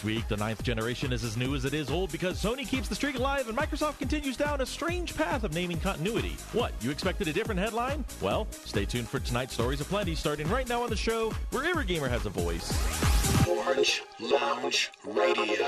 This week, the 9th generation is as new as it is old because Sony keeps the streak alive and Microsoft continues down a strange path of naming continuity. What, you expected a different headline? Well, stay tuned for tonight's Stories Aplenty, starting right now on the show, where every gamer has a voice. Orange Lounge Radio.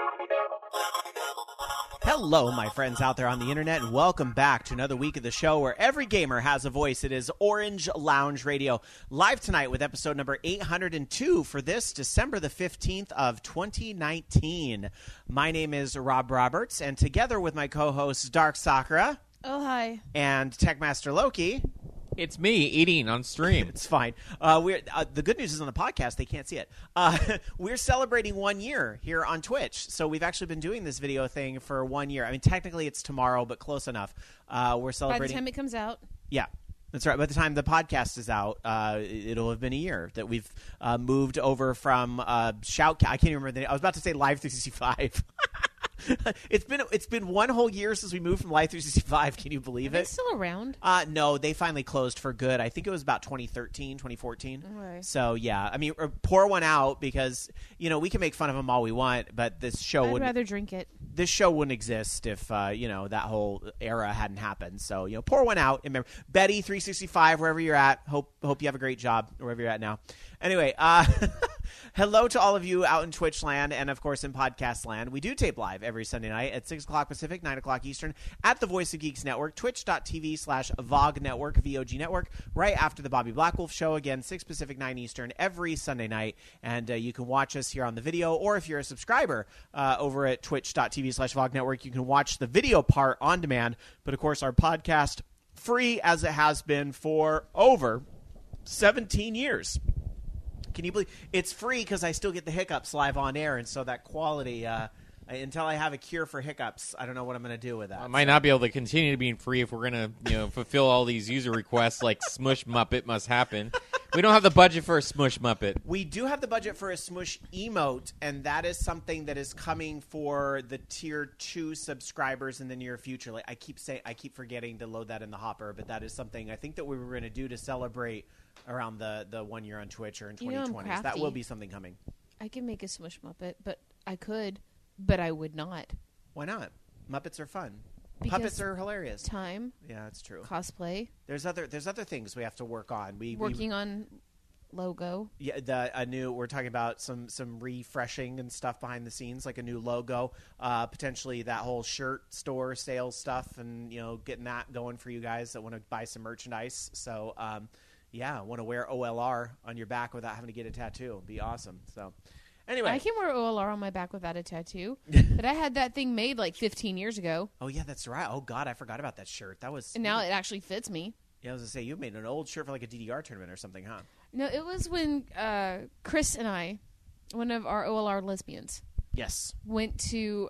Hello, my friends out there on the internet, and welcome back to another week of the show where every gamer has a voice. It is Orange Lounge Radio, live tonight with episode number 802 for this December the 15th of 2019. My name is Rob Roberts, and together with my co-hosts Dark Sakura. Oh, hi. And Techmaster Loki. It's me eating on stream. It's fine. The good news is on the podcast, they can't see it. We're celebrating 1 year here on Twitch. So we've actually been doing this video thing for 1 year. I mean, technically it's tomorrow, but close enough. We're celebrating. By the time it comes out. Yeah. That's right. By the time the podcast is out, it'll have been a year that we've moved over from Shoutcast. I can't even remember the name. I was about to say Live 365. It's been 1 whole year since we moved from Live 365. Can you believe Are it? they still around? No, they finally closed for good. I think it was about 2013, 2014. Okay. So, yeah. I mean, pour one out because, you know, we can make fun of them all we want, but this show I'd wouldn't. rather drink it. This show wouldn't exist if, you know, that whole era hadn't happened. So, you know, pour one out. And remember, Betty 365, wherever you're at. Hope you have a great job wherever you're at now. Anyway, hello to all of you out in Twitch land and, of course, in podcast land. We do tape live every Sunday night at 6 o'clock Pacific, 9 o'clock Eastern at the Voice of Geeks Network, twitch.tv/VOG Network, VOG Network, right after the Bobby Blackwolf Show. Again, 6 Pacific, 9 Eastern every Sunday night. And you can watch us here on the video, or if you're a subscriber over at twitch.tv/VOG Network, you can watch the video part on demand. But, of course, our podcast free as it has been for over 17 years. Can you believe it's free because I still get the hiccups live on air, and so that quality until I have a cure for hiccups, I don't know what I'm going to do with that. I might not be able to continue being free if we're going to, fulfill all these user requests like Smush Muppet must happen. We don't have the budget for a Smush Muppet. We do have the budget for a Smush emote, and that is something that is coming for the Tier 2 subscribers in the near future. Like I keep forgetting to load that in the hopper, but that is something I think that we were going to do to celebrate around the 1 year on Twitch or in 2020. So that will be something coming. I can make a Smush Muppet, but I would not. Why not? Muppets are fun. Because Puppets are hilarious. Time. Yeah, that's true. Cosplay. There's other things we have to work on. Working on logo. Yeah, we're talking about some refreshing and stuff behind the scenes, like a new logo, potentially that whole shirt store sales stuff, and getting that going for you guys that want to buy some merchandise. So want to wear OLR on your back without having to get a tattoo. It'd be awesome. So anyway, I can wear OLR on my back without a tattoo, but I had that thing made like 15 years ago. Oh yeah, that's right. Oh God, I forgot about that shirt. And now it actually fits me. Yeah, I was gonna say you made an old shirt for like a DDR tournament or something, huh? No, it was when Chris and I, one of our OLR lesbians, yes, went to.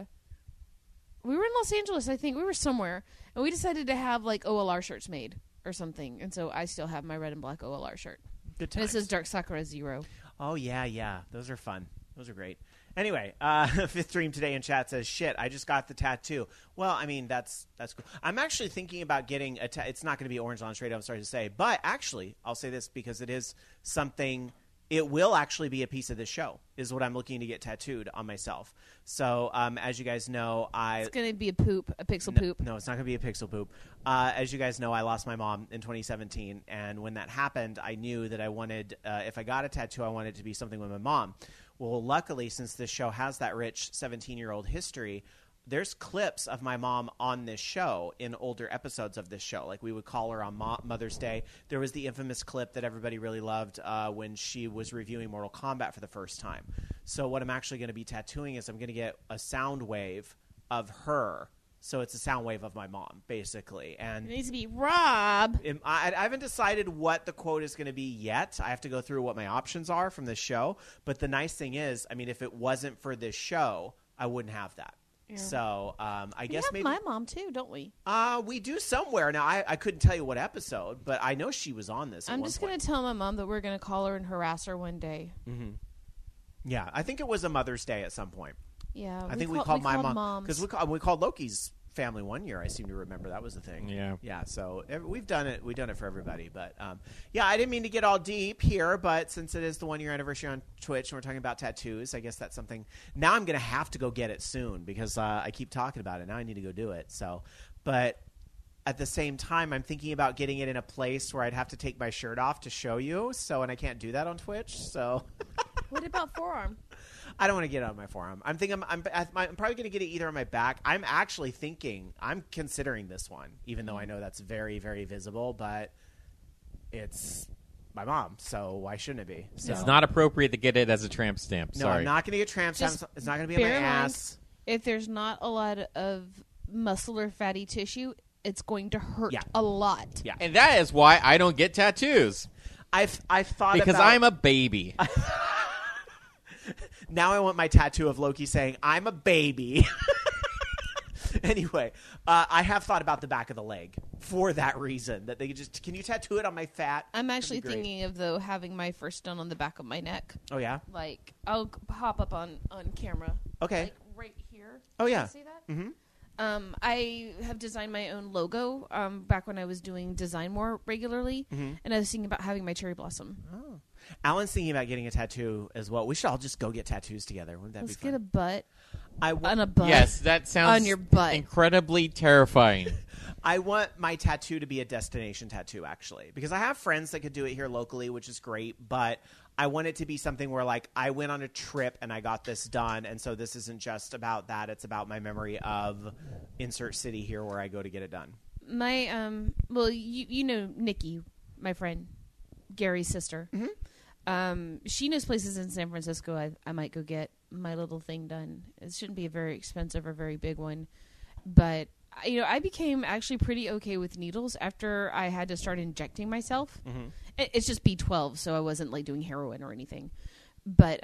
We were in Los Angeles, I think. We were somewhere, and we decided to have like OLR shirts made or something, and so I still have my red and black OLR shirt. Good times. And it says Dark Sakura 0. Oh yeah, those are fun. Those are great. Anyway, Fifth Dream today in chat says, "Shit, I just got the tattoo." Well, I mean that's cool. I'm actually thinking about getting a. It's not going to be Orange Lounge Radio. I'm sorry to say, but actually, I'll say this because it is something. It will actually be a piece of this show. Is what I'm looking to get tattooed on myself. So, as you guys know, it's going to be a pixel poop. No, it's not going to be a pixel poop. As you guys know, I lost my mom in 2017, and when that happened, I knew that I wanted, if I got a tattoo, I wanted it to be something with my mom. Well, luckily, since this show has that rich 17-year-old history, there's clips of my mom on this show in older episodes of this show. Like we would call her on Mother's Day. There was the infamous clip that everybody really loved when she was reviewing Mortal Kombat for the first time. So what I'm actually going to be tattooing is I'm going to get a sound wave of her. So it's a sound wave of my mom, basically. And it needs to be Rob. I haven't decided what the quote is going to be yet. I have to go through what my options are from this show. But the nice thing is, I mean, if it wasn't for this show, I wouldn't have that. Yeah. So I guess maybe my mom too, don't we? We do somewhere. Now I couldn't tell you what episode, but I know she was on this. I'm just going to tell my mom that we're going to call her and harass her one day. Mm-hmm. Yeah, I think it was a Mother's Day at some point. Yeah, I think we called my mom because we called Loki's family 1 year. I seem to remember that was the thing. Yeah. So we've done it. We've done it for everybody. But yeah, I didn't mean to get all deep here, but since it is the 1 year anniversary on Twitch and we're talking about tattoos, I guess that's something. Now I'm going to have to go get it soon because I keep talking about it. Now I need to go do it. So, but at the same time, I'm thinking about getting it in a place where I'd have to take my shirt off to show you. So, and I can't do that on Twitch. So, What about forearm? I don't want to get it on my forearm. I'm thinking I'm probably going to get it either on my back. I'm actually thinking I'm considering this one, even though I know that's very, very visible, but it's my mom, so why shouldn't it be? So, It's not appropriate to get it as a tramp stamp. no, Sorry. I'm not going to get tramp stamps. Just It's not going to be on my bear in mind, ass. if there's not a lot of muscle or fatty tissue, it's going to hurt Yeah. a lot. Yeah. And that is why I don't get tattoos. I've thought Because about, I'm a baby. now I want my tattoo of Loki saying I'm a baby. Anyway, I have thought about the back of the leg for that reason. That they could just, can you tattoo it on my fat? I'm actually That'd be great. thinking of, though, having my first done on the back of my neck. Oh yeah. Like, I'll hop up on camera. Okay. Like, right here. Oh, yeah. Can you see that? Mm-hmm. I have designed my own logo back when I was doing design more regularly, and I was thinking about having my cherry blossom. Oh. Alan's thinking about getting a tattoo as well. We should all just go get tattoos together. Wouldn't that Let's be fun? get a butt I on a butt. Yes, that sounds On your butt. incredibly terrifying. I want my tattoo to be a destination tattoo, actually, because I have friends that could do it here locally, which is great, but I want it to be something where, like, I went on a trip and I got this done, and so this isn't just about that. It's about my memory of insert city here where I go to get it done. My well, you know Nikki, my friend, Gary's sister. She knows places in San Francisco I might go get my little thing done. It shouldn't be a very expensive or very big one, but I became actually pretty okay with needles after I had to start injecting myself. It's just B12, so I wasn't like doing heroin or anything, but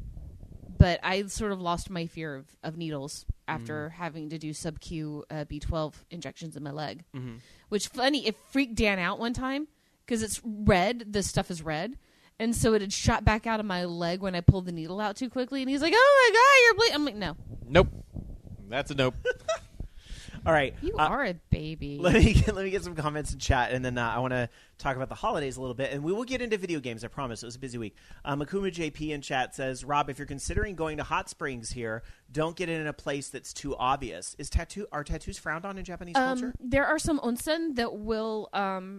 I sort of lost my fear of needles after having to do sub-Q B12 injections in my leg. Which, funny, it freaked Dan out one time because it's red. The stuff is red. And so it had shot back out of my leg when I pulled the needle out too quickly. And he's like, oh, my God, you're bleeding. I'm like, no. Nope. That's a nope. All right. You are a baby. Let me get some comments in chat, and then I want to talk about the holidays a little bit, and we will get into video games. I promise. It was a busy week. Makuma JP in chat says, Rob, if you're considering going to Hot Springs here, don't get it in a place that's too obvious. Are tattoos frowned on in Japanese culture? There are some onsen that will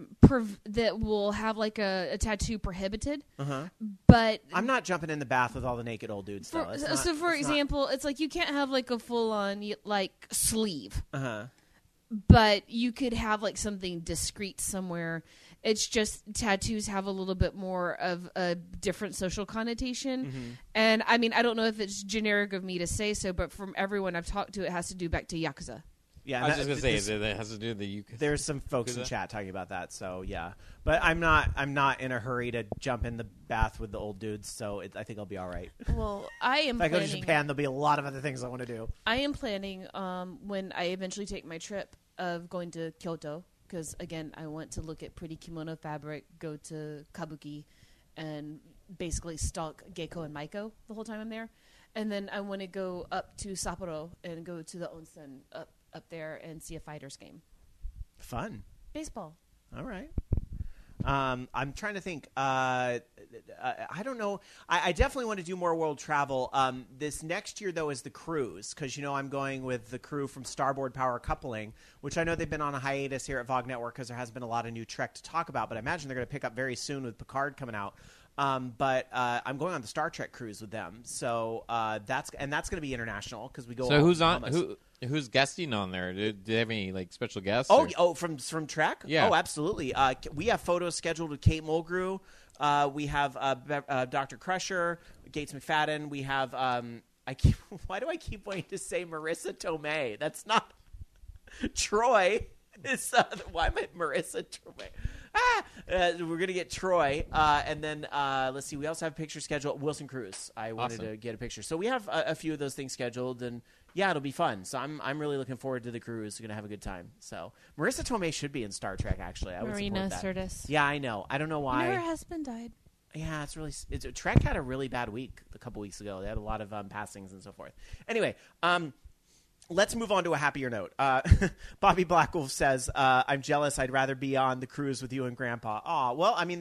have like a tattoo prohibited. But I'm not jumping in the bath with all the naked old dudes, though. for example, it's like you can't have like a full on like sleeve. Uh-huh. But you could have like something discreet somewhere. It's just tattoos have a little bit more of a different social connotation. And I mean, I don't know if it's generic of me to say so, but from everyone I've talked to, it has to do back to Yakuza. Yeah, I was just going to say, that has to do with the there's some folks in chat talking about that, so yeah. But I'm not in a hurry to jump in the bath with the old dudes, so I think I'll be all right. Well, I am If I go to planning. Japan, there'll be a lot of other things I want to do. I am planning when I eventually take my trip of going to Kyoto, because again, I want to look at pretty kimono fabric, go to Kabuki, and basically stalk Geiko and Maiko the whole time I'm there. And then I want to go up to Sapporo and go to the onsen up there and see a Fighters game. Fun. Baseball. All right. I'm trying to think. I don't know. I definitely want to do more world travel. This next year, though, is the cruise, because, I'm going with the crew from Starboard Power Coupling, which I know they've been on a hiatus here at VOG Network because there has been a lot of new Trek to talk about, but I imagine they're going to pick up very soon with Picard coming out. But I'm going on the Star Trek cruise with them, so that's going to be international because we go. So who's on? almost- Who's guesting on there? Do they have any like special guests? Oh, from Trek? Yeah. Oh, absolutely. We have photos scheduled with Kate Mulgrew. We have Dr. Crusher, Gates McFadden. We have why do I keep wanting to say Marissa Tomei? That's not Troy. Why am I Marissa Tomei? We're gonna get Troy, and then let's see. We also have a picture scheduled. Wilson Cruz. I wanted to get a picture, so we have a few of those things scheduled, and yeah, it'll be fun. So I'm really looking forward to the cruise. We're gonna have a good time. So Marissa Tomei should be in Star Trek. Actually, I would Marina support that. Sirtis. Yeah, I know. I don't know why. Her husband died. Yeah, Trek had a really bad week a couple weeks ago. They had a lot of passings and so forth. Anyway, Let's move on to a happier note. Bobby Blackwolf says, I'm jealous. I'd rather be on the cruise with you and Grandpa. Aw, well, I mean,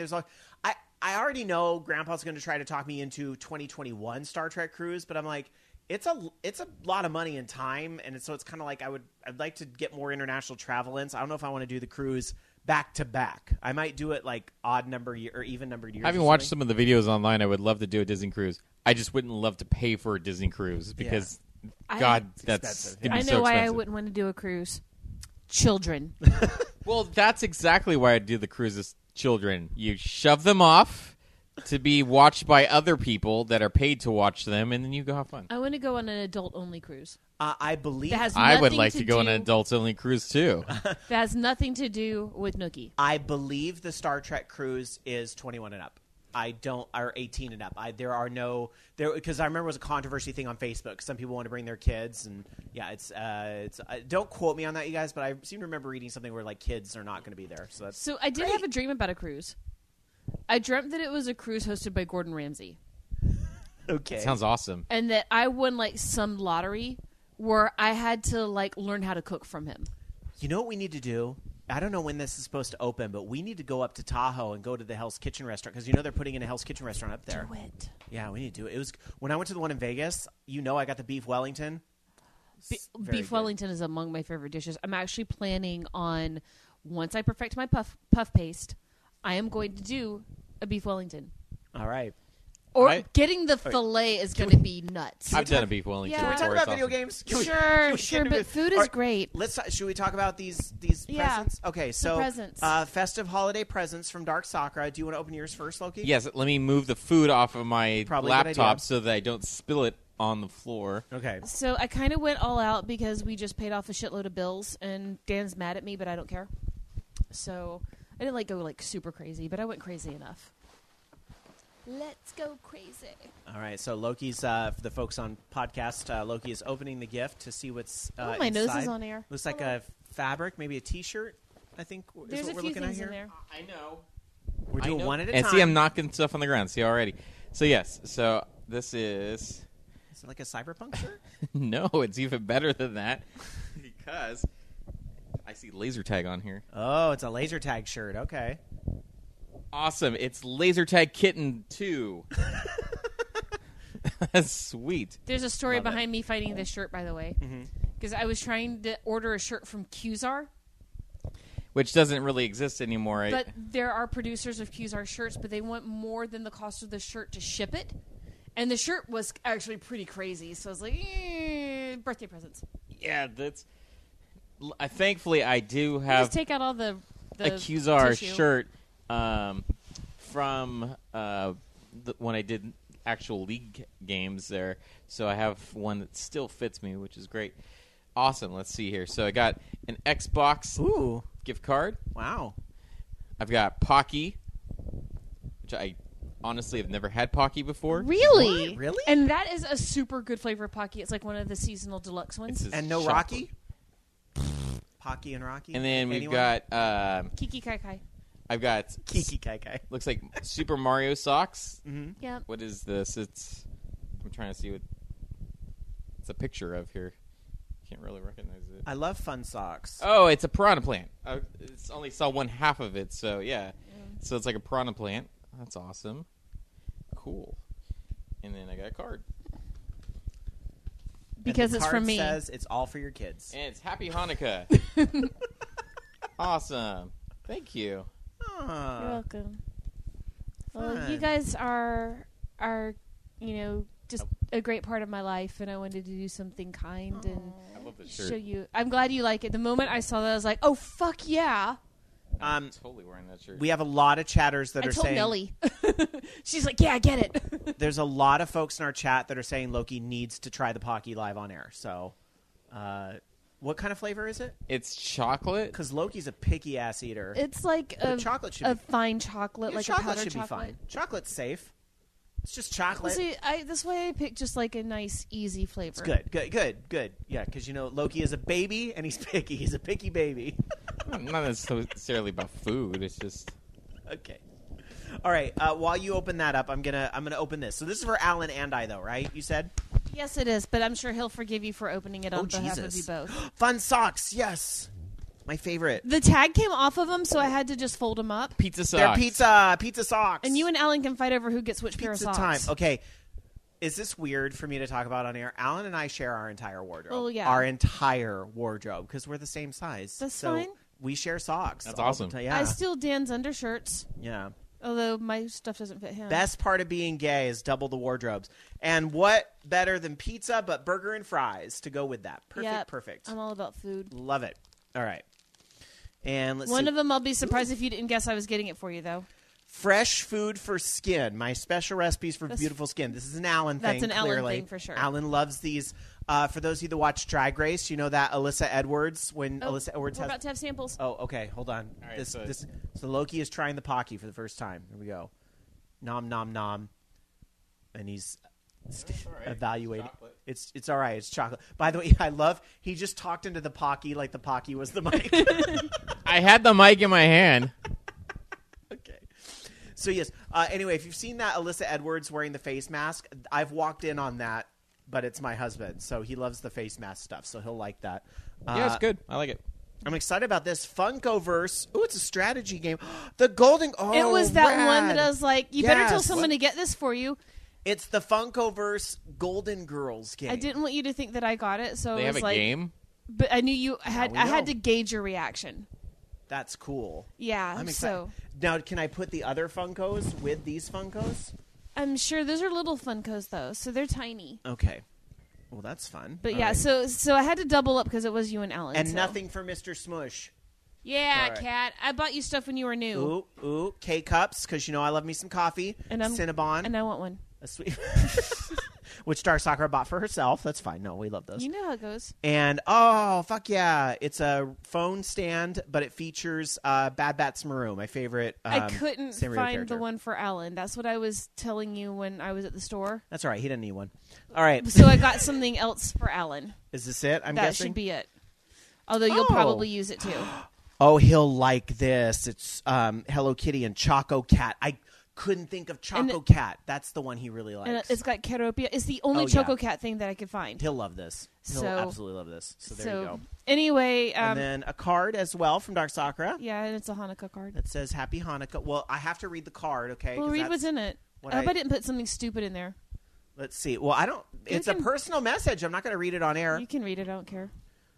I already know Grandpa's going to try to talk me into 2021 Star Trek cruise, but I'm like, it's a lot of money and time, and so it's kind of like I'd like to get more international travel in. So I don't know if I want to do the cruise back to back. I might do it like odd number year or even numbered years. Having watched some of the videos online, I would love to do a Disney cruise. I just wouldn't love to pay for a Disney cruise because, God, that's expensive. I know so why I expensive. wouldn't want to do a cruise. Children. Well, that's exactly why I do the cruises. Children, you shove them off to be watched by other people that are paid to watch them, and then you go have fun. I want to go on an adult-only cruise. I believe That has I would nothing like to go on do- an adults-only cruise too. That has nothing to do with Nookie. I believe the Star Trek cruise is 21 and up. Or 18 and up. Because I remember it was a controversy thing on Facebook. Some people want to bring their kids, and yeah, it's don't quote me on that, you guys, but I seem to remember reading something where like kids are not going to be there. So that's So I did have a dream about a cruise. I dreamt that it was a cruise hosted by Gordon Ramsay, okay. Sounds awesome. and that I won like some lottery where I had to like learn how to cook from him. You know what we need to do? I don't know when this is supposed to open, but we need to go up to Tahoe and go to the Hell's Kitchen restaurant because they're putting in a Hell's Kitchen restaurant up there. Do it. Yeah, we need to do it. It was when I went to the one in Vegas. I got the beef Wellington. It's very Beef good. Wellington is among my favorite dishes. I'm actually planning on, once I perfect my puff paste, I am going to do a beef Wellington. All right. Or getting the fillet is going to be nuts. I've done a beef Wellington. Yeah. Can we talk before. about It's video awesome. games? Can we- Sure, can we sure, get into but it? food All is right, great. Should we talk about these Yeah. presents? Okay, so presents. festive holiday presents from Dark Sakura. Do you want to open yours first, Loki? Yes, let me move the food off of my Probably a good idea. laptop so that I don't spill it on the floor. Okay. So I kind of went all out because we just paid off a shitload of bills, and Dan's mad at me, but I don't care. So I didn't go super crazy, but I went crazy enough. Let's go crazy. All right. So Loki's for the folks on podcast. Loki is opening the gift to see what's. Oh, my nose is inside. on air. Looks like a fabric, maybe a T-shirt. I think is There's what a we're few looking things at in here. there. I know. We're doing one at a and time. see, I'm knocking stuff on the ground. See already. So yes. So this is Is it like a cyberpunk shirt? no. It's even better than that because I see laser tag on here. Oh, it's a laser tag shirt. Okay. Awesome. It's Laser Tag Kitten 2. That's sweet. There's a story Love it. behind me finding this shirt, by the way, Mm-hmm. because I was trying to order a shirt from Qzar, Which doesn't really exist anymore. but there are producers of Qzar shirts, but they want more than the cost of the shirt to ship it. And the shirt was actually pretty crazy, so I was like, birthday presents. Yeah, that's. Thankfully, I do Just have take out all the a Qzar tissue. shirt from when I did actual league games there. So I have one that still fits me, which is great. Awesome. Let's see here. So I got an Xbox Ooh. gift card. Wow. I've got Pocky, which I honestly have never had Pocky before. Really? What? Really? And that is a super good flavor of Pocky. It's like one of the seasonal deluxe It's ones. this And no chocolate. Rocky? Pocky and Rocky? And then we've Anyone? got Kiki Kai Kai. I've got Kiki Kai Kai. looks like Super Mario socks. Yep. What is this? I'm trying to see what it's a picture of here. Can't really recognize it. I love fun socks. Oh, it's a piranha plant. It's only saw one half of it, so yeah. So it's like a piranha plant. That's awesome. Cool. And then I got a card. Because And the it's card from me. says it's all for your kids. And it's Happy Hanukkah. Awesome. Thank you. You're welcome. Well, Fun. you guys are just a great part of my life, and I wanted to do something kind and I love this show shirt. you. I'm glad you like it. The moment I saw that, I was like, "Oh fuck yeah!" I'm totally wearing that shirt. We have a lot of chatters that I are told saying Nellie. She's like, "Yeah, I get it." there's a lot of folks in our chat that are saying Loki needs to try the Pocky live on air. So, what kind of flavor is it? It's chocolate. Because Loki's a picky ass eater. It's like But a chocolate should a be- fine chocolate, Yeah, like a chocolate powdered should be chocolate. fine. Chocolate's safe. It's just Well, chocolate. see, this way I picked just like a nice, easy flavor. It's good. Yeah, because Loki is a baby and he's picky. He's a picky baby. Not necessarily about food. It's just Okay. All right. While you open that up, I'm gonna open this. So this is for Alan and I, though, right? You said. Yes, it is, but I'm sure he'll forgive you for opening it on behalf of you both. Fun socks, yes. My favorite. The tag came off of them, so I had to just fold them up. Pizza They're socks. pizza socks. And you and Alan can fight over who gets which pair of pizza socks. time. Okay. Is this weird for me to talk about on air? Alan and I share our entire wardrobe. Oh, yeah. Our entire wardrobe, because we're the same size. That's so fine. We share socks. That's all the awesome. time. Yeah. I steal Dan's undershirts, yeah. although my stuff doesn't fit him. Best part of being gay is double the wardrobes. And what better than pizza but burger and fries to go with that? Perfect, Yep. perfect. I'm all about food. Love it. All right. And let's One see. of them, I'll be surprised if you didn't guess I was getting it for you, though. Fresh food for skin. My special recipes for beautiful skin. This is an Alan thing. That's an Alan clearly. thing for sure. Alan loves these. For those of you that watch Drag Race, you know that Alyssa Edwards when Alyssa Edwards We're has. about to have samples. Oh, okay. Hold on. All right, So Loki is trying the Pocky for the first time. Here we go. Nom nom nom, and he's evaluating. Chocolate. It's all right. It's chocolate. By the way, I love. He just talked into the Pocky like the Pocky was the mic. I had the mic in my hand. Okay. So yes. Anyway, if you've seen that Alyssa Edwards wearing the face mask, I've walked in on that, but it's my husband, so he loves the face mask stuff, so he'll like that. Yeah, it's good. I like it. I'm excited about this Funkoverse. Ooh, it's a strategy game. The Golden. Oh, It was that rad. one that I was like, you better tell Yes. someone to get this for you. It's the Funkoverse Golden Girls game. I didn't want you to think that I got it, so They I have was a like, game. but I knew you had. we I had know. to gauge your reaction. That's cool. Yeah, I'm excited. so Now, can I put the other Funkos with these Funkos? I'm sure those are little Funkos though, so they're tiny. Okay. Well, that's fun. But All yeah, right. so I had to double up because it was you and Alan. And so. nothing for Mr. Smush. Yeah, All right. Kat. I bought you stuff when you were new, Ooh, K-Cups, because you know I love me some coffee. and I'm Cinnabon. and I want one. A sweet... Which Dark Sakura bought for herself. That's fine. No, we love those. You know how it goes. And, oh, fuck yeah. It's a phone stand, but it features Bad Bats Maru, my favorite I couldn't Sanrio find character. the one for Alan. That's what I was telling you when I was at the store. That's all right. He didn't need one. All right. So I got something else for Alan. Is this it? I'm that guessing? should be it. Although you'll Oh. probably use it too. Oh, he'll like this. It's Hello Kitty and Choco Cat. I couldn't think of Choco Cat. That's the one he really likes. And it's got Keropia. It's the only Oh, yeah. Choco Cat thing that I could find. He'll love this. He'll So- absolutely love this. So there you go. Anyway, And then a card as well from Dark Sakura yeah, and it's a Hanukkah card. that says Happy Hanukkah. Well, I have to read the card, okay? Well, 'cause read that's what's in it. what I hope I- I didn't put something stupid in there. Let's see. Well, I don't. It's a can- personal message. I'm not going to read it on air. You can read it. I don't care.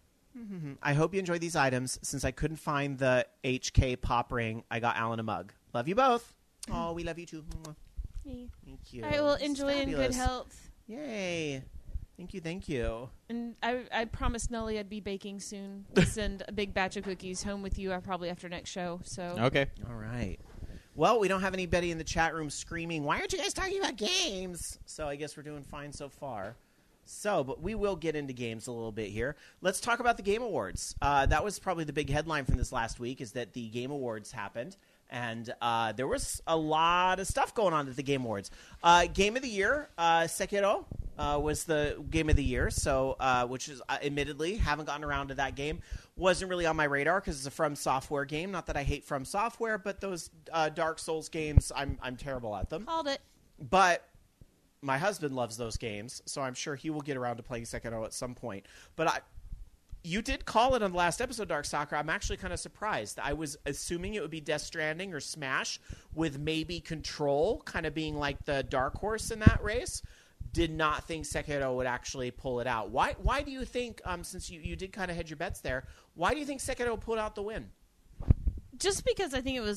I hope you enjoy these items. Since I couldn't find the HK pop ring, I got Alan a mug. Love you both. Oh, we love you too. Mwah. Yay. Thank you. All right, well, This is enjoy in good fabulous. health. Yay. Thank you. And I promised Nellie I'd be baking soon. Send a big batch of cookies home with you probably after next show. So Okay. All right. Well, we don't have anybody in the chat room screaming, why aren't you guys talking about games? So I guess we're doing fine so far. So, but we will get into games a little bit here. Let's talk about the Game Awards. That was probably the big headline from this last week, is that the Game Awards happened. And there was a lot of stuff going on at the Game Awards. Game of the Year, Sekiro was the Game of the Year. So, which is admittedly, haven't gotten around to that game. Wasn't really on my radar because it's a From Software game. Not that I hate From Software, but those Dark Souls games, I'm terrible at them. called it. But my husband loves those games, so I'm sure he will get around to playing Sekiro at some point. But you did call it on the last episode, Dark Sakura. I'm actually kind of surprised. I was assuming it would be Death Stranding or Smash, with maybe Control kind of being like the dark horse in that race. Did not think Sekiro would actually pull it out. Why do you think, since you did kind of hedge your bets there, why do you think Sekiro pulled out the win? Just because I think it was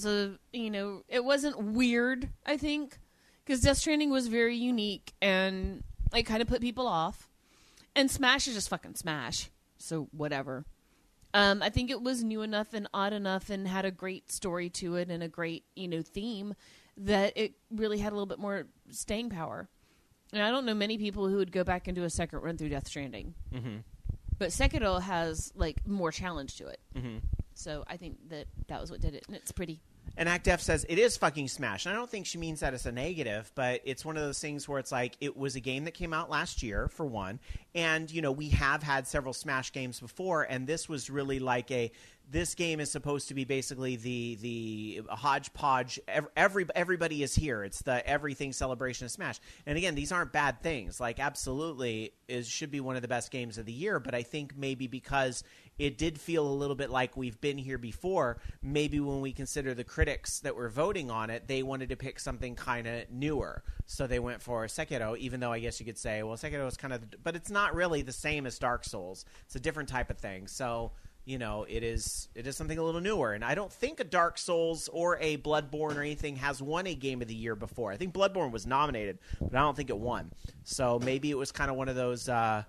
it wasn't weird, I think. Because Death Stranding was very unique and it kind of put people off. And Smash is just fucking Smash. So whatever. I think it was new enough and odd enough and had a great story to it and a great, theme that it really had a little bit more staying power. And I don't know many people who would go back and do a second run through Death Stranding. Mm-hmm. But Sekiro has, more challenge to it. Mm-hmm. So I think that was what did it. And it's pretty. And ActF says it is fucking Smash. And I don't think she means that as a negative, but it's one of those things where it's like it was a game that came out last year, for one. And, we have had several Smash games before, and this was really like this game is supposed to be basically the hodgepodge. Everybody is here. It's the everything celebration of Smash. And again, these aren't bad things. Like, absolutely, it should be one of the best games of the year. But I think maybe because it did feel a little bit like we've been here before, maybe when we consider the critics that were voting on it, they wanted to pick something kind of newer. So they went for Sekiro, even though I guess you could say, well, Sekiro is kind of – but it's not really the same as Dark Souls. It's a different type of thing. So – it is something a little newer. And I don't think a Dark Souls or a Bloodborne or anything has won a Game of the Year before. I think Bloodborne was nominated, but I don't think it won. So maybe it was kind of one of those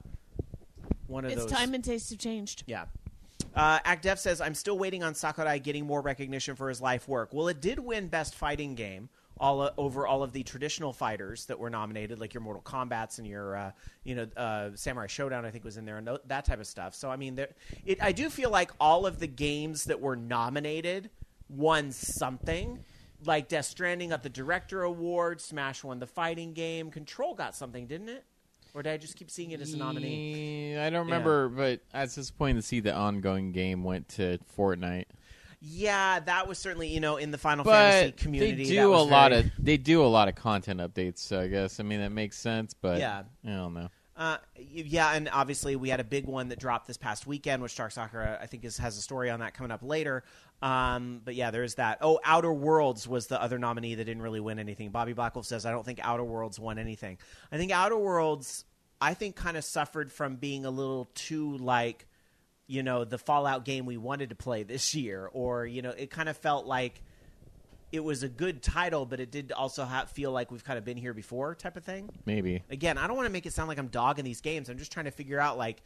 It's time and taste have changed. Yeah. ActDef says, I'm still waiting on Sakurai getting more recognition for his life work. Well, it did win Best Fighting Game over all of the traditional fighters that were nominated, like your Mortal Kombats and your, Samurai Showdown, I think, was in there, and that type of stuff. So, I mean, I do feel like all of the games that were nominated won something. Like Death Stranding got the Director Award, Smash won the Fighting Game, Control got something, didn't it? Or did I just keep seeing it as a nominee? I don't remember, but I was disappointed to see the ongoing game went to Fortnite. Yeah, that was certainly, in the Final Fantasy community. They do they do a lot of content updates, so I guess that makes sense, but yeah. I don't know. Yeah, and obviously we had a big one that dropped this past weekend, which Dark Sakura I think has a story on that coming up later. But yeah, there's that. Oh, Outer Worlds was the other nominee that didn't really win anything. Bobby Blackwolf says, I don't think Outer Worlds won anything. I think Outer Worlds, kind of suffered from being a little too like, the Fallout game we wanted to play this year, or, it kind of felt like it was a good title, but it did also feel like we've kind of been here before type of thing. Maybe. Again, I don't want to make it sound like I'm dogging these games. I'm just trying to figure out, like,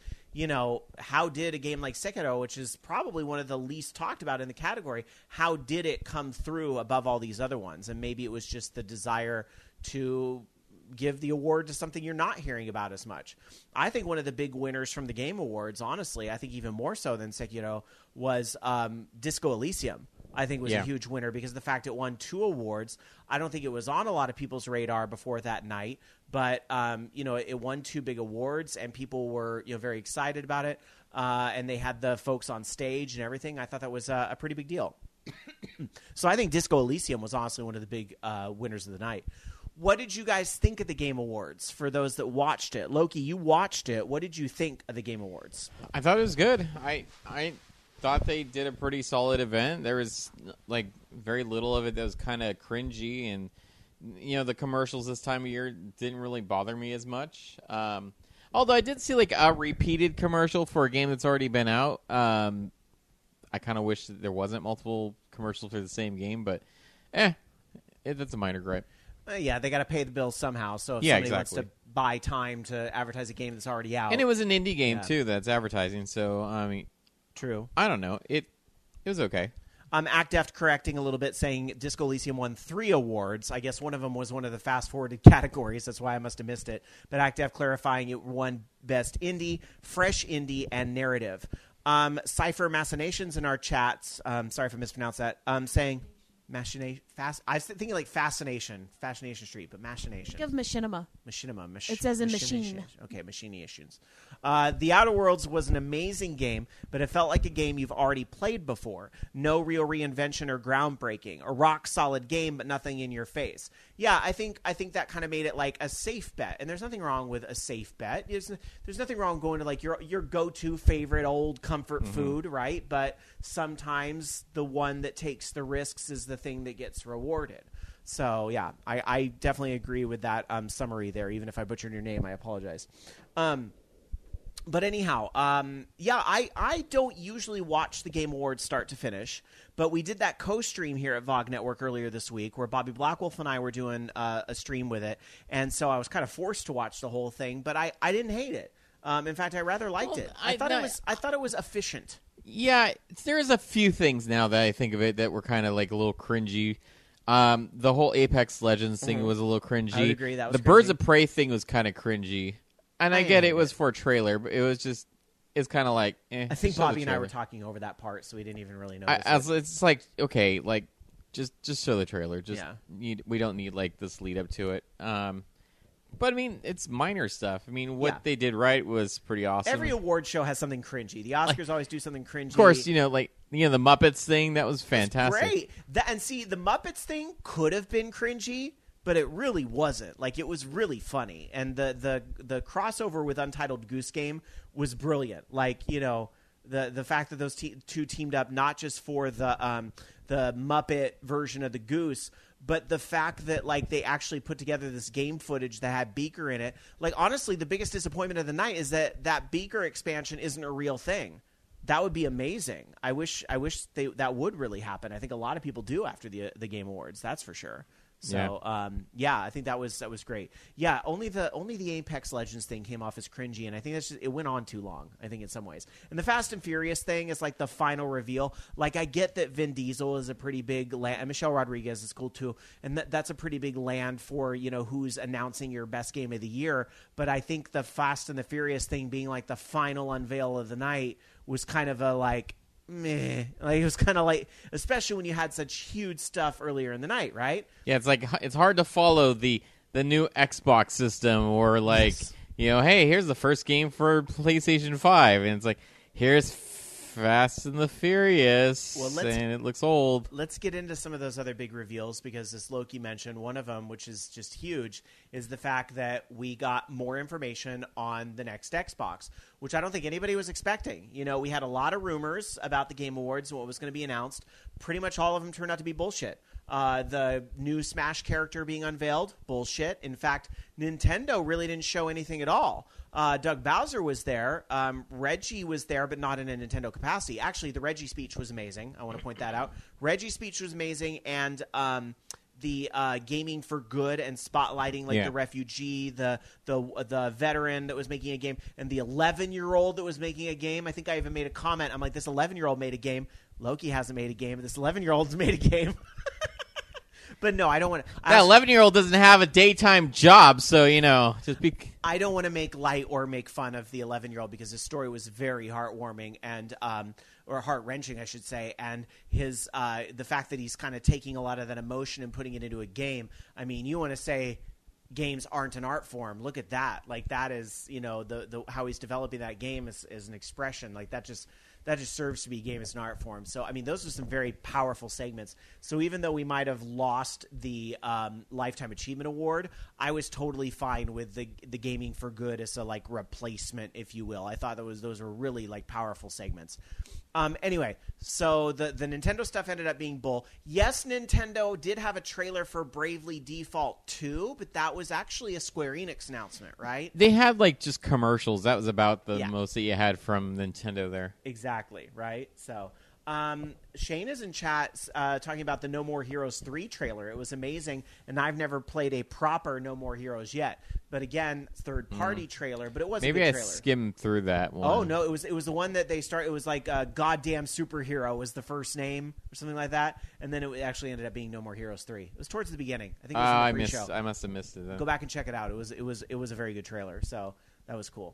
how did a game like Sekiro, which is probably one of the least talked about in the category, how did it come through above all these other ones? And maybe it was just the desire to give the award to something you're not hearing about as much. I think one of the big winners from the Game Awards, honestly, I think even more so than Sekiro, was Disco Elysium. I think was a huge winner because of the fact it won 2 awards. I don't think it was on a lot of people's radar before that night, but it won 2 big awards and people were very excited about it. And they had the folks on stage and everything. I thought that was a pretty big deal. So I think Disco Elysium was honestly one of the big winners of the night. What did you guys think of the Game Awards for those that watched it? Loki, you watched it. What did you think of the Game Awards? I thought it was good. I thought they did a pretty solid event. There was like very little of it that was kind of cringy, and the commercials this time of year didn't really bother me as much. Although I did see like a repeated commercial for a game that's already been out. I kind of wish that there wasn't multiple commercials for the same game, but that's a minor gripe. Yeah, they got to pay the bills somehow. So if somebody wants to buy time to advertise a game that's already out, and it was an indie game too that's advertising. So I mean, true. I don't know. It was okay. ActDeft correcting a little bit, saying Disco Elysium won 3 awards. I guess one of them was one of the fast-forwarded categories. That's why I must have missed it. But ActDeft clarifying it won Best Indie, Fresh Indie, and Narrative. Cypher Machinations in our chats, sorry if I mispronounced that, saying... I was thinking like Fascination Street, but Machination. Think of Machinima. It says in machine. Okay, Machinations. The Outer Worlds was an amazing game, but it felt like a game you've already played before. No real reinvention or groundbreaking. A rock-solid game, but nothing in your face. Yeah, I think that kind of made it like a safe bet, and there's nothing wrong with a safe bet. There's nothing wrong going to like your go-to favorite old comfort food, right? But sometimes the one that takes the risks is the thing that gets rewarded. So yeah, I definitely agree with that summary there. Even if I butchered your name, I apologize. But anyhow, I don't usually watch the Game Awards start to finish, but we did that co-stream here at VOG Network earlier this week where Bobby Blackwolf and I were doing a stream with it, and so I was kind of forced to watch the whole thing, but I didn't hate it. In fact, I rather liked it. I thought it was efficient. Yeah, there's a few things now that I think of it that were kind of like a little cringy. The whole Apex Legends thing was a little cringy. I would agree. That was the Birds of Prey thing was kind of cringy. And I get it was for a trailer, but it was just, it's kind of like, I think Bobby and I were talking over that part, so we didn't even really notice it. It's like, okay, like, just show the trailer. We don't need, like, this lead up to it. But I mean, it's minor stuff. I mean, what Yeah. they did right was pretty awesome. Every award show has something cringy. The Oscars always do something cringy. of course, the Muppets thing, that was fantastic. Great. And see, the Muppets thing could have been cringy, but it really wasn't. Like, it was really funny. And the crossover with Untitled Goose Game was brilliant. Like, the fact that those two teamed up not just for the Muppet version of the Goose, but the fact that, like, they actually put together this game footage that had Beaker in it. Like, honestly, the biggest disappointment of the night is that Beaker expansion isn't a real thing. That would be amazing. I wish that would really happen. I think a lot of people do after the Game Awards. That's for sure. So, I think that was great. Yeah, only the Apex Legends thing came off as cringy, and I think it went on too long, I think, in some ways. And the Fast and Furious thing is like the final reveal. Like, I get that Vin Diesel is a pretty big land, and Michelle Rodriguez is cool too, and that's a pretty big land for, who's announcing your best game of the year. But I think the Fast and the Furious thing being like the final unveil of the night was kind of a like, meh. Like, it was kind of like, especially when you had such huge stuff earlier in the night, right? Yeah, it's like it's hard to follow the new Xbox system or like, Yes. Hey, here's the first game for PlayStation 5, and it's like, here's Fast and the Furious, and it looks old. Let's get into some of those other big reveals, because as Loki mentioned, one of them, which is just huge, is the fact that we got more information on the next Xbox, which I don't think anybody was expecting. We had a lot of rumors about the Game Awards and what was going to be announced. Pretty much all of them turned out to be bullshit. The new Smash character being unveiled, bullshit. In fact, Nintendo really didn't show anything at all. Doug Bowser was there. Reggie was there, but not in a Nintendo capacity. Actually, the Reggie speech was amazing. I want to point that out. Reggie's speech was amazing, and the gaming for good and spotlighting the refugee, the veteran that was making a game, and the 11-year-old that was making a game. I think I even made a comment. I'm like, this 11-year-old made a game. Loki hasn't made a game, but this 11-year-old's made a game. But no, I don't want to. That 11-year-old doesn't have a daytime job, so just be. I don't want to make light or make fun of the 11-year-old, because his story was very heartwarming and or heart-wrenching, I should say. And his the fact that he's kind of taking a lot of that emotion and putting it into a game. I mean, you want to say games aren't an art form? Look at that! Like, that is the how he's developing that game as an expression. Like, that just serves to be a game as an art form. So, I mean, those are some very powerful segments. So even though we might have lost the Lifetime Achievement Award, I was totally fine with the Gaming for Good as a, like, replacement, if you will. I thought those were really, like, powerful segments. Anyway, so the Nintendo stuff ended up being bull. Yes, Nintendo did have a trailer for Bravely Default 2, but that was actually a Square Enix announcement, right? They had, like, just commercials. That was about the most that you had from Nintendo there. Exactly, right? So Shane is in chat talking about the No More Heroes 3 trailer. It was amazing, and I've never played a proper No More Heroes yet. But again, third-party trailer, but it was Maybe a good I trailer. skimmed through that one. Oh, no, it was the one that they started. It was like Goddamn Superhero was the first name or something like that, and then it actually ended up being No More Heroes 3. It was towards the beginning. I think it was in the pre-show. I must have missed it then. Go back and check it out. It was a very good trailer, so that was cool.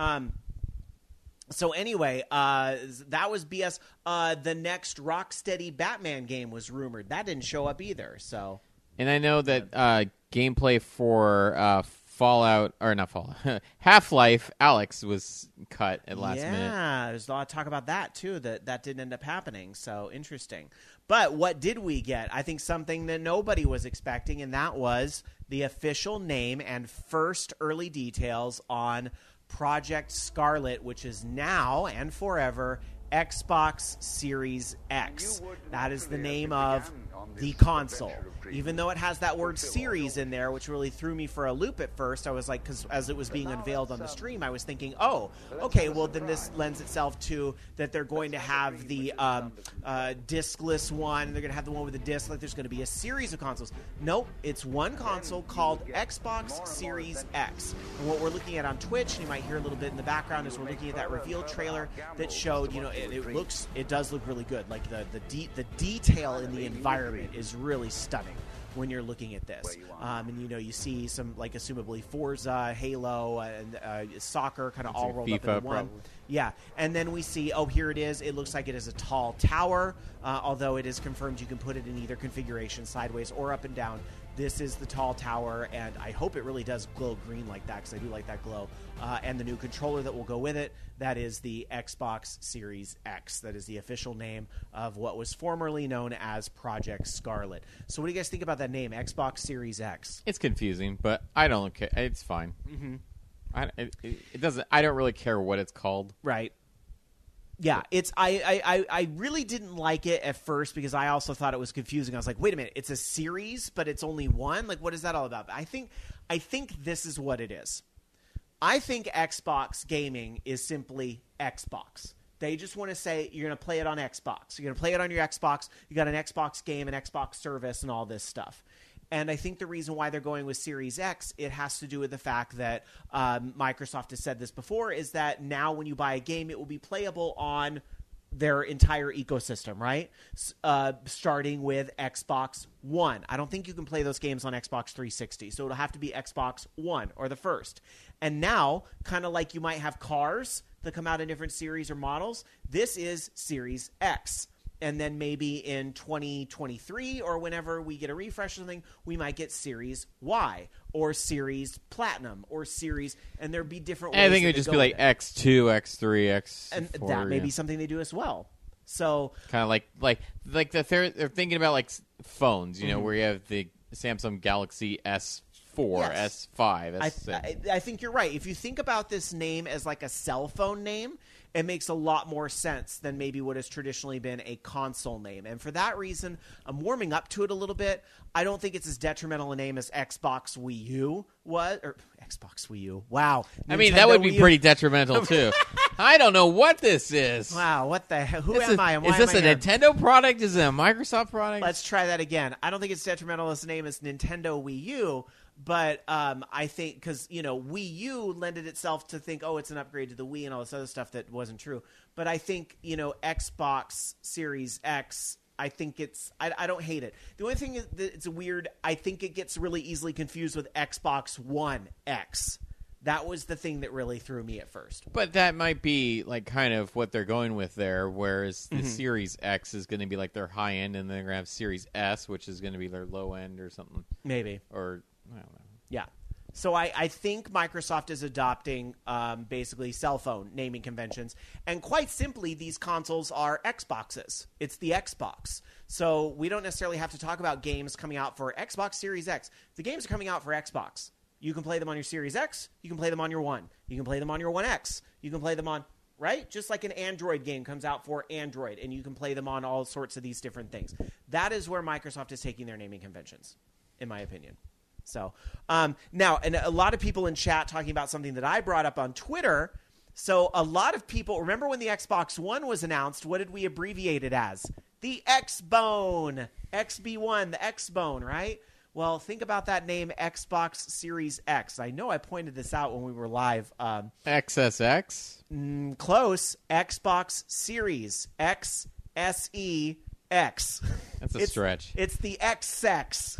So anyway, that was BS. The next Rocksteady Batman game was rumored. That didn't show up either. So, and I know that gameplay for Fallout, or not Fallout, Half-Life Alyx was cut at last minute. Yeah, there's a lot of talk about that too. That didn't end up happening. So interesting. But what did we get? I think something that nobody was expecting, and that was the official name and first early details on Project Scarlet, which is now and forever Xbox Series X. That is the name of the console. Even though it has that word series in there, which really threw me for a loop at first. I was like, because as it was being unveiled on the stream, I was thinking, oh, okay, well then this lends itself to that they're going to have the discless one. They're going to have the one with the disc. Like there's going to be a series of consoles. Nope, it's one console called Xbox Series X. And what we're looking at on Twitch, and you might hear a little bit in the background, is we're looking at that reveal trailer that showed, it does look really good. Like the detail in the environment is really stunning when you're looking at this. And you see some, like, assumably Forza, Halo, and soccer kind of all rolled FIFA, up into one. probably. Yeah, and then we see, here it is. It looks like it is a tall tower, although it is confirmed you can put it in either configuration, sideways or up and down. this is the tall tower, and I hope it really does glow green like that, because I do like that glow. And the new controller that will go with it, that is the Xbox Series X. That is the official name of what was formerly known as Project Scarlet. So what do you guys think about that name, Xbox Series X? It's confusing, but I don't care. It's fine. Mm-hmm. It doesn't. I don't really care what it's called. Right. Yeah, I really didn't like it at first because I also thought it was confusing. I was like, wait a minute, it's a series, but it's only one? Like, what is that all about? But I think this is what it is. I think Xbox gaming is simply Xbox. They just want to say you're going to play it on Xbox. You're going to play it on your Xbox. You got an Xbox game, an Xbox service, and all this stuff. And I think the reason why they're going with Series X, it has to do with the fact that Microsoft has said this before, is that now when you buy a game, it will be playable on their entire ecosystem, right? Starting with Xbox One. I don't think you can play those games on Xbox 360, so it'll have to be Xbox One or the first. And now, kind of like you might have cars that come out in different series or models, this is Series X. And then maybe in 2023 or whenever we get a refresh or something, we might get Series Y or Series Platinum or Series, and there'd be different ways. I think it would just be like X2, X3, X4. And that may be something they do as well. So kind of like they're thinking about like phones, you know, where you have the Samsung Galaxy S4, yes. S5, S6. I think you're right. If you think about this name as like a cell phone name, it makes a lot more sense than maybe what has traditionally been a console name. And for that reason, I'm warming up to it a little bit. I don't think it's as detrimental a name as Xbox Wii U was. Or Xbox Wii U. Wow. I mean, that would be pretty detrimental, too. I don't know what this is. Wow, what the hell? Who am I? Is this a Nintendo product? Is it a Microsoft product? Let's try that again. I don't think it's detrimental as a name as Nintendo Wii U. But I think because, Wii U lended itself to think, oh, it's an upgrade to the Wii and all this other stuff that wasn't true. But I think, Xbox Series X, I think I don't hate it. The only thing is that it's weird. I think it gets really easily confused with Xbox One X. That was the thing that really threw me at first. But that might be like kind of what they're going with there, whereas the Series X is going to be like their high end, and then they're going to have Series S, which is going to be their low end or something. Maybe. Or I don't know. Yeah. So I think Microsoft is adopting basically cell phone naming conventions. And quite simply, these consoles are Xboxes. It's the Xbox. So we don't necessarily have to talk about games coming out for Xbox Series X. The games are coming out for Xbox. You can play them on your Series X. You can play them on your One. You can play them on your One X. You can play them on, right? Just like an Android game comes out for Android, and you can play them on all sorts of these different things. That is where Microsoft is taking their naming conventions, in my opinion. So now, and a lot of people in chat talking about something that I brought up on Twitter. So a lot of people, remember when the Xbox One was announced, what did we abbreviate it as? The X-Bone. XB1, the X-Bone, right? Well, think about that name, Xbox Series X. I know I pointed this out when we were live. XSX? Close. Xbox Series X, S-E, X. That's a stretch. It's the X-Sex.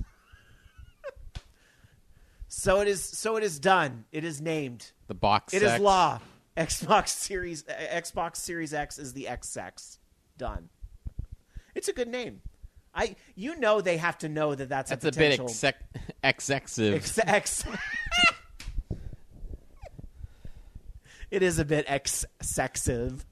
So it is done. It is named. The box It sex. is law. Xbox Series X is the X-Sex. Done. It's a good name. They have to know that that's a potential. That's a bit exexive. It is a bit sexive.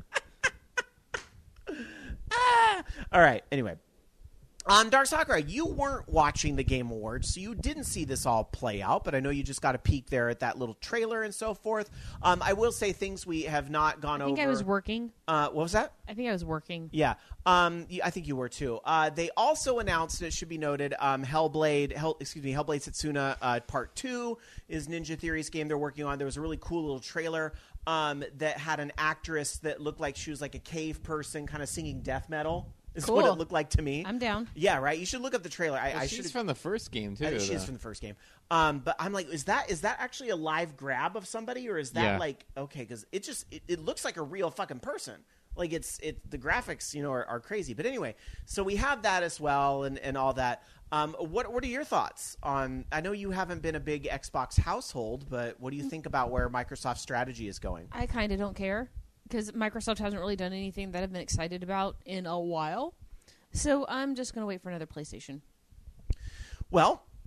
All right. Anyway. Dark Sakura, you weren't watching the Game Awards, so you didn't see this all play out, but I know you just got a peek there at that little trailer and so forth. I will say things we have not gone over. I think I was working. What was that? I think I was working. Yeah. I think you were too. They also announced, it should be noted, Hellblade Setsuna Part 2 is Ninja Theory's game they're working on. There was a really cool little trailer that had an actress that looked like she was like a cave person kind of singing death metal. Is cool. What it looked like to me. I'm down. Yeah, right. You should look up the trailer. She's from the first game too. She is from the first game. But I'm like, is that actually a live grab of somebody, or is that like okay? Because it looks like a real fucking person. Like the graphics, are crazy. But anyway, so we have that as well, and all that. What are your thoughts on? I know you haven't been a big Xbox household, but what do you think about where Microsoft's strategy is going? I kind of don't care. Because Microsoft hasn't really done anything that I've been excited about in a while. So I'm just going to wait for another PlayStation. Well,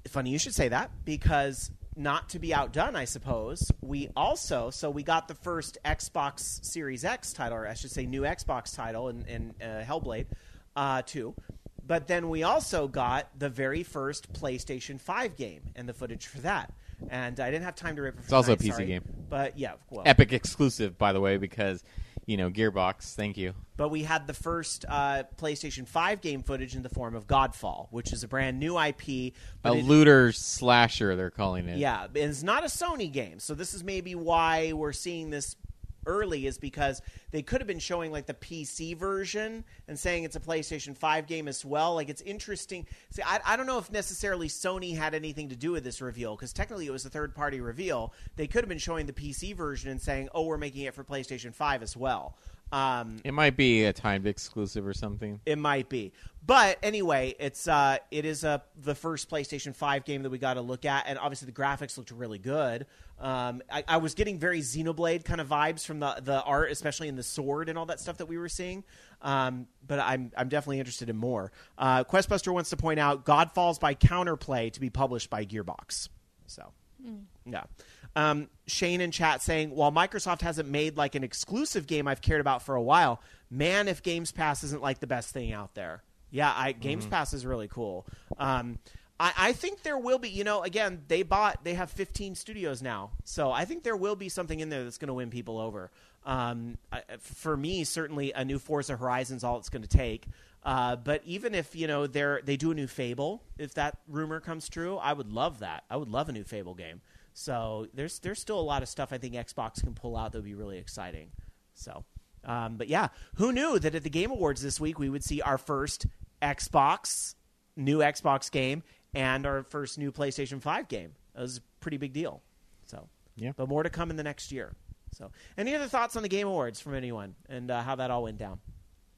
funny you should say that, because not to be outdone, I suppose, we got the first Xbox Series X title, or I should say new Xbox title in Hellblade 2. But then we also got the very first PlayStation 5 game and the footage for that. And I didn't have time to rip it for It's also a tonight, PC sorry. game. But yeah, well. Epic exclusive, by the way, because, Gearbox, thank you. But we had the first PlayStation 5 game footage in the form of Godfall, which is a brand new IP. A looter slasher, they're calling it. Yeah, it's not a Sony game. So this is maybe why we're seeing this early, is because they could have been showing like the PC version and saying it's a PlayStation 5 game as well. Like, it's interesting. See, I don't know if necessarily Sony had anything to do with this reveal, because technically it was a third-party reveal. They could have been showing the PC version and saying, oh, we're making it for PlayStation 5 as well. It might be a timed exclusive or something. It might be. But anyway, it is the first PlayStation 5 game that we got to look at, and obviously the graphics looked really good. I was getting very Xenoblade kind of vibes from the art, especially in the sword and all that stuff that we were seeing. But I'm definitely interested in more. Questbuster wants to point out Godfalls by Counterplay to be published by Gearbox. So, yeah. Shane in chat saying, while Microsoft hasn't made like an exclusive game I've cared about for a while, man, if Games Pass isn't like the best thing out there. Yeah, Games Pass is really cool. I think there will be, again, they have 15 studios now. So I think there will be something in there that's going to win people over. For me, certainly a new Forza Horizon is all it's going to take. But even if, they do a new Fable, if that rumor comes true, I would love that. I would love a new Fable game. So there's still a lot of stuff I think Xbox can pull out that would be really exciting. So, but yeah, who knew that at the Game Awards this week we would see our first new Xbox game and our first new PlayStation 5 game? That was a pretty big deal. So, yeah. But more to come in the next year. So, any other thoughts on the Game Awards from anyone and how that all went down?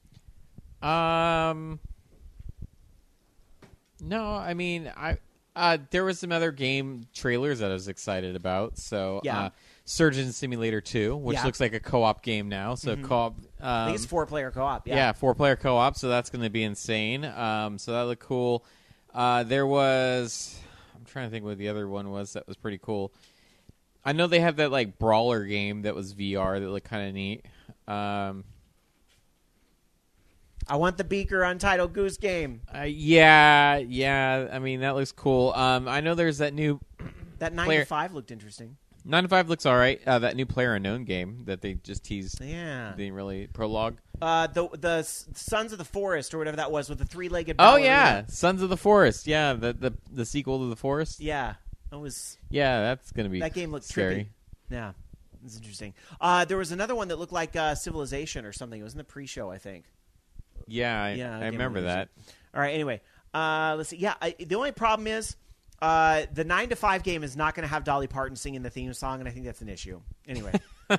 No, I mean, there was some other game trailers that I was excited about. So, Yeah. Surgeon Simulator 2, which Yeah. looks like a co-op game now. So co-op. I think it's 4-player co-op. Yeah, 4-player co-op. So that's going to be insane. So that looked cool. There was, I'm trying to think what the other one was that was pretty cool. I know they have that like brawler game that was VR that looked kind of neat. I want the Beaker Untitled Goose Game. Yeah. I mean, that looks cool. I know there's that new That 9 player- to 5 looked interesting. 9 to 5 looks all right. That new PlayerUnknown game that they just teased. Yeah. Didn't really prologue. The Sons of the Forest or whatever that was with the 3-legged Oh ballerina. yeah, Sons of the Forest. Yeah, the sequel to the Forest. Yeah. That was Yeah, that's gonna be that game looked scary. trippy. Yeah. It's interesting. There was another one that looked like Civilization or something. It was in the pre-show, I think. Yeah, that I game remember looked that. All right, anyway. Let's see. Yeah, the only problem is the 9 to 5 game is not going to have Dolly Parton singing the theme song, and I think that's an issue. Anyway.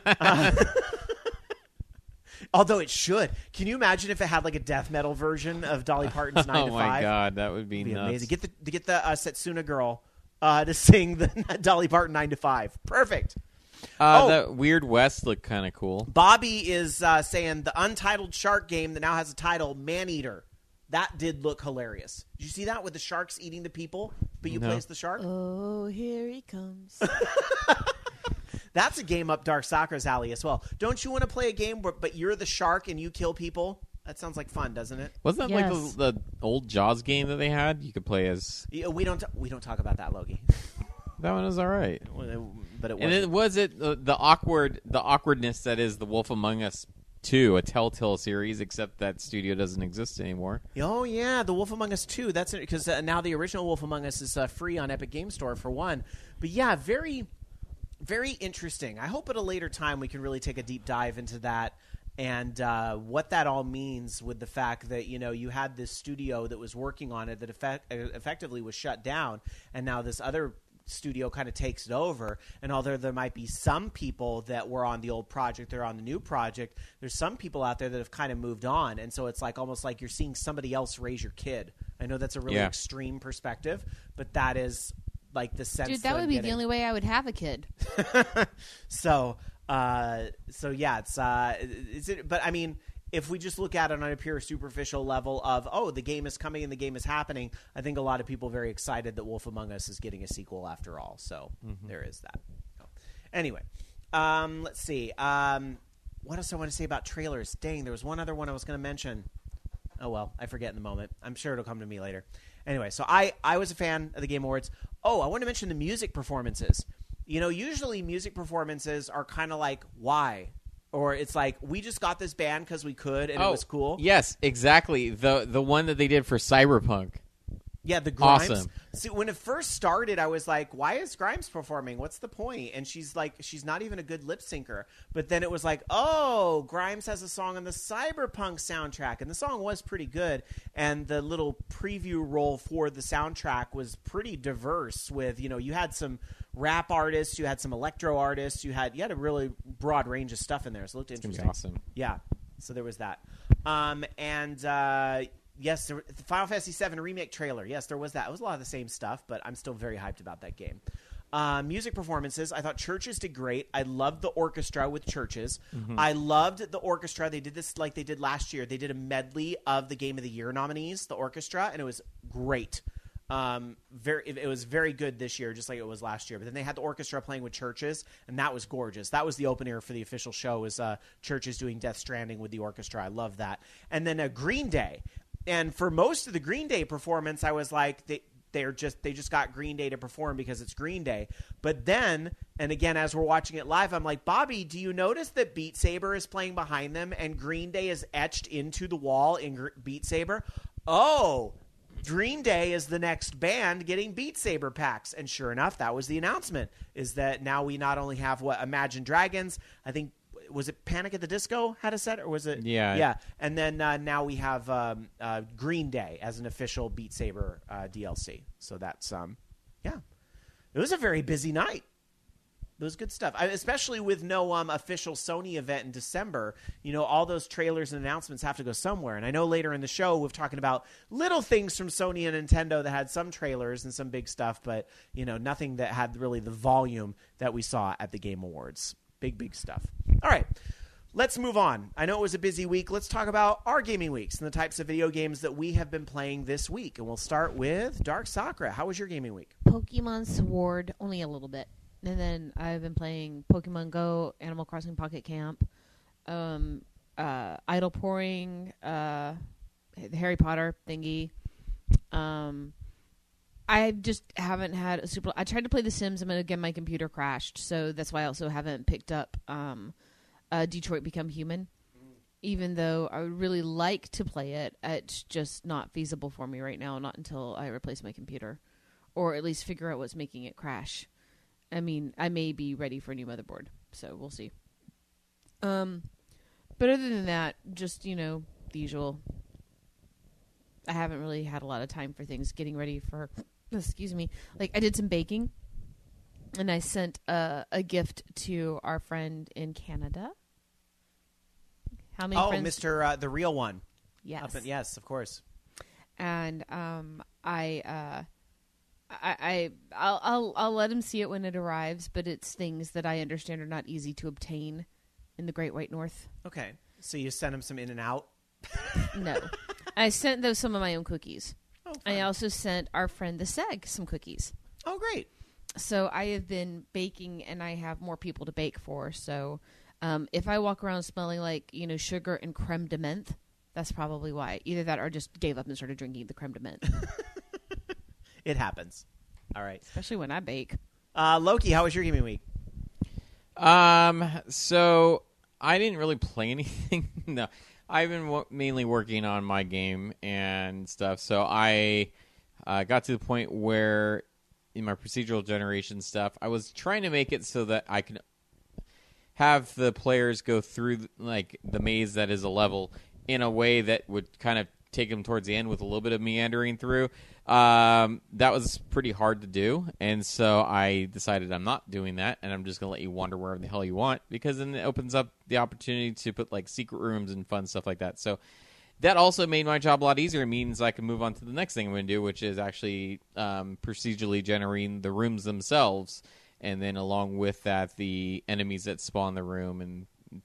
Although it should. Can you imagine if it had like a death metal version of Dolly Parton's 9 to 5? Oh my god, that would be It'd be nuts. amazing. Get the Setsuna girl to sing the Dolly Parton 9 to 5. Perfect. That Weird West looked kind of cool. Bobby is saying the untitled shark game that now has a title, Maneater. That did look hilarious. Did you see that with the sharks eating the people, but you No. play as the shark? Oh, here he comes. That's a game up Dark Sakura's alley as well. Don't you want to play a game but you're the shark and you kill people? That sounds like fun, doesn't it? Wasn't that Yes. like the old Jaws game that they had? You could play as. Yeah, we don't talk about that, Logie. That one was all right. But it And wasn't. it was the awkwardness that is the Wolf Among Us 2, a Telltale series, except that studio doesn't exist anymore. Oh yeah, the Wolf Among Us 2. That's it, because now the original Wolf Among Us is free on Epic Game Store for one. But yeah, very, very interesting. I hope at a later time we can really take a deep dive into that and what that all means with the fact that you had this studio that was working on it that effectively was shut down, and now this other studio kind of takes it over. And although there might be some people that were on the old project, they're on the new project, there's some people out there that have kind of moved on, and so it's like almost like you're seeing somebody else raise your kid. I know that's a really extreme perspective, but that is like the sense. Dude, that would I'm be getting. the only way I would have a kid. So yeah, it's but I mean, if we just look at it on a pure superficial level of, oh, the game is coming and the game is happening, I think a lot of people are very excited that Wolf Among Us is getting a sequel after all. So there is that. Anyway, let's see. What else I want to say about trailers? Dang, there was one other one I was going to mention. Oh, well, I forget in the moment. I'm sure it'll come to me later. Anyway, so I was a fan of the Game Awards. Oh, I want to mention the music performances. You know, usually music performances are kind of like, why? Or it's like, we just got this band because we could and it was cool. Yes, exactly. The one that they did for Cyberpunk. Yeah, the Grimes. Awesome. See, when it first started, I was like, why is Grimes performing? What's the point? And she's like, she's not even a good lip syncer. But then it was like, oh, Grimes has a song on the Cyberpunk soundtrack. And the song was pretty good. And the little preview roll for the soundtrack was pretty diverse with, you know, you had some rap artists, you had some electro artists, you had a really broad range of stuff in there. So it looked interesting. Awesome. Yeah. So there was that. Yes, the Final Fantasy VII Remake trailer. Yes, there was that. It was a lot of the same stuff, but I'm still very hyped about that game. Music performances. I thought Churches did great. I loved the orchestra with Churches. I loved the orchestra. They did this like they did last year. They did a medley of the Game of the Year nominees, the orchestra, and it was great. It was very good this year, just like it was last year. But then they had the orchestra playing with Churches, and that was gorgeous. That was the opener for the official show. Was Churches doing Death Stranding with the orchestra? I love that. And then Green Day. And for most of the Green Day performance, I was like, they just got Green Day to perform because it's Green Day. But then, and again, as we're watching it live, I'm like, Bobby, do you notice that Beat Saber is playing behind them and Green Day is etched into the wall in Beat Saber? Oh, Green Day is the next band getting Beat Saber packs. And sure enough, that was the announcement, is that now we not only have Imagine Dragons, I think, was it Panic at the Disco had a set, or was it? Yeah. Yeah. And then now we have Green Day as an official Beat Saber DLC. So that's, yeah. It was a very busy night. It was good stuff, especially with no official Sony event in December. You know, all those trailers and announcements have to go somewhere. And I know later in the show we're talking about little things from Sony and Nintendo that had some trailers and some big stuff, but, you know, nothing that had really the volume that we saw at the Game Awards. Big stuff. All right, let's move on. I know it was a busy week. Let's talk about our gaming weeks and the types of video games that we have been playing this week. And we'll start with Dark Sakura. How was your gaming week? Pokemon Sword, only a little bit. And then I've been playing Pokemon Go, Animal Crossing Pocket Camp, Idle Pouring, the Harry Potter thingy. I just haven't had a super... I tried to play The Sims, and again, my computer crashed, so that's why I also haven't picked up Detroit Become Human. Even though I would really like to play it, it's just not feasible for me right now, not until I replace my computer. Or at least figure out what's making it crash. I mean, I may be ready for a new motherboard, so we'll see. But other than that, just, you know, the usual. I haven't really had a lot of time for things, getting ready for... Excuse me. Like, I did some baking, and I sent a gift to our friend in Canada. How many friends? Oh, Mr. The Real One. Yes. Yes, of course. And I'll let him see it when it arrives, but it's things that I understand are not easy to obtain in the Great White North. Okay. So you sent him some In-N-Out? No. I sent those some of my own cookies. Oh, fun. I also sent our friend the Seg some cookies. Oh, great. So I have been baking, and I have more people to bake for. So if I walk around smelling like, you know, sugar and creme de menthe, that's probably why. Either that or just gave up and started drinking the creme de menthe. It happens. All right. Especially when I bake. Loki, how was your gaming week? So I didn't really play anything. No. I've been mainly working on my game and stuff, so I got to the point where in my procedural generation stuff, I was trying to make it so that I can have the players go through like the maze that is a level in a way that would kind of take them towards the end with a little bit of meandering through. That was pretty hard to do, and so I decided I'm not doing that, and I'm just going to let you wander wherever the hell you want, because then it opens up the opportunity to put like secret rooms and fun stuff like that. So that also made my job a lot easier. It means I can move on to the next thing I'm going to do, which is actually procedurally generating the rooms themselves, and then along with that, the enemies that spawn the room and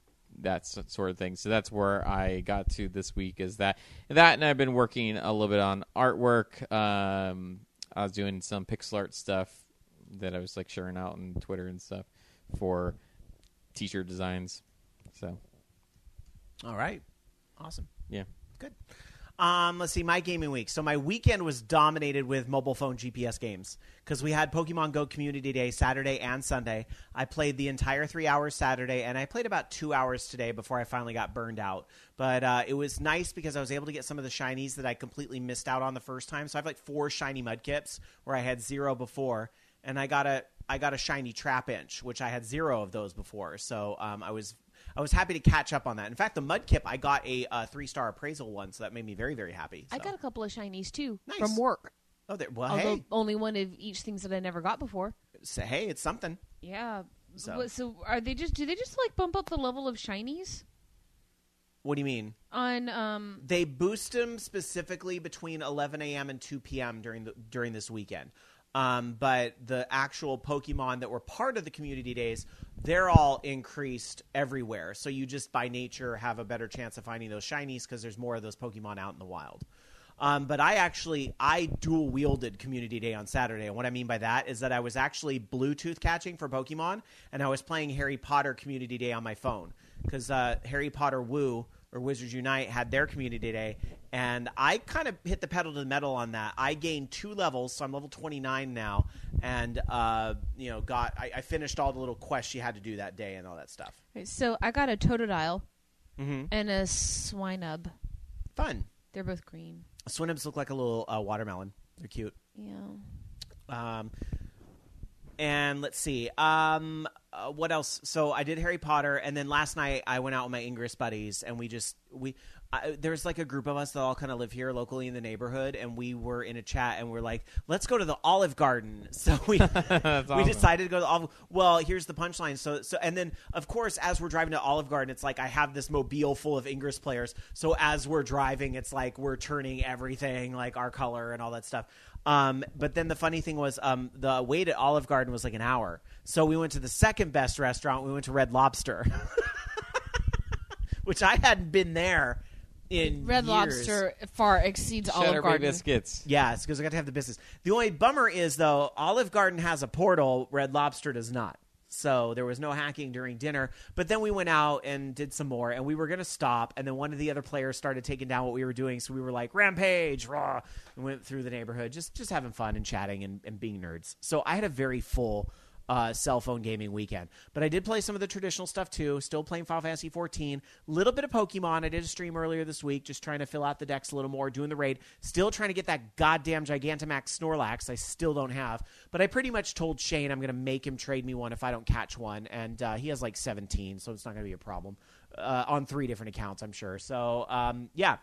that sort of thing. So that's where I got to this week, is that, and I've been working a little bit on artwork. I was doing some pixel art stuff that I was like sharing out on Twitter and stuff for t-shirt designs. So, all right, awesome. Yeah, good. Let's see, my gaming week. So my weekend was dominated with mobile phone GPS games because we had Pokemon Go Community Day Saturday and Sunday. I played the entire 3 hours Saturday, and I played about 2 hours today before I finally got burned out. But it was nice because I was able to get some of the shinies that I completely missed out on the first time. So I have like 4 shiny Mudkips where I had 0 before, and I got a shiny Trapinch, which I had 0 of those before. So I was happy to catch up on that. In fact, the Mudkip, I got a 3-star appraisal one, so that made me very, very happy. So. I got a couple of shinies, too, Nice. from work. Oh, well, Although hey. only one of each things that I never got before. So, hey, it's something. Yeah. So. So are they do they just like bump up the level of shinies? What do you mean? On They boost them specifically between 11 a.m. and 2 p.m. during this weekend. But the actual Pokemon that were part of the community days, they're all increased everywhere. So you just by nature have a better chance of finding those shinies because there's more of those Pokemon out in the wild. But I dual wielded Community Day on Saturday. And what I mean by that is that I was actually Bluetooth catching for Pokemon, and I was playing Harry Potter Community Day on my phone because Harry Potter Woo or Wizards Unite had their Community Day, and I kind of hit the pedal to the metal on that. I gained 2 levels, so I'm level 29 now, and I finished all the little quests you had to do that day and all that stuff. So I got a Totodile Mm-hmm. and a Swinub. Fun. They're both green. Swinubs look like a little watermelon. They're cute. Yeah. And let's see. What else? So I did Harry Potter, and then last night I went out with my Ingress buddies, and there's like a group of us that all kind of live here locally in the neighborhood, and we were in a chat, and we're like, let's go to the Olive Garden. So we awesome. we decided to go to the Olive. Well, here's the punchline. So and then of course as we're driving to Olive Garden, it's like I have this mobile full of Ingress players. So as we're driving, it's like we're turning everything like our color and all that stuff. But then the funny thing was the wait at Olive Garden was like an hour. So we went to the second best restaurant. We went to Red Lobster, which I hadn't been there in Red years. Lobster far exceeds Cheddar Olive Bay Garden. biscuits. Yeah, it's because I got to have the business. The only bummer is, though, Olive Garden has a portal. Red Lobster does not. So there was no hacking during dinner. But then we went out and did some more, and we were going to stop. And then one of the other players started taking down what we were doing. So we were like, rampage, raw, and went through the neighborhood, just having fun and chatting and being nerds. So I had a very full cell phone gaming weekend. But I did play some of the traditional stuff, too. Still playing Final Fantasy 14. Little bit of Pokemon. I did a stream earlier this week, just trying to fill out the decks a little more, doing the raid. Still trying to get that goddamn Gigantamax Snorlax I still don't have. But I pretty much told Shane I'm going to make him trade me one if I don't catch one. And he has like 17, so it's not going to be a problem. On 3 different accounts, I'm sure. So, yeah.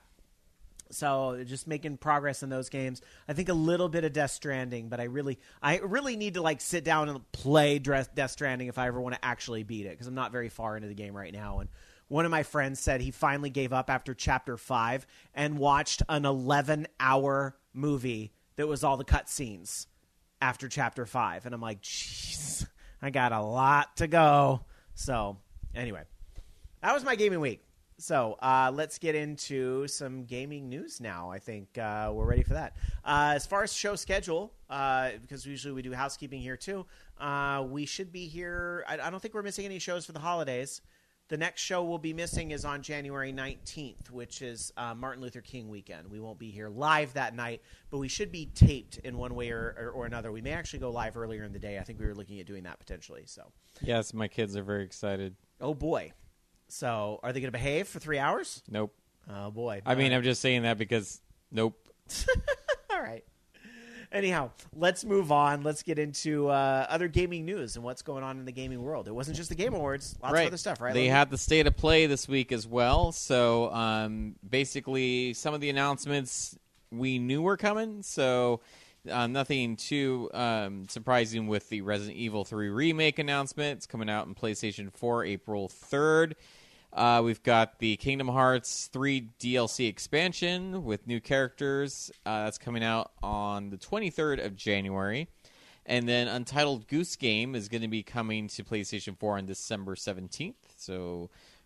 So just making progress in those games. I think a little bit of Death Stranding, but I really need to like sit down and play Death Stranding if I ever want to actually beat it, because I'm not very far into the game right now. And one of my friends said he finally gave up after Chapter 5 and watched an 11-hour movie that was all the cutscenes after Chapter 5. And I'm like, jeez, I got a lot to go. So anyway, that was my gaming week. So let's get into some gaming news now. I think we're ready for that. As far as show schedule, because usually we do housekeeping here too, we should be here. I don't think we're missing any shows for the holidays. The next show we'll be missing is on January 19th, which is Martin Luther King weekend. We won't be here live that night, but we should be taped in one way or another. We may actually go live earlier in the day. I think we were looking at doing that potentially. So, Yes, my kids are very excited. oh boy. So, are they going to behave for 3 hours? Nope. Oh, boy. I mean, I'm just saying that because nope. All right. Anyhow, let's move on. Let's get into other gaming news and what's going on in the gaming world. It wasn't just the Game Awards. Lots of other stuff, right? They Logan? had the State of Play this week as well. So basically, some of the announcements we knew were coming. So nothing too surprising with the Resident Evil 3 remake announcement. It's coming out on PlayStation 4 April 3rd. We've got the Kingdom Hearts 3 DLC expansion with new characters. That's coming out on the 23rd of January. And then Untitled Goose Game is going to be coming to PlayStation 4 on December 17th. So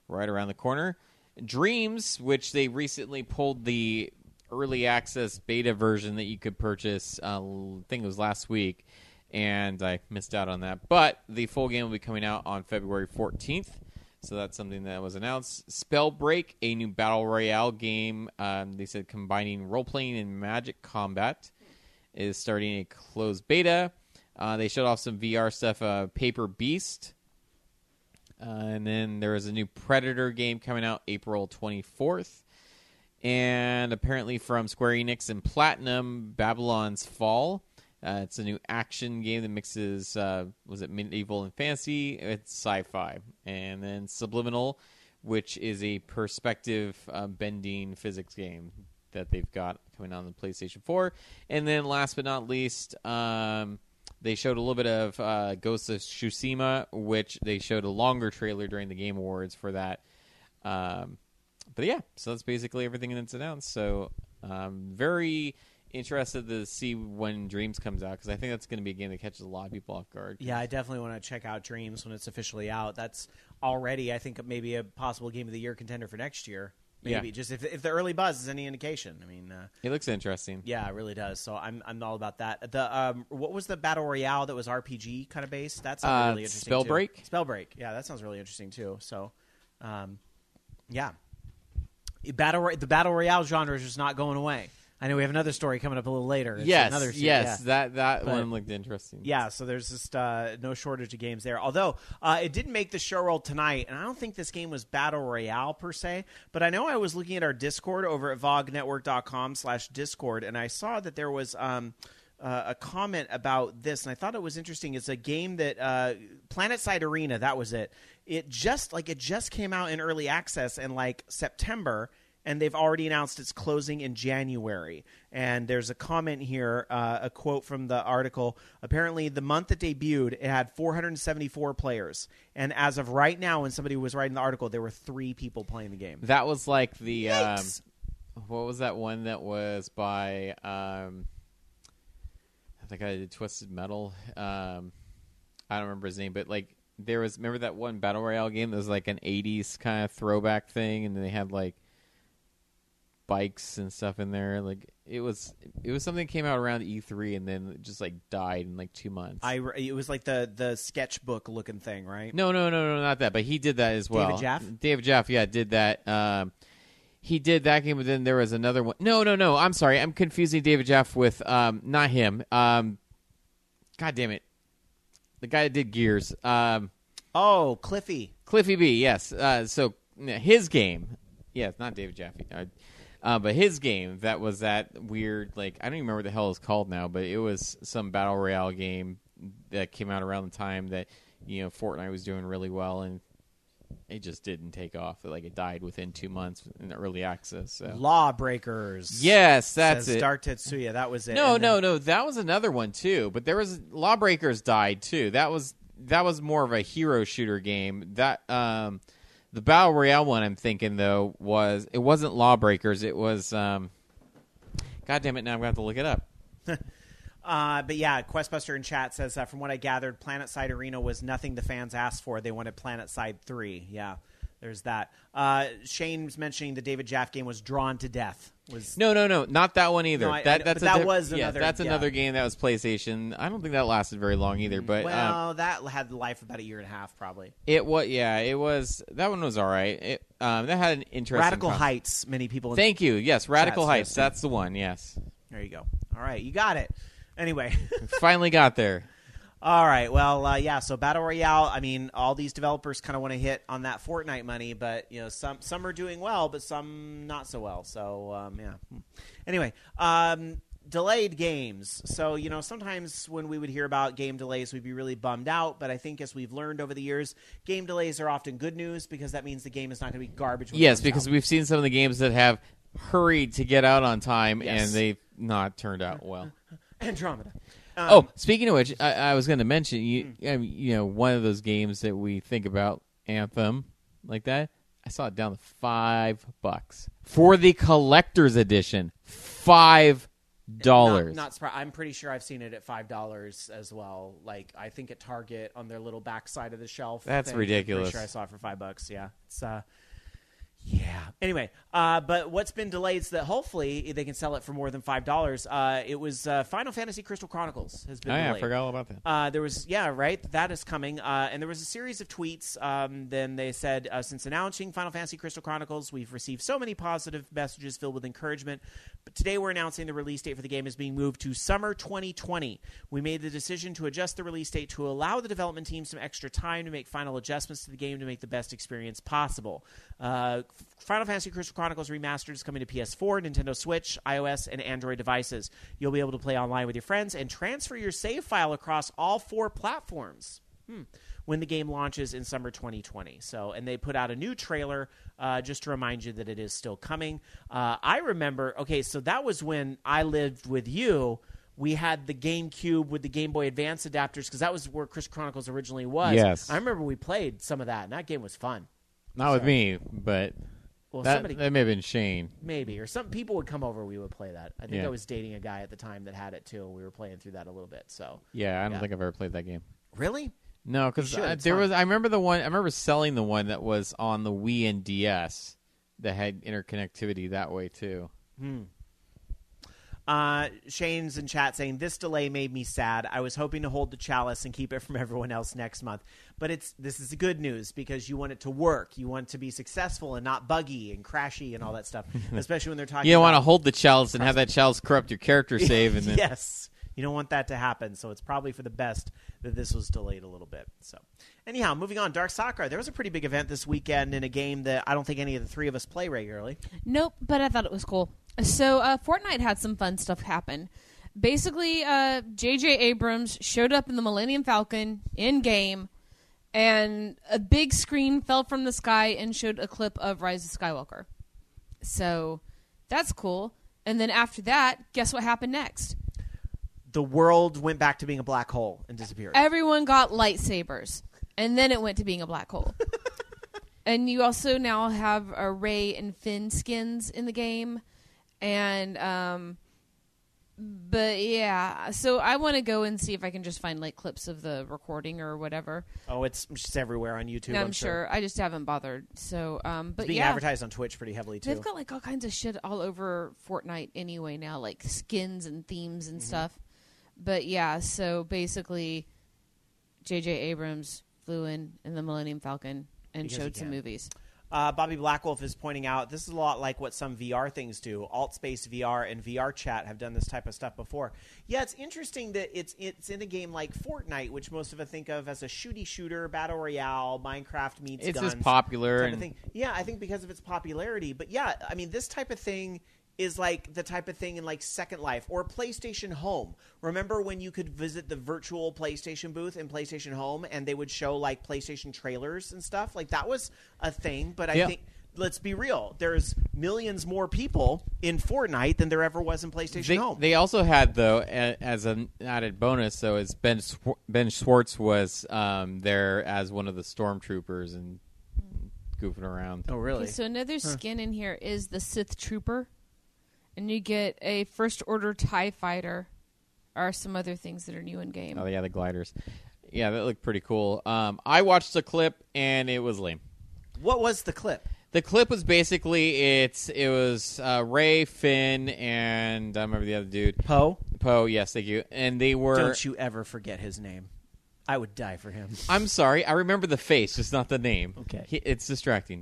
right around the corner. Dreams, which they recently pulled the early access beta version that you could purchase, I think it was last week, and I missed out on that. But the full game will be coming out on February 14th, so that's something that was announced. Spellbreak, a new battle royale game, they said combining role-playing and magic combat, is starting a closed beta. They showed off some VR stuff, Paper Beast. And then there is a new Predator game coming out April 24th. And apparently from Square Enix and Platinum, Babylon's Fall. It's a new action game that mixes, was it medieval and fantasy? It's sci-fi. And then Subliminal, which is a perspective bending physics game that they've got coming out on the PlayStation 4. And then last but not least, they showed a little bit of Ghost of Tsushima, which they showed a longer trailer during the Game Awards for that. But yeah, so that's basically everything that's announced. So very interested to see when Dreams comes out, because I think that's going to be a game that catches a lot of people off guard. Yeah, I definitely want to check out Dreams when it's officially out. That's already, I think, maybe a possible Game of the Year contender for next year. Maybe just if the early buzz is any indication. I mean, it looks interesting. Yeah, it really does. So I'm all about that. The what was the battle royale that was RPG kind of based? That sounds really interesting. Spellbreak. Too. Spellbreak. Yeah, that sounds really interesting too. So, yeah, the battle royale genre is just not going away. I know we have another story coming up a little later. It's another series, that one looked interesting. Yeah, so there's just no shortage of games there. Although it didn't make the show roll tonight, and I don't think this game was Battle Royale per se, but I know I was looking at our Discord over at vognetwork.com/Discord, and I saw that there was a comment about this, and I thought it was interesting. It's a game that PlanetSide Arena, that was it. It just came out in early access in like September, and they've already announced it's closing in January. And there's a comment here, a quote from the article. Apparently, the month it debuted, it had 474 players. And as of right now, when somebody was writing the article, there were 3 people playing the game. That was like the what was that one that was by I think I did Twisted Metal. I don't remember his name, but like there was, remember that one Battle Royale game that was like an 80s kind of throwback thing, and then they had like bikes and stuff in there. Like it was something that came out around E3 and then it just like died in like 2 months. It was like the sketchbook looking thing, right? No, not that. But he did that as well. David Jaff, yeah, did that. He did that game, but then there was another one. No. I'm sorry, I'm confusing David Jaff with not him. God damn it, the guy that did Gears. Cliffy B. Yes. So his game. Yeah, it's not David Jaffe. But his game, that was that weird, like, I don't even remember what the hell it's called now, but it was some Battle Royale game that came out around the time that, Fortnite was doing really well, and it just didn't take off. Like, it died within 2 months in early access. So. Lawbreakers. Yes, that's it. Dark Tetsuya, that was it. No, that was another one, too. But there was, Lawbreakers died, too. That was more of a hero shooter game. That, the Battle Royale one I'm thinking, though, it wasn't Lawbreakers. It was, God damn it, now I'm going to have to look it up. But yeah, Questbuster in chat says, from what I gathered, PlanetSide Arena was nothing the fans asked for. They wanted PlanetSide 3. Yeah, there's that. Shane's mentioning the David Jaff game was Drawn to Death. No, not that one either. No, that was another. That's another game that was PlayStation. I don't think that lasted very long either. But that had life about 1.5 years probably. It was. That one was all right. That had an interesting. Radical Heights. Many people. Thank you. Yes, Radical Heights. That's the one. Yes. There you go. All right, you got it. Anyway, finally got there. All right. Well, yeah. So Battle Royale. I mean, all these developers kind of want to hit on that Fortnite money, but some are doing well, but some not so well. So yeah. Anyway, delayed games. So sometimes when we would hear about game delays, we'd be really bummed out. But I think as we've learned over the years, game delays are often good news because that means the game is not going to be garbage. Yes, because we've seen some of the games that have hurried to get out on time, and they've not turned out well. Andromeda. Speaking of which, I was going to mention, one of those games that we think about, Anthem, like that, I saw it down to $5 for the collector's edition. $5. Not surprised. I'm pretty sure I've seen it at $5 as well. Like I think at Target on their little back side of the shelf. That's thing. ridiculous. I'm pretty sure I saw it for $5. Yeah, it's yeah. Anyway, but what's been delayed is that hopefully they can sell it for more than $5. It was Final Fantasy Crystal Chronicles has been delayed. I forgot all about that. There was, that is coming. And there was a series of tweets. Then they said, since announcing Final Fantasy Crystal Chronicles, we've received so many positive messages filled with encouragement. But today we're announcing the release date for the game is being moved to summer 2020. We made the decision to adjust the release date to allow the development team some extra time to make final adjustments to the game to make the best experience possible. Final Fantasy Crystal Chronicles Remastered is coming to PS4, Nintendo Switch, iOS, and Android devices. You'll be able to play online with your friends and transfer your save file across all 4 platforms when the game launches in summer 2020. And they put out a new trailer just to remind you that it is still coming. I remember, so that was when I lived with you. We had the GameCube with the Game Boy Advance adapters because that was where Crystal Chronicles originally was. Yes. I remember we played some of that, and that game was fun. Not with me, but that may have been Shane. Maybe. Or some people would come over, we would play that. I think I was dating a guy at the time that had it, too, and we were playing through that a little bit. So yeah, I don't think I've ever played that game. Really? No, because there was. I remember the one. I remember selling the one that was on the Wii and DS that had interconnectivity that way, too. Shane's in chat saying, this delay made me sad. I was hoping to hold the chalice and keep it from everyone else next month. But this is the good news because you want it to work. You want it to be successful and not buggy and crashy and all that stuff, especially when they're talking You don't about... want to hold the chalice and have that chalice corrupt your character save. And then... Yes. You don't want that to happen, so it's probably for the best that this was delayed a little bit. So, anyhow, moving on. Dark Sakura. There was a pretty big event this weekend in a game that I don't think any of the 3 of us play regularly. Nope, but I thought it was cool. So, Fortnite had some fun stuff happen. Basically, J.J. Abrams showed up in the Millennium Falcon in-game, and a big screen fell from the sky and showed a clip of Rise of Skywalker. So, that's cool. And then after that, guess what happened next? The world went back to being a black hole and disappeared. Everyone got lightsabers, and then it went to being a black hole. And you also now have Rey and Finn skins in the game. And, but yeah, so I want to go and see if I can just find like clips of the recording or whatever. Oh, it's just everywhere on YouTube. I'm sure. I just haven't bothered. So, but it's being advertised on Twitch pretty heavily too. They've got like all kinds of shit all over Fortnite anyway now, like skins and themes and stuff. But yeah, so basically, J.J. Abrams flew in the Millennium Falcon and showed some movies. Bobby Blackwolf is pointing out this is a lot like what some VR things do. AltSpace VR and VR Chat have done this type of stuff before. Yeah, it's interesting that it's in a game like Fortnite, which most of us think of as a shooter, battle royale, Minecraft meets it's guns. It's just popular. Type of thing. Yeah, I think because of its popularity. But yeah, I mean, this type of thing is like the type of thing in like Second Life or PlayStation Home. Remember when you could visit the virtual PlayStation booth in PlayStation Home and they would show like PlayStation trailers and stuff? Like that was a thing, but I think let's be real. There's millions more people in Fortnite than there ever was in PlayStation Home. They also had, though, as an added bonus, so as Ben Schwartz was there as one of the stormtroopers and goofing around. Oh, really? Okay, so another skin in here is the Sith Trooper. And you get a First Order TIE Fighter, or some other things that are new in game. Oh yeah, the gliders. Yeah, that looked pretty cool. I watched the clip and it was lame. What was the clip? The clip was basically it was Rey, Finn, and I remember the other dude. Poe? Poe, yes, thank you. And they were. Don't you ever forget his name. I would die for him. I'm sorry, I remember the face, just not the name. Okay, it's distracting.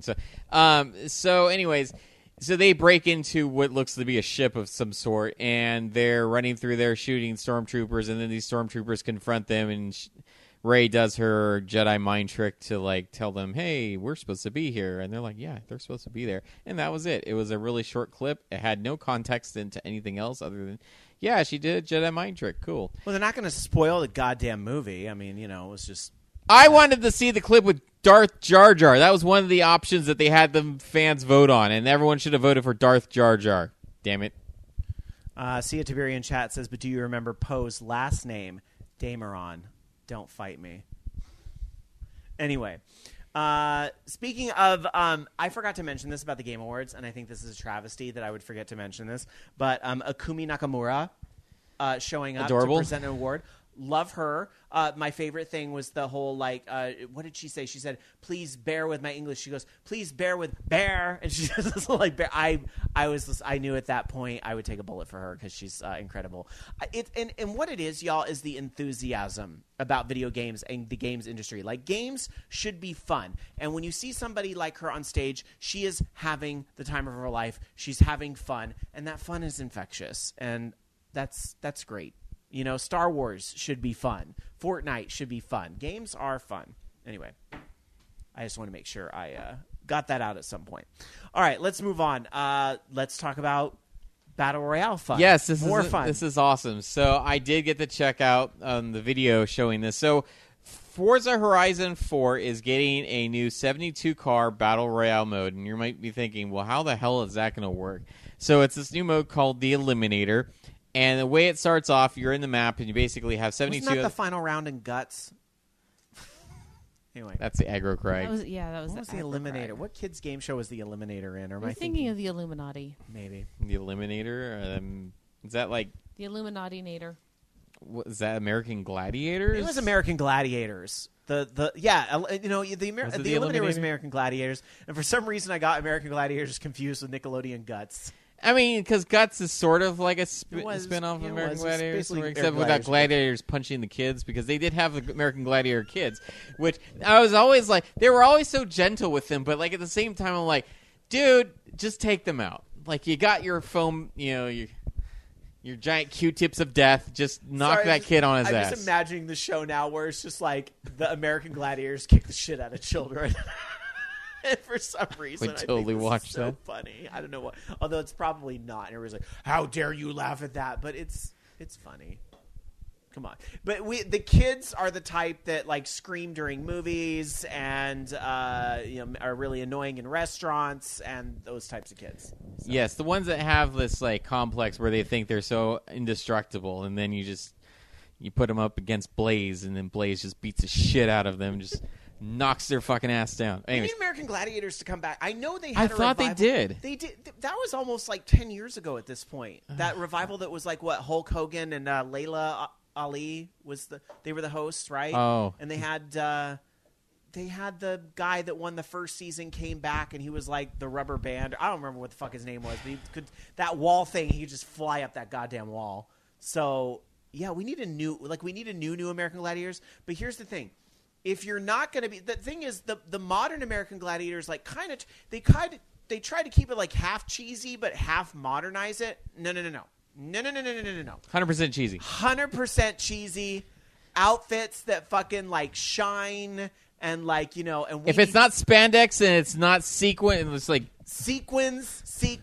So anyways. So they break into what looks to be a ship of some sort, and they're running through there shooting stormtroopers, and then these stormtroopers confront them, and Rey does her Jedi mind trick to like tell them, hey, we're supposed to be here. And they're like, yeah, they're supposed to be there. And that was it. It was a really short clip. It had no context into anything else other than, yeah, she did a Jedi mind trick. Cool. Well, they're not going to spoil the goddamn movie. I mean, it was just... I wanted to see the clip with Darth Jar Jar. That was one of the options that they had the fans vote on, and everyone should have voted for Darth Jar Jar. Damn it. Sia Tiberian chat says, but do you remember Poe's last name? Dameron. Don't fight me. Anyway, Speaking of, I forgot to mention this about the Game Awards, and I think this is a travesty that I would forget to mention this. But Akumi Nakamura showing up Adorable. to present an award. Love her. My favorite thing was the whole what did she say? She said, "Please bear with my English." She goes, "Please bear with bear," and she just like bear. I knew at that point I would take a bullet for her because she's incredible. And what it is, y'all, is the enthusiasm about video games and the games industry. Like, games should be fun, and when you see somebody like her on stage, she is having the time of her life. She's having fun, and that fun is infectious, and that's great. You know, Star Wars should be fun. Fortnite should be fun. Games are fun. Anyway, I just want to make sure I got that out at some point. All right, let's move on. Let's talk about Battle Royale fun. Yes, fun. This is awesome. So I did get to check out the video showing this. So Forza Horizon 4 is getting a new 72-car Battle Royale mode. And you might be thinking, well, how the hell is that going to work? So it's this new mode called the Eliminator. And the way it starts off, you're in the map, and you basically have 72... Wasn't that the final round in Guts? Anyway. That's the aggro cry. That was the What was the aggro Eliminator? cry. What kids' game show was the Eliminator in? Or am You're I thinking of the Illuminati. Maybe. The Eliminator? Is that like... The Illuminati-nator. What, is that American Gladiators? It was American Gladiators. The Eliminator was Eliminator? American Gladiators, and for some reason I got American Gladiators confused with Nickelodeon Guts. I mean, because Guts is sort of like a It was. spin-off of It American was. Gladiators, Basically except American without Gladiators. gladiators punching the kids, because they did have American Gladiator kids, which I was always like, they were always so gentle with them, but like at the same time, I'm like, dude, just take them out. Like, you got your foam, your giant Q-tips of death, just knock Sorry, that kid on his ass. I'm just imagining the show now where it's just like the American Gladiators kick the shit out of children. And for some reason, Would I totally think this watch is so that. funny. I don't know what. Although it's probably not. And everybody's like, "How dare you laugh at that?" But it's funny. Come on. But the kids are the type that like scream during movies and are really annoying in restaurants and those types of kids. So. Yes, the ones that have this like complex where they think they're so indestructible, and then you put them up against Blaze, and then Blaze just beats the shit out of them, just knocks their fucking ass down. We Anyways, need American Gladiators to come back. I know they I had a thought they revival. did. They did. That was almost like 10 years ago at this point. That revival that was like what Hulk Hogan and Layla Ali they were the hosts, right? Oh. And they had the guy that won the first season came back, and he was like the rubber band. I don't remember what the fuck his name was, but that wall thing, he could just fly up that goddamn wall. So yeah, we need a new American Gladiators. But here's the thing. If you're not going to be, the thing is, the modern American Gladiators they try to keep it like half cheesy but half modernize it. No. 100% cheesy. 100% cheesy outfits that fucking like shine and like and If it's not spandex and it's not sequin, and it's like sequins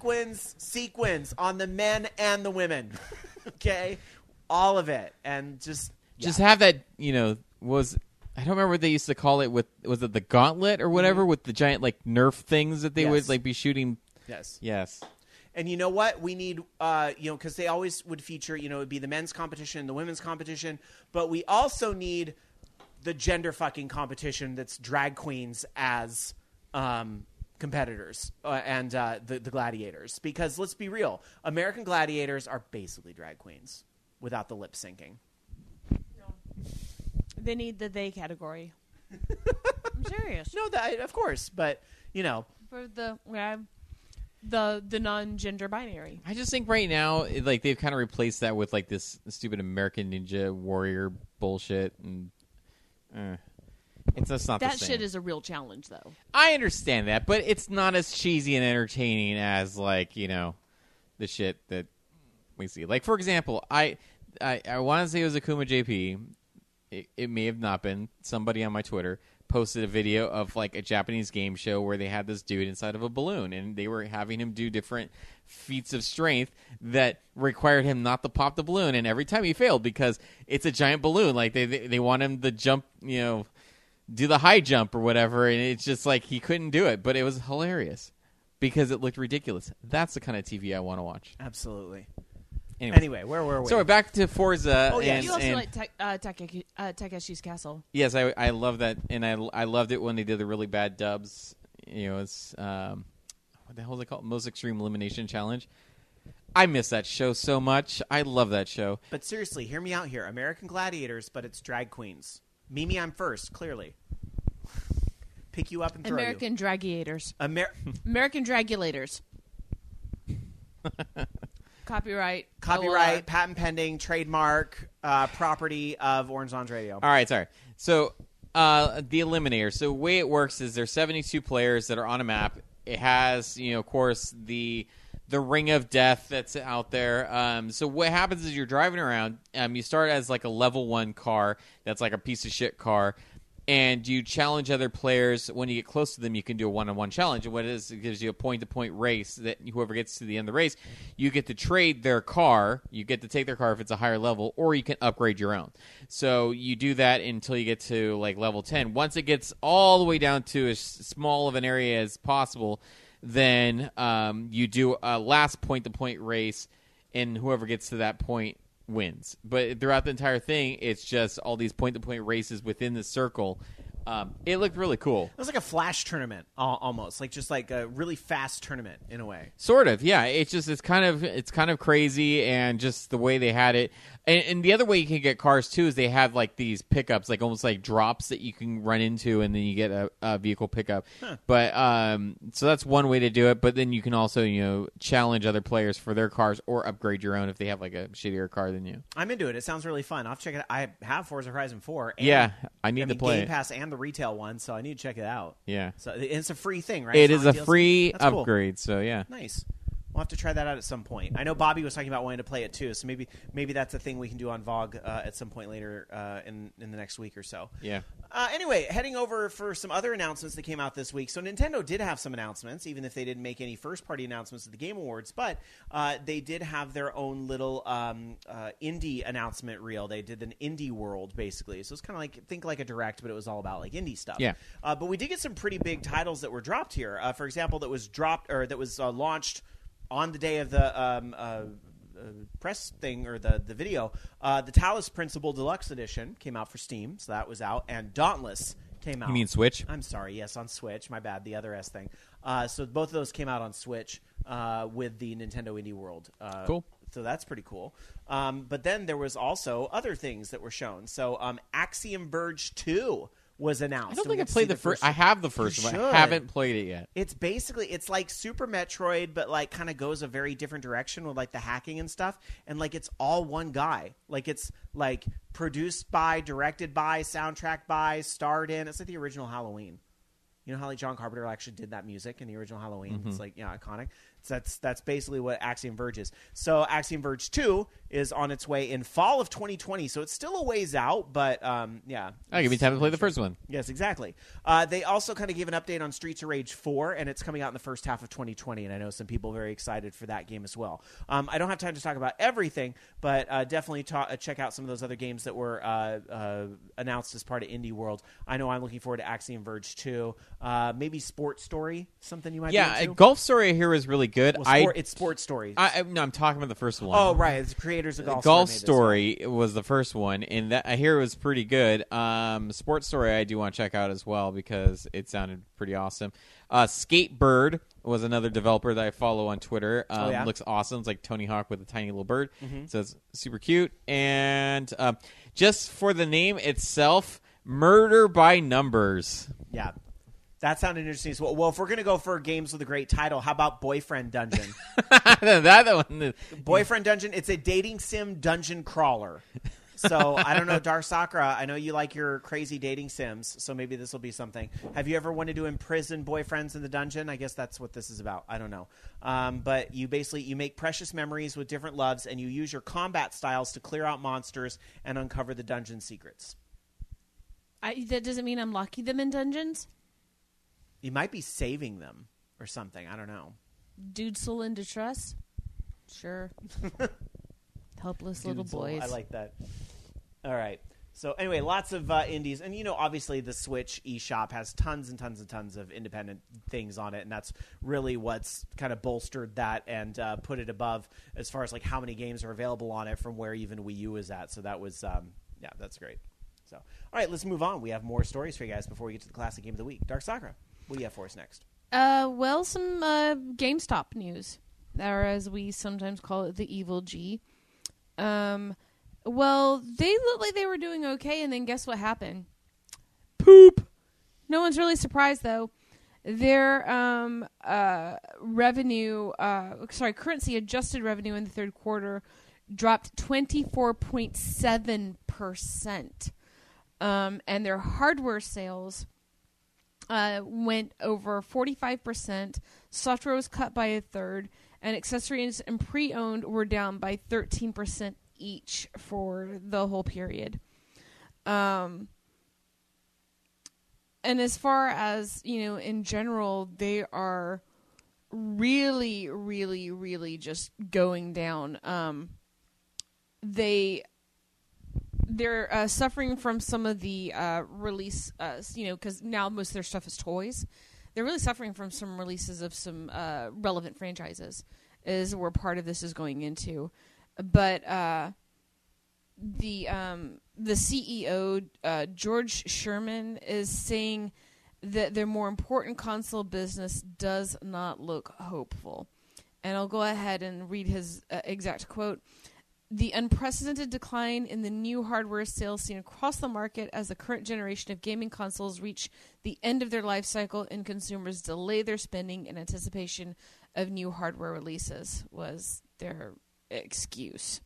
on the men and the women, okay, all of it, and just have that. I don't remember what they used to call it. Was it the gauntlet or whatever with the giant like Nerf things that they would like be shooting? Yes. And you know what? We need, because they always would feature, it would be the men's competition, the women's competition, but we also need the gender fucking competition that's drag queens as competitors and the gladiators. Because let's be real, American Gladiators are basically drag queens without the lip syncing. They need the they category. I'm serious. No, of course, but For the non-gender binary. I just think right now, like they've kind of replaced that with like this stupid American Ninja Warrior bullshit, and it's just not That the same. shit is a real challenge, though. I understand that, but it's not as cheesy and entertaining as like the shit that we see. Like for example, I want to say it was Akuma JP. It may have not been. Somebody on my Twitter posted a video of like a Japanese game show where they had this dude inside of a balloon, and they were having him do different feats of strength that required him not to pop the balloon, and every time he failed because it's a giant balloon. Like they want him to jump, do the high jump or whatever, and it's just like he couldn't do it, but it was hilarious because it looked ridiculous. That's the kind of TV I want to watch. Absolutely. Anyway, where were we? So we're back to Forza. Oh, yeah. and, You also and- like Takeshi's Castle. yes, I love that, and I loved it when they did the really bad dubs. It's what the hell is it called? Most Extreme Elimination Challenge. I miss that show so much. I love that show. But seriously, hear me out here. American Gladiators, but it's drag queens. Mimi, I'm first, clearly. Pick you up and throw American you. Dragulators. American Dragulators. Copyright. Copyright, patent pending, trademark, property of Orange Lounge Radio. All right, sorry. So the Eliminator. So the way it works is there's 72 players that are on a map. It has, of course, the ring of death that's out there. So what happens is you're driving around. You start as like a level 1 car that's like a piece of shit car. And you challenge other players. When you get close to them, you can do a one-on-one challenge. And what it is, it gives you a point-to-point race that whoever gets to the end of the race, you get to trade their car. You get to take their car if it's a higher level, or you can upgrade your own. So you do that until you get to like level 10. Once it gets all the way down to as small of an area as possible, then you do a last point-to-point race, and whoever gets to that point wins. But throughout the entire thing, it's just all these point-to-point races within the circle. It looked really cool. It was like a flash tournament, almost just like a really fast tournament in a way. Sort of, yeah. It's kind of crazy, and just the way they had it. And the other way you can get cars too is they have like these pickups, like almost like drops that you can run into, and then you get a vehicle pickup. Huh. But so that's one way to do it. But then you can also challenge other players for their cars, or upgrade your own if they have like a shittier car than you. I'm into it. It sounds really fun. I'll check it out. I have Forza Horizon 4. And, yeah, I need to play Game it. Pass and the retail one, so I need to check it out. Yeah, so it's a free thing, right? It It's is not a DLC? free That's cool. upgrade. So yeah, nice. We'll have to try that out at some point. I know Bobby was talking about wanting to play it too, so maybe that's a thing we can do on VOG at some point later in the next week or so. Yeah. Anyway, heading over for some other announcements that came out this week. So Nintendo did have some announcements, even if they didn't make any first-party announcements at the Game Awards. But they did have their own little indie announcement reel. They did an indie world, basically. So it's kind of think like a direct, but it was all about like indie stuff. Yeah. But we did get some pretty big titles that were dropped here. For example, that was launched on the day of the press thing, or the video. The Talos Principle Deluxe Edition came out for Steam, so that was out, and Dauntless came out. You mean Switch? I'm sorry, yes, on Switch. My bad, the other S thing. So both of those came out on Switch with the Nintendo Indie World. Cool. So that's pretty cool. But then there was also other things that were shown. So Axiom Verge 2 was announced. I don't And we think I got to played see the first. I have the first one. should. I haven't played it yet. It's like Super Metroid, but like kind of goes a very different direction with like the hacking and stuff. And like it's all one guy. Like it's like produced by, directed by, soundtrack by, starred in. It's like the original Halloween. You know how like John Carpenter actually did that music in the original Halloween? Mm-hmm. It's like, iconic. So that's basically what Axiom Verge is. So Axiom Verge 2 is on its way in fall of 2020. So it's still a ways out, but yeah. Give me time to play the first one. Yes, exactly. They also kind of gave an update on Streets of Rage 4, and it's coming out in the first half of 2020, and I know some people are very excited for that game as well. I don't have time to talk about everything, but definitely check out some of those other games that were announced as part of Indie World. I know I'm looking forward to Axiom Verge 2. Maybe Sports Story, something you might be into? Golf Story I hear is really good. Well, it's Sports Story. No, I'm talking about the first one. Oh, right. It's the creators of Golf Golf Story. Story was the first one, and that I hear it was pretty good. Sports Story I do want to check out as well because it sounded pretty awesome. Skatebird was another developer that I follow on Twitter. Looks awesome. It's like Tony Hawk with a tiny little bird. Mm-hmm. So it's super cute. And just for the name itself, Murder by Numbers. Yeah. That sounded interesting. Well, if we're going to go for games with a great title, how about Boyfriend Dungeon? that one. Boyfriend Dungeon. It's a dating sim dungeon crawler. So, I don't know, Dark Sakura, I know you like your crazy dating sims, so maybe this will be something. Have you ever wanted to imprison boyfriends in the dungeon? I guess that's what this is about. I don't know. But you make precious memories with different loves, and you use your combat styles to clear out monsters and uncover the dungeon secrets. That doesn't mean I'm locking them in dungeons? You might be saving them or something. I don't know. Dude soul in distress? Sure. Helpless little Dude's little- boys. I like that. All right. So anyway, lots of indies, and obviously the Switch eShop has tons and tons and tons of independent things on it, and that's really what's kind of bolstered that and put it above as far as like how many games are available on it from where even Wii U is at. So that was that's great. So all right, let's move on. We have more stories for you guys before we get to the classic game of the week. Dark Sakura, what do you have for us next? Well, some GameStop news, or as we sometimes call it, the Evil G. Well, they looked like they were doing okay, and then guess what happened? Poop. No one's really surprised, though. Their currency-adjusted revenue in the third quarter dropped 24.7%. And their hardware sales went over 45%. Software was cut by a third, and accessories and pre-owned were down by 13% each for the whole period. And as far as, in general, they are really, really, really just going down. They're suffering from some of the release, because now most of their stuff is toys. They're really suffering from some releases of some relevant franchises, is where part of this is going into. But the CEO, George Sherman, is saying that their more important console business does not look hopeful. And I'll go ahead and read his exact quote. The unprecedented decline in the new hardware sales seen across the market as the current generation of gaming consoles reach the end of their life cycle and consumers delay their spending in anticipation of new hardware releases was their excuse.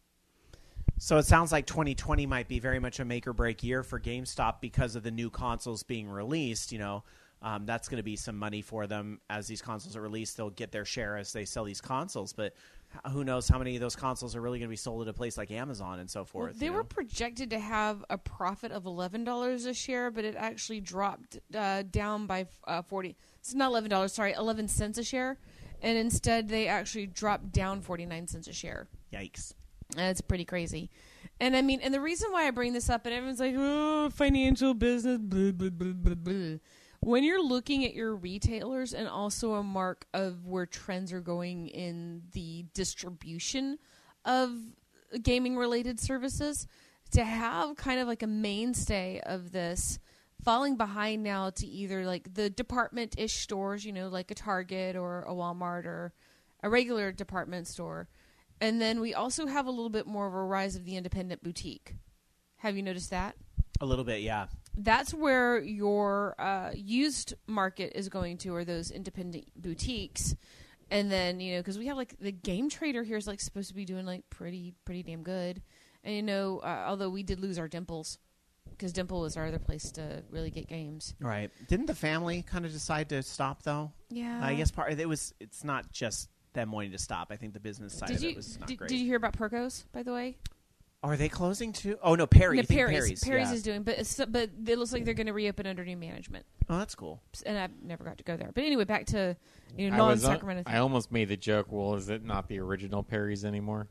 So it sounds like 2020 might be very much a make-or-break year for GameStop because of the new consoles being released. That's going to be some money for them as these consoles are released. They'll get their share as they sell these consoles, but who knows how many of those consoles are really going to be sold at a place like Amazon and so forth. Well, they were projected to have a profit of $11 a share, but it actually dropped down by 40. It's not $11, sorry, 11 cents a share, and instead they actually dropped down 49 cents a share. Yikes. It's pretty crazy. And I mean, and the reason why I bring this up, and everyone's like, oh, financial business, blah, blah, blah, blah, blah. When you're looking at your retailers and also a mark of where trends are going in the distribution of gaming-related services, to have kind of like a mainstay of this falling behind now to either like the department-ish stores, like a Target or a Walmart or a regular department store. And then we also have a little bit more of a rise of the independent boutique. Have you noticed that? A little bit, yeah. That's where your used market is going to, or those independent boutiques. And then, because we have like the Game Trader here is like supposed to be doing like pretty damn good. And although we did lose our Dimples, because Dimple was our other place to really get games. Right. Didn't the family kind of decide to stop though? Yeah. I guess it's not just them wanting to stop. I think the business side of it was not great. Did you hear about Perco's, by the way? Are they closing too? Oh no, Perry. No, Perry's yeah. is doing, but it looks like they're going to reopen under new management. Oh, that's cool. And I've never got to go there. But anyway, back to non-Sacramento. I almost made the joke. Well, is it not the original Perry's anymore?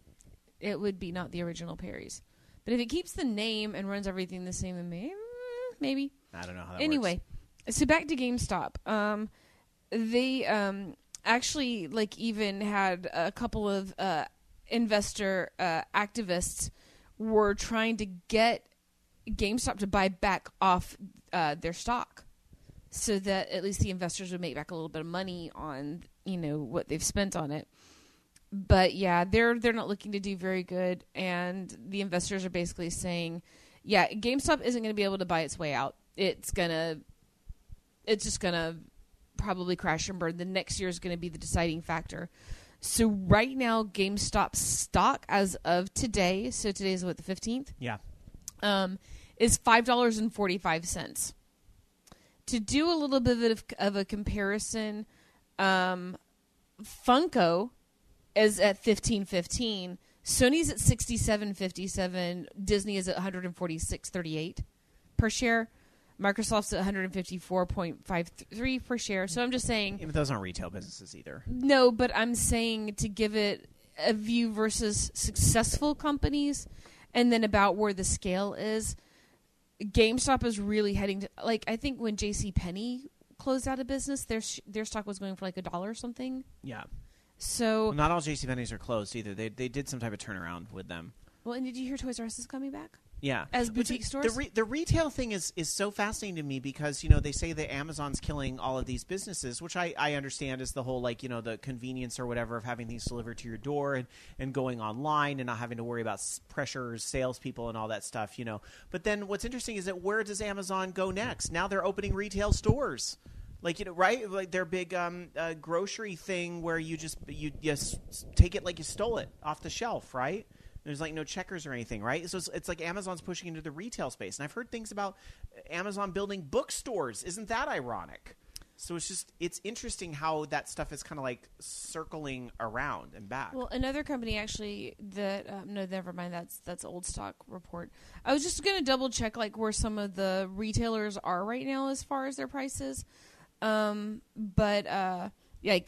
It would be not the original Perry's, but if it keeps the name and runs everything the same, then maybe. I don't know how that anyway, works. So back to GameStop. They actually even had a couple of investor activists were trying to get GameStop to buy back off their stock, so that at least the investors would make back a little bit of money on what they've spent on it. But yeah, they're not looking to do very good, and the investors are basically saying, yeah, GameStop isn't going to be able to buy its way out. It's just gonna probably crash and burn. The next year is going to be the deciding factor. So right now, GameStop stock as of today, so today's the 15th? Yeah. Is $5.45. To do a little bit of a comparison, Funko is at $15.15. Sony's at $67.57. Disney is at $146.38 per share. Microsoft's at $154.53 per share. So I'm just saying... Yeah, but those aren't retail businesses either. No, but I'm saying to give it a view versus successful companies and then about where the scale is, GameStop is really heading to, like, I think when JCPenney closed out of business, their stock was going for like $1 or something. Yeah. So Well, not all JCPenney's are closed either. They did some type of turnaround with them. well, and did you hear Toys R Us is coming back Yeah. as But boutique stores? The retail thing is so fascinating to me because, they say that Amazon's killing all of these businesses, which I understand is the whole, like, the convenience or whatever of having things delivered to your door and going online and not having to worry about pressures, salespeople, and all that stuff, But then what's interesting is that where does Amazon go next? Now they're opening retail stores. Like, right? Like their big grocery thing where you just take it like you stole it off the shelf, right? There's like no checkers or anything, right? So it's like Amazon's pushing into the retail space. And I've heard things about Amazon building bookstores. Isn't that ironic? So it's interesting how that stuff is kind of like circling around and back. Well, another company actually that no, never mind. That's Old Stock Report. I was just going to double check like where some of the retailers are right now as far as their prices. But like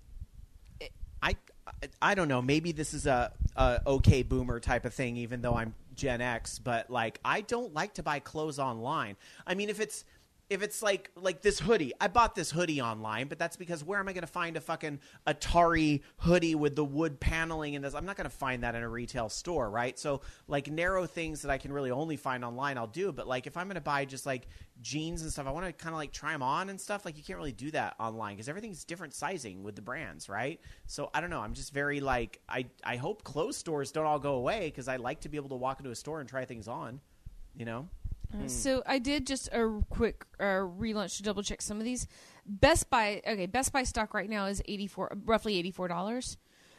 I don't know. Maybe this is a okay boomer type of thing, even though I'm Gen X. But like, I don't like to buy clothes online. I mean, if it's like this hoodie, I bought this hoodie online, but that's because where am I going to find a fucking Atari hoodie with the wood paneling and this? I'm not going to find that in a retail store, right? So like narrow things that I can really only find online, I'll do. But like if I'm going to buy just like jeans and stuff, I want to kind of like try them on and stuff. Like you can't really do that online because everything's different sizing with the brands, right? So I don't know. I'm just very like I hope clothes stores don't all go away because I like to be able to walk into a store and try things on, So I did just a quick relaunch to double check some of these. Best Buy stock right now is roughly $84.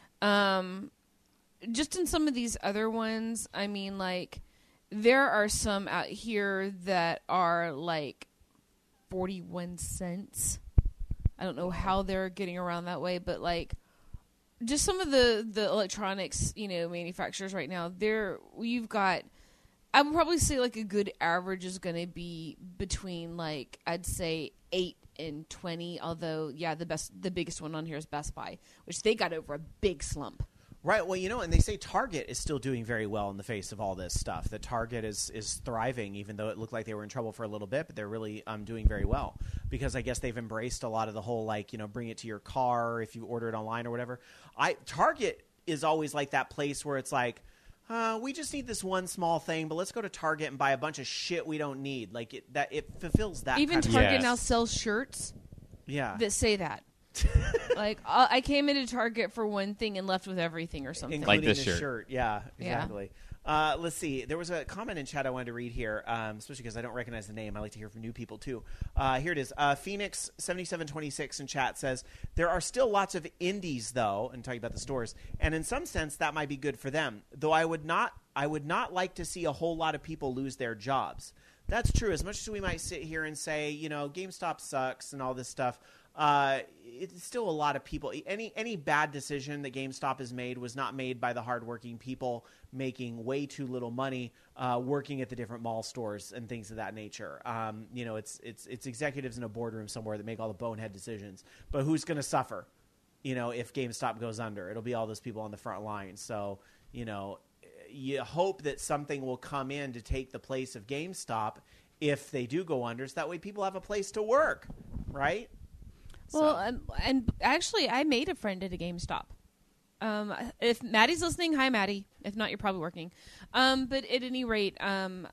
Just in some of these other ones, I mean, like there are some out here that are like 41 cents. I don't know how they're getting around that way, but like just some of the electronics, manufacturers right now, you've got. I would probably say like a good average is going to be between like I'd say 8 and 20. Although the biggest one on here is Best Buy, which they got over a big slump. Right. Well, and they say Target is still doing very well in the face of all this stuff. That Target is thriving, even though it looked like they were in trouble for a little bit, but they're really doing very well because I guess they've embraced a lot of the whole like bring it to your car if you order it online or whatever. Target is always like that place where it's like. We just need this one small thing, but let's go to Target and buy a bunch of shit we don't need. Like it fulfills that. Even kind of Target Yes. now sells shirts that say that. Like I came into Target for one thing and left with everything or something. including Like this the shirt. Yeah, exactly. Let's see. There was a comment in chat I wanted to read here, especially because I don't recognize the name. I like to hear from new people, too. Here it is. Phoenix7726 in chat says, there are still lots of indies, though, and talking about the stores, and in some sense, that might be good for them, though I would not like to see a whole lot of people lose their jobs. That's true. As much as we might sit here and say, GameStop sucks and all this stuff, it's still a lot of people. Any bad decision that GameStop has made was not made by the hardworking people making way too little money working at the different mall stores and things of that nature. It's executives in a boardroom somewhere that make all the bonehead decisions. But who's going to suffer? If GameStop goes under, it'll be all those people on the front line. So you hope that something will come in to take the place of GameStop if they do go under, so that way people have a place to work, right? Well, and actually, I made a friend at a GameStop. If Maddie's listening, hi, Maddie. If not, you're probably working. But at any rate, when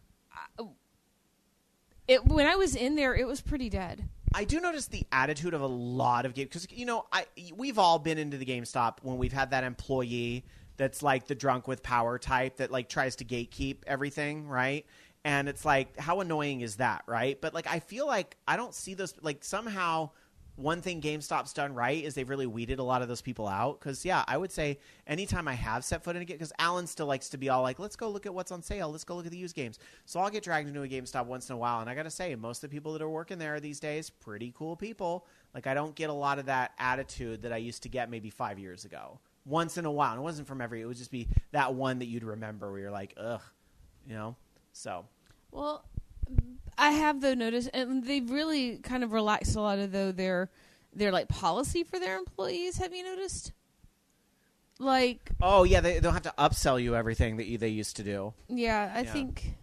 I was in there, it was pretty dead. I do notice the attitude of a lot of games because we've all been into the GameStop when we've had that employee that's like the drunk with power type that like tries to gatekeep everything, right? And it's like, how annoying is that, right? But like, I feel like I don't see those like somehow. One thing GameStop's done right is they've really weeded a lot of those people out. Because, I would say anytime I have set foot in a game, because Alan still likes to be all like, let's go look at what's on sale. Let's go look at the used games. So I'll get dragged into a GameStop once in a while. And I got to say, most of the people that are working there these days, pretty cool people. Like, I don't get a lot of that attitude that I used to get maybe 5 years ago. Once in a while. And it wasn't from it would just be that one that you'd remember where you're like, ugh, so. Well, I have though noticed, and they've really kind of relaxed a lot of their like policy for their employees. Have you noticed? Like, Oh yeah, they don't have to upsell you everything that they used to do. yeah, I Yeah. think.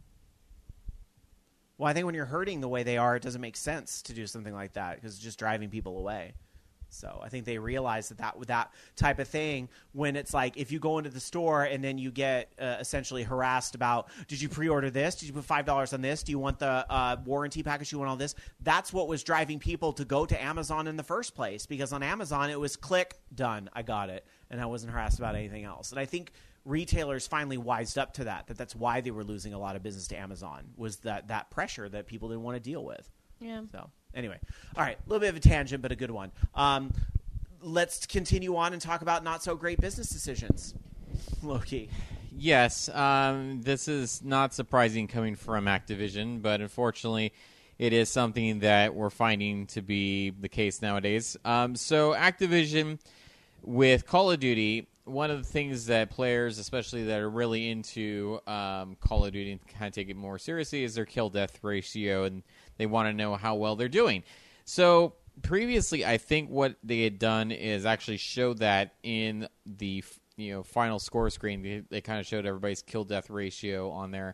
Well, I think when you're hurting the way they are, it doesn't make sense to do something like that because it's just driving people away. So I think they realize that type of thing, when it's like if you go into the store and then you get essentially harassed about, did you pre-order this? Did you put $5 on this? Do you want the warranty package? Do you want all this? That's what was driving people to go to Amazon in the first place, because on Amazon it was click, done, I got it, and I wasn't harassed about anything else. And I think retailers finally wised up to that's why they were losing a lot of business to Amazon, was that pressure that people didn't want to deal with. Yeah. So anyway, all right, a little bit of a tangent, but a good one. Let's continue on and talk about not so great business decisions. Loki. Yes, this is not surprising coming from Activision, but unfortunately, it is something that we're finding to be the case nowadays. So Activision, with Call of Duty, one of the things that players, especially that are really into Call of Duty and kind of take it more seriously, is their kill-death ratio, and they want to know how well they're doing. So previously, I think what they had done is actually show that in the final score screen. They kind of showed everybody's kill-death ratio on there.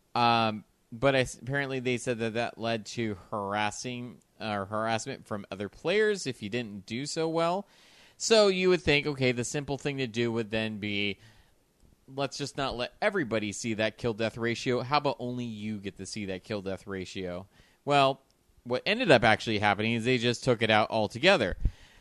But apparently they said that led to harassment from other players if you didn't do so well. So you would think, okay, the simple thing to do would then be, let's just not let everybody see that kill-death ratio. How about only you get to see that kill-death ratio? Well, what ended up actually happening is they just took it out altogether.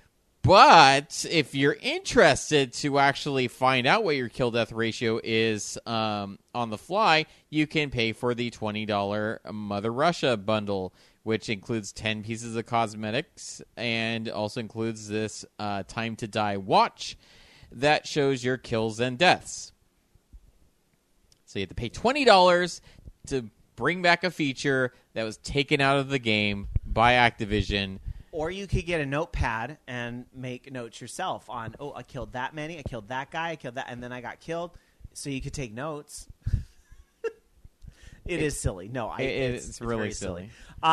But if you're interested to actually find out what your kill-death ratio is on the fly, you can pay for the $20 Mother Russia bundle, which includes 10 pieces of cosmetics and also includes this Time to Die watch that shows your kills and deaths. So you have to pay $20 to bring back a feature that was taken out of the game by Activision. Or you could get a notepad and make notes yourself on, I killed that many, I killed that guy, I killed that, and then I got killed. So you could take notes. It is silly. No, it's really very silly.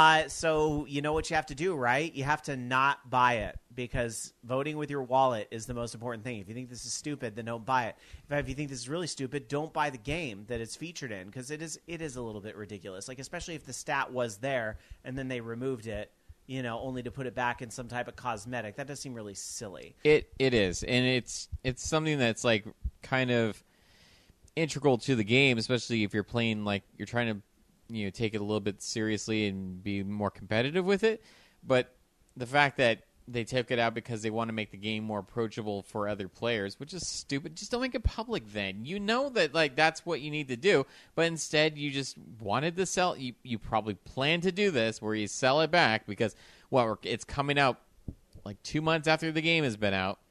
So you know what you have to do, right? You have to not buy it, because voting with your wallet is the most important thing. If you think this is stupid, then don't buy it. If you think this is really stupid, don't buy the game that it's featured in, because it is a little bit ridiculous. Like, especially if the stat was there and then they removed it, only to put it back in some type of cosmetic. That does seem really silly. It is, and it's something that's like kind of integral to the game, especially if you're playing, like, you're trying to take it a little bit seriously and be more competitive with it. But the fact that they took it out because they want to make the game more approachable for other players, which is stupid. Just don't make it public then. You know that, like, that's what you need to do, but instead you just wanted to sell. You probably planned to do this where you sell it back because, well, it's coming out like 2 months after the game has been out.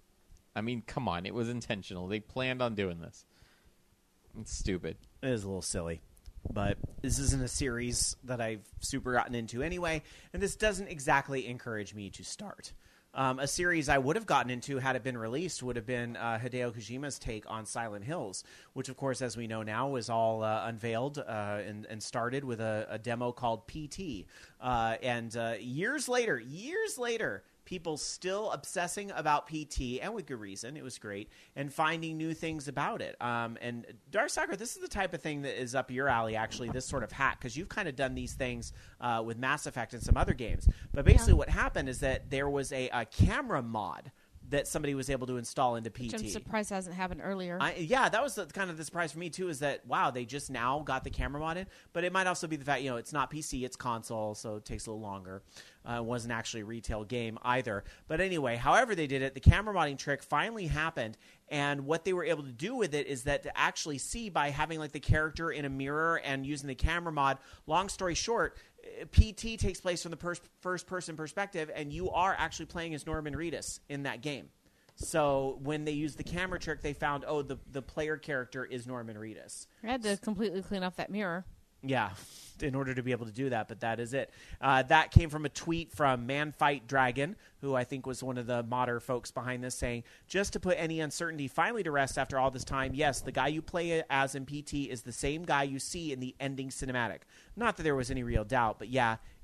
I mean, come on. It was intentional. They planned on doing this. It's stupid. It is a little silly. But this isn't a series that I've super gotten into anyway, and this doesn't exactly encourage me to start. A series I would have gotten into had it been released would have been Hideo Kojima's take on Silent Hills, which, of course, as we know now, was all unveiled and started with a demo called PT. And years later, people still obsessing about PT, and with good reason. It was great, and finding new things about it. And Darkstalker, this is the type of thing that is up your alley, actually, this sort of hack, because you've kind of done these things with Mass Effect and some other games. But basically what happened is that there was a camera mod that somebody was able to install into PT. Which I'm surprised hasn't happened earlier. That was kind of the surprise for me, too, is that, wow, they just now got the camera mod in. But it might also be the fact, it's not PC, it's console, so it takes a little longer. It wasn't actually a retail game either. But anyway, however they did it, the camera modding trick finally happened. And what they were able to do with it is that to actually see by having, like, the character in a mirror and using the camera mod, long story short, PT takes place from the first-person perspective, and you are actually playing as Norman Reedus in that game. So when they used the camera trick, they found, the player character is Norman Reedus. I had to completely clean off that mirror. Yeah, in order to be able to do that, but that is it. That came from a tweet from Manfight Dragon, who I think was one of the modder folks behind this, saying, just to put any uncertainty finally to rest after all this time, yes, the guy you play as in PT is the same guy you see in the ending cinematic. Not that there was any real doubt, but yeah,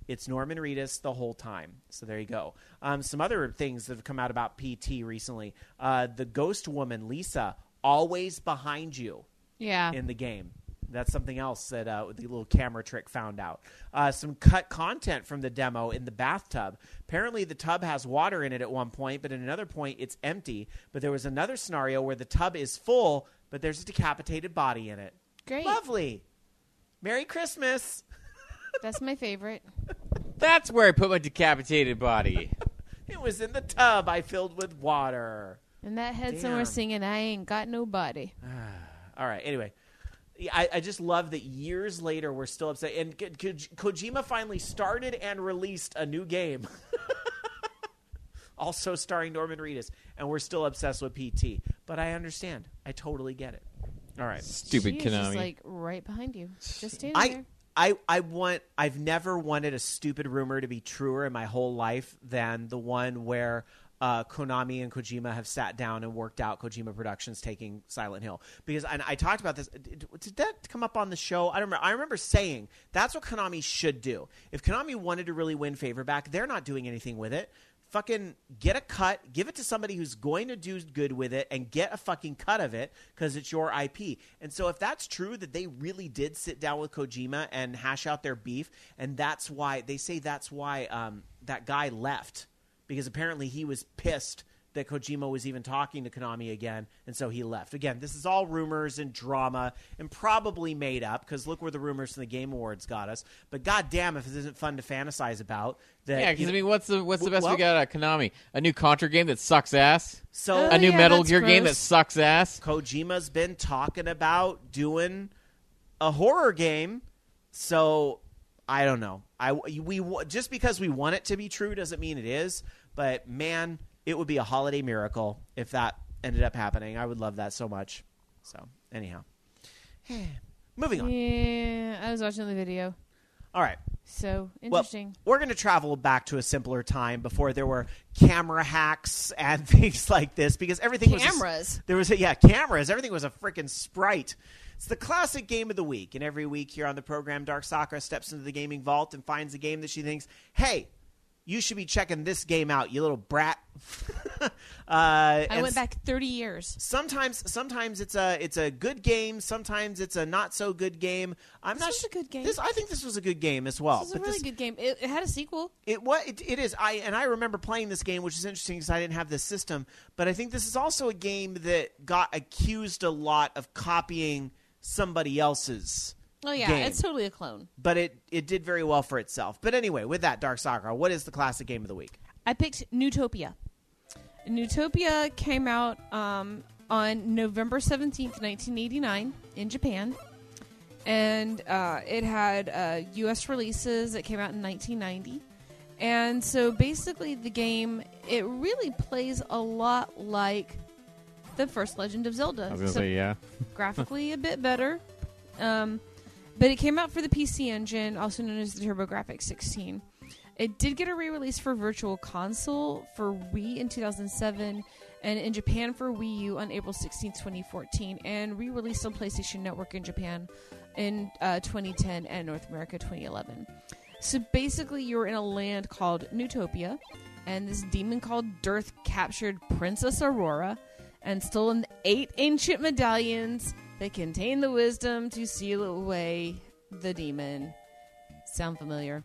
It's Norman Reedus the whole time. So there you go. Some other things that have come out about PT recently. The ghost woman, Lisa, always behind you Yeah. in the game. That's something else that the little camera trick found out. Some cut content from the demo in the bathtub. Apparently the tub has water in it at one point, but at another point it's empty. But there was another scenario where the tub is full, but there's a decapitated body in it. Great. Lovely. Merry Christmas. That's my favorite. That's where I put my decapitated body. It was in the tub I filled with water. And that head Damn. somewhere singing, I ain't got no body. All right. Anyway, I just love that years later we're still upset. And Kojima finally started and released a new game. Also starring Norman Reedus. And we're still obsessed with PT. But I understand. I totally get it. All right. Stupid She is Konami. just like right behind you. Just standing there. I've never wanted a stupid rumor to be truer in my whole life than the one where Konami and Kojima have sat down and worked out Kojima Productions taking Silent Hill. Because and I talked about this. Did that come up on the show? I don't remember. I remember saying that's what Konami should do. If Konami wanted to really win favor back, they're not doing anything with it. Fucking get a cut, give it to somebody who's going to do good with it, and get a fucking cut of it because it's your IP. And so if that's true that they really did sit down with Kojima and hash out their beef, and that's why they say that's why that guy left, because apparently he was pissed that Kojima was even talking to Konami again, and so he left. Again, this is all rumors and drama and probably made up, because look where the rumors from the Game Awards got us. But goddamn, if this isn't fun to fantasize about. That, Yeah, because I mean, what's the best well- we got out of Konami? A new Contra game that sucks ass. So A new yeah, Metal that's Gear game that gross. sucks ass. Kojima's been talking about doing a horror game, so I don't know. Just because we want it to be true doesn't mean it is. But man, it would be a holiday miracle if that ended up happening. I would love that so much. So anyhow, moving on. Yeah, I was watching the video. All right. So Well, interesting. we're going to travel back to a simpler time before there were camera hacks and things like this, because everything Cameras. was cameras. Everything was a freaking sprite. It's the classic game of the week, and every week here on the program, Dark Sakura steps into the gaming vault and finds a game that she thinks, hey, you should be checking this game out, you little brat. I went back 30 years. Sometimes it's a good game. Sometimes it's a not so good game. I'm This not was a good game. I think this was a good game as well. This is a But really good game. It had a sequel. It is. I remember playing this game, which is interesting because I didn't have this system. But I think this is also a game that got accused a lot of copying somebody else's. Oh, yeah. game. It's totally a clone. But it did very well for itself. But anyway, with that, Dark Sakura, what is the classic game of the week? I picked Newtopia. Newtopia came out on November 17th, 1989 in Japan. And it had U.S. releases that came out in 1990. And so basically the game, it really plays a lot like the first Legend of Zelda. I was going to So say, yeah. graphically a bit better. But it came out for the PC Engine, also known as the TurboGrafx 16. It did get a re-release for Virtual Console for Wii in 2007, and in Japan for Wii U on April 16, 2014, and re-released on PlayStation Network in Japan in 2010 and North America 2011. So basically, you're in a land called Newtopia, and this demon called Dearth captured Princess Aurora and stolen 8 ancient medallions that contain the wisdom to seal away the demon. Sound familiar?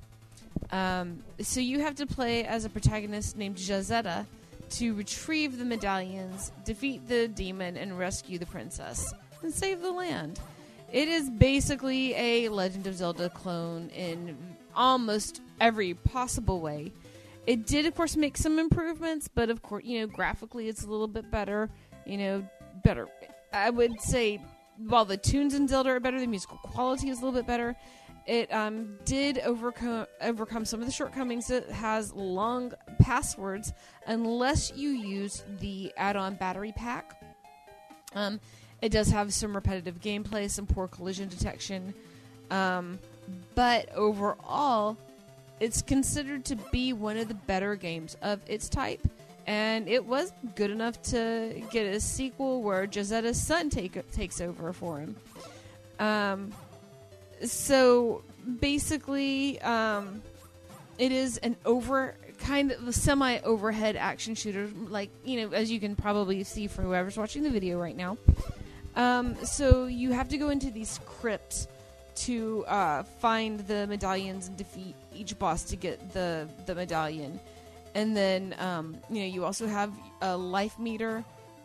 So you have to play as a protagonist named Jazetta to retrieve the medallions, defeat the demon, and rescue the princess, and save the land. It is basically a Legend of Zelda clone in almost every possible way. It did, of course, make some improvements, but of course, graphically it's a little bit better. Better. I would say, while the tunes in Zelda are better, the musical quality is a little bit better. It did overcome some of the shortcomings. It has long passwords unless you use the add-on battery pack. It does have some repetitive gameplay, some poor collision detection. But overall, it's considered to be one of the better games of its type. And it was good enough to get a sequel where Jazetta's son takes over for him. So basically, It is an kind of a semi-overhead action shooter, like, as you can probably see for whoever's watching the video right now. So you have to go into these crypts to find the medallions and defeat each boss to get the medallion. And then, you also have a life meter,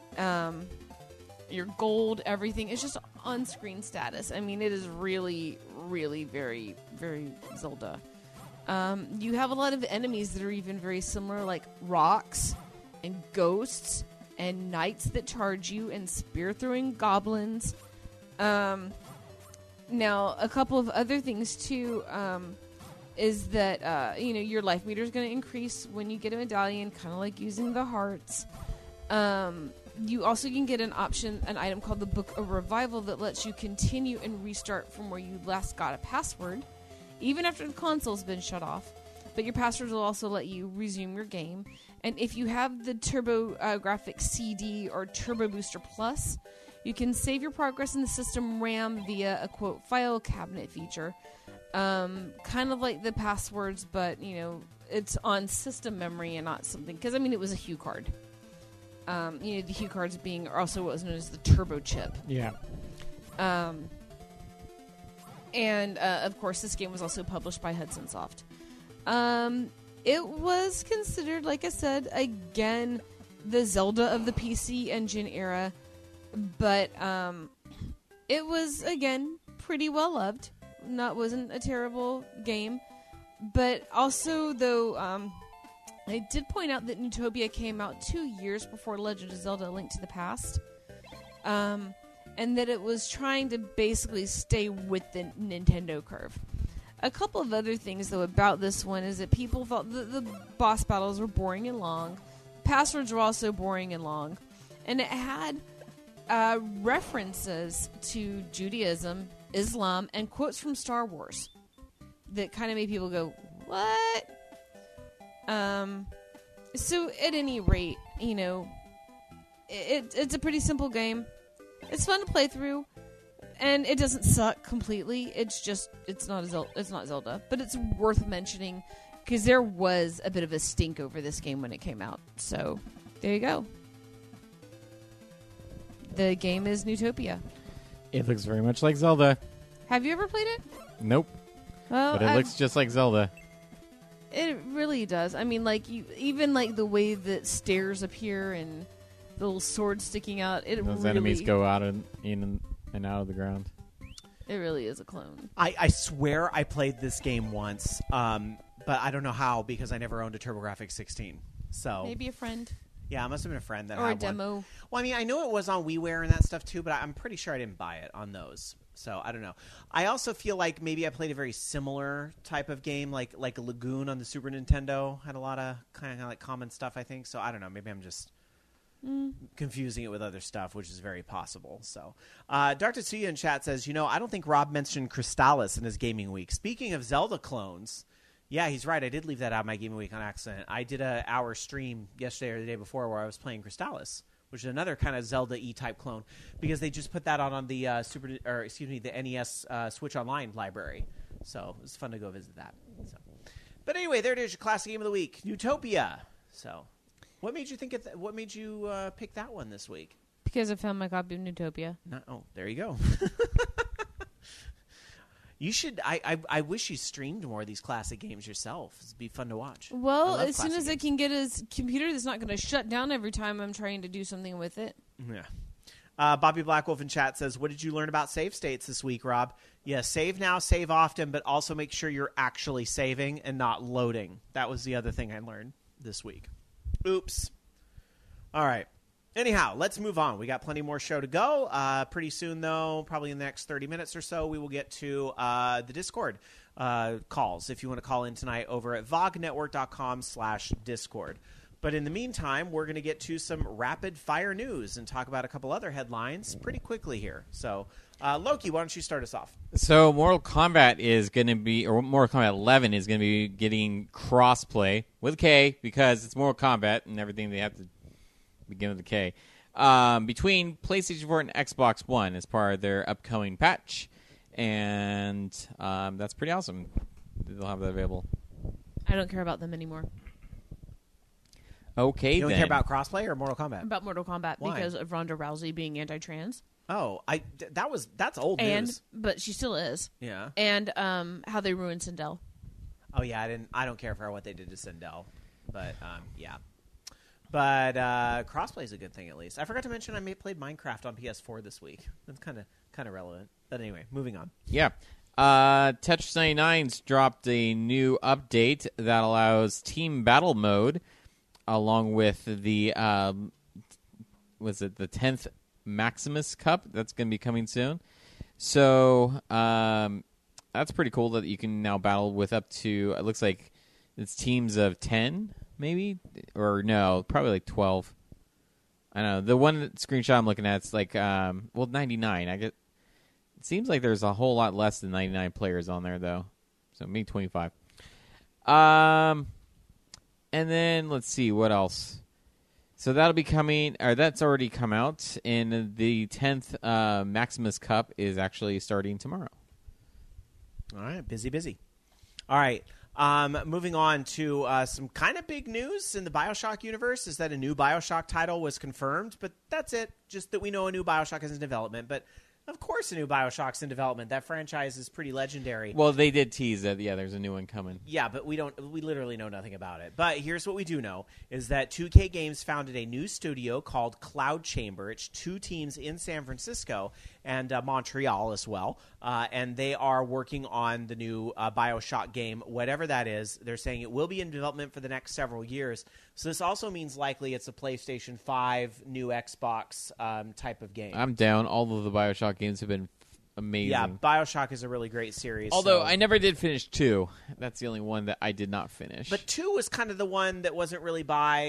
your gold, everything. It's just on-screen status. I mean, it is really, really very, very Zelda. You have a lot of enemies that are even very similar, like rocks and ghosts and knights that charge you and spear-throwing goblins. Now, a couple of other things, too, is that, your life meter is going to increase when you get a medallion, kind of like using the hearts. You also can get an item called the Book of Revival that lets you continue and restart from where you last got a password, even after the console's been shut off. But your passwords will also let you resume your game. And if you have the TurboGrafx CD or Turbo Booster Plus, you can save your progress in the system RAM via a, quote, file cabinet feature. Kind of like the passwords, but, it's on system memory and not something... Because, it was a Hue card. The Hue cards being also what was known as the Turbo Chip. Yeah. And, of course, this game was also published by Hudson Soft. It was considered, like I said, again, the Zelda of the PC Engine era. But it was, again, pretty well loved. Wasn't a terrible game. But also, though, I did point out that Neutopia came out 2 years before Legend of Zelda: A Link to the Past. And that it was trying to basically stay with the Nintendo curve. A couple of other things, though, about this one is that people thought that the boss battles were boring and long. Passwords were also boring and long. And it had references to Judaism, Islam, and quotes from Star Wars that kind of made people go, what? So at any rate, it's a pretty simple game. It's fun to play through, and it doesn't suck completely. It's not Zelda, but it's worth mentioning because there was a bit of a stink over this game when it came out. So there you go. The game is Neutopia. It looks very much like Zelda. Have you ever played it? Nope. Well, but it looks just like Zelda. It really does. Even the way that stairs appear and the little sword sticking out. Those enemies go out and in and out of the ground. It really is a clone. I swear I played this game once, but I don't know how because I never owned a TurboGrafx 16. So maybe a friend. Yeah, it must have been a friend that or had a demo. One. Well, I know it was on WiiWare and that stuff too, but I'm pretty sure I didn't buy it on those. So I don't know. I also feel like maybe I played a very similar type of game, like a Lagoon on the Super Nintendo had a lot of kind of like common stuff. I think so. I don't know. Maybe I'm just confusing it with other stuff, which is very possible. So, Dr. Tsuya in chat says, I don't think Rob mentioned Crystalis in his gaming week. Speaking of Zelda clones, yeah, he's right. I did leave that out of my gaming week on accident. I did an hour stream yesterday or the day before where I was playing Crystalis, which is another kind of Zelda-y type clone, because they just put that out on the the NES Switch Online library. So it was fun to go visit that. So. But anyway, there it is, your classic game of the week, Neutopia. So, what made you what made you pick that one this week? Because I found my copy of Neutopia. There you go. You should. I wish you streamed more of these classic games yourself. It'd be fun to watch. Well, as soon as I can get a computer that's not going to shut down every time I'm trying to do something with it. Yeah. Bobby Blackwolf in chat says, what did you learn about save states this week, Rob? Yeah, save now, save often, but also make sure you're actually saving and not loading. That was the other thing I learned this week. Oops. All right. Anyhow, let's move on. We got plenty more show to go. Pretty soon, though, probably in the next 30 minutes or so, we will get to the Discord calls. If you want to call in tonight over at vognetwork.com/Discord. But in the meantime, we're going to get to some rapid fire news and talk about a couple other headlines pretty quickly here. So, Loki, why don't you start us off? So, Mortal Kombat is going to be, or Mortal Kombat 11 is going to be getting crossplay with K because it's Mortal Kombat and everything they have to begin with the K, between PlayStation 4 and Xbox One as part of their upcoming patch, and that's pretty awesome. They'll have that available. I don't care about them anymore. Okay, You don't then. care about crossplay or Mortal Kombat? About Mortal Kombat Why? because of Ronda Rousey being anti-trans, Oh, that's old news. but she still is. Yeah. And how they ruined Sindel. Oh yeah, I don't care for what they did to Sindel, but yeah. But crossplay is a good thing at least. I forgot to mention I played Minecraft on PS4 this week. That's kind of relevant. But anyway, moving on. Yeah. Tetris 99's dropped a new update that allows team battle mode along with the was it the 10th Maximus Cup that's going to be coming soon. So that's pretty cool that you can now battle with up to, it looks like it's teams of 10 maybe, or no, probably like 12. I don't know. The one screenshot I'm looking at, it's like 99. It seems like there's a whole lot less than 99 players on there though. So maybe 25. And then let's see what else. So that'll be coming, or that's already come out, and the 10th Maximus Cup is actually starting tomorrow. All right, busy. All right, moving on to some kind of big news in the BioShock universe is that a new BioShock title was confirmed, but that's it. Just that we know a new BioShock is in development, but of course a new BioShock's in development. That franchise is pretty legendary. Well, they did tease that, yeah, there's a new one coming. Yeah, but we literally know nothing about it. But here's what we do know is that 2K Games founded a new studio called Cloud Chamber. It's 2 teams in San Francisco and Montreal as well. And they are working on the new BioShock game, whatever that is. They're saying it will be in development for the next several years. So this also means likely it's a PlayStation 5, new Xbox type of game. I'm down. All of the BioShock games have been amazing. Yeah, BioShock is a really great series. Although so. I never did finish 2. That's the only one that I did not finish. But 2 was kind of the one that wasn't really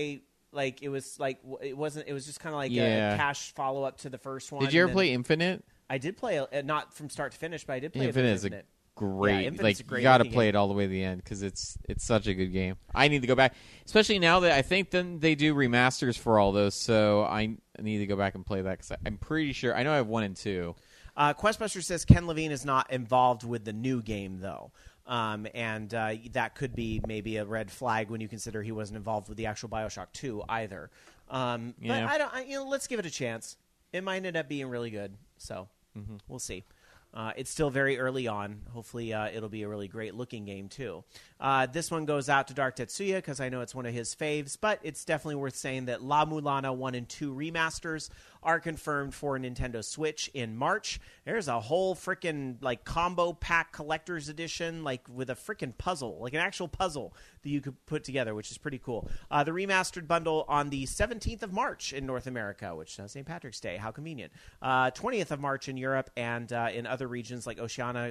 it was just kind of like Yeah. a cash follow up to the first one. Did you ever and play Infinite? I did play not from start to finish, but I did play Infinite is Infinite. great. Yeah, Infinite's like a great you got to looking play game. it all the way to the end because it's such a good game. I need to go back, especially now that I think then they do remasters for all those. So I need to go back and play that because I'm pretty sure I know I have 1 and 2. Questbuster says Ken Levine is not involved with the new game though. And that could be maybe a red flag when you consider he wasn't involved with the actual BioShock 2 either. Yeah. But let's give it a chance. It might end up being really good. So we'll see. It's still very early on. Hopefully, it'll be a really great-looking game, too. This one goes out to Dark Tetsuya because I know it's one of his faves, but it's definitely worth saying that La Mulana 1 and 2 remasters are confirmed for Nintendo Switch in March. There's a whole freaking combo pack collector's edition with a freaking puzzle, like an actual puzzle that you could put together, which is pretty cool. The remastered bundle on the 17th of March in North America, which is St. Patrick's Day. How convenient. 20th of March in Europe and in other regions like Oceania,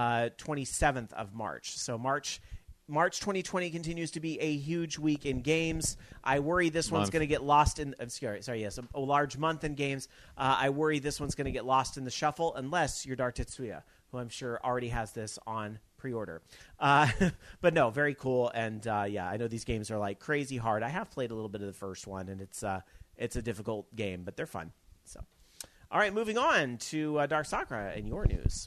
27th of March. So March 2020 continues to be a huge week in games. I worry this one's going to get lost in. A large month in games. I worry this one's going to get lost in the shuffle unless you're Dark Tetsuya, who I'm sure already has this on pre-order. But no, very cool. And I know these games are crazy hard. I have played a little bit of the first one, and it's a difficult game, but they're fun. So, all right, moving on to Dark Sakura and your news.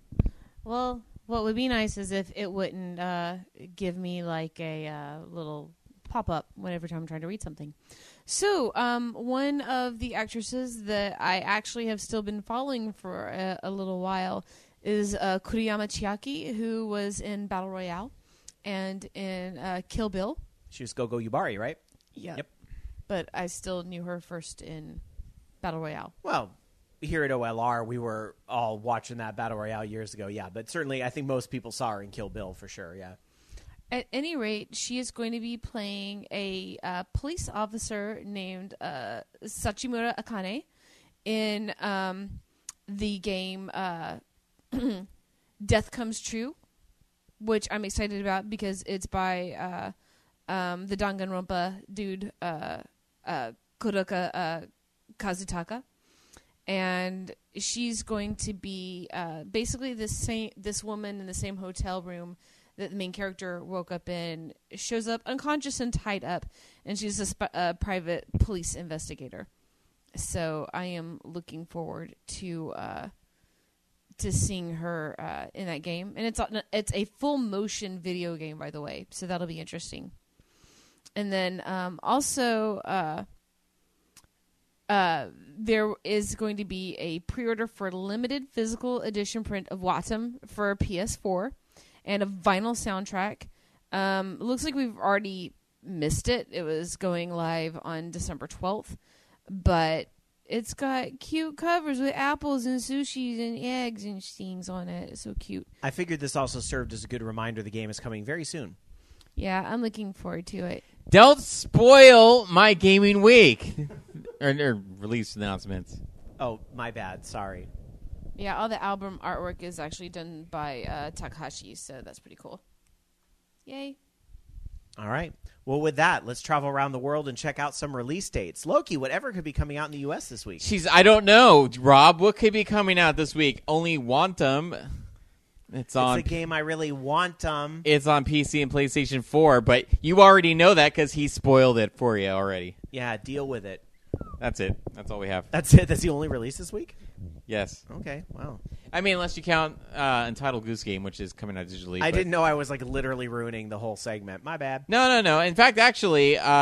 Well, what would be nice is if it wouldn't give me a little pop-up whenever I'm trying to read something. So, one of the actresses that I actually have still been following for a little while is Kuriyama Chiaki, who was in Battle Royale and in Kill Bill. She was Gogo Yubari, right? Yeah. Yep. But I still knew her first in Battle Royale. Well, here at OLR, we were all watching that Battle Royale years ago, yeah. But certainly, I think most people saw her in Kill Bill for sure, yeah. At any rate, she is going to be playing a police officer named Sachimura Akane in the game Death Comes True, which I'm excited about because it's by the Danganronpa dude, Kuroka Kazutaka. And she's going to be basically this woman in the same hotel room that the main character woke up in, shows up unconscious and tied up, and she's a private police investigator. So I am looking forward to to seeing her in that game, and it's a full motion video game, by the way, so that'll be interesting. And then also there is going to be a pre-order for limited physical edition print of Wattam for PS4 and a vinyl soundtrack. Looks like we've already missed it. It was going live on December 12th, but it's got cute covers with apples and sushis and eggs and things on it. It's so cute. I figured this also served as a good reminder the game is coming very soon. Yeah, I'm looking forward to it. Don't spoil my gaming week. or release announcements. Oh, my bad. Sorry. Yeah, all the album artwork is actually done by Takahashi, so that's pretty cool. Yay. All right. Well, with that, let's travel around the world and check out some release dates. Loki, whatever could be coming out in the U.S. this week? I don't know, Rob. What could be coming out this week? Only Wantum. It's a game I really want. It's on PC and PlayStation 4, but you already know that because he spoiled it for you already. Yeah, deal with it. That's it. That's all we have. That's it? That's the only release this week? Yes. Okay, wow. I mean, unless you count Entitled Goose Game, which is coming out digitally. I didn't know I was literally ruining the whole segment. My bad. No. In fact, actually, I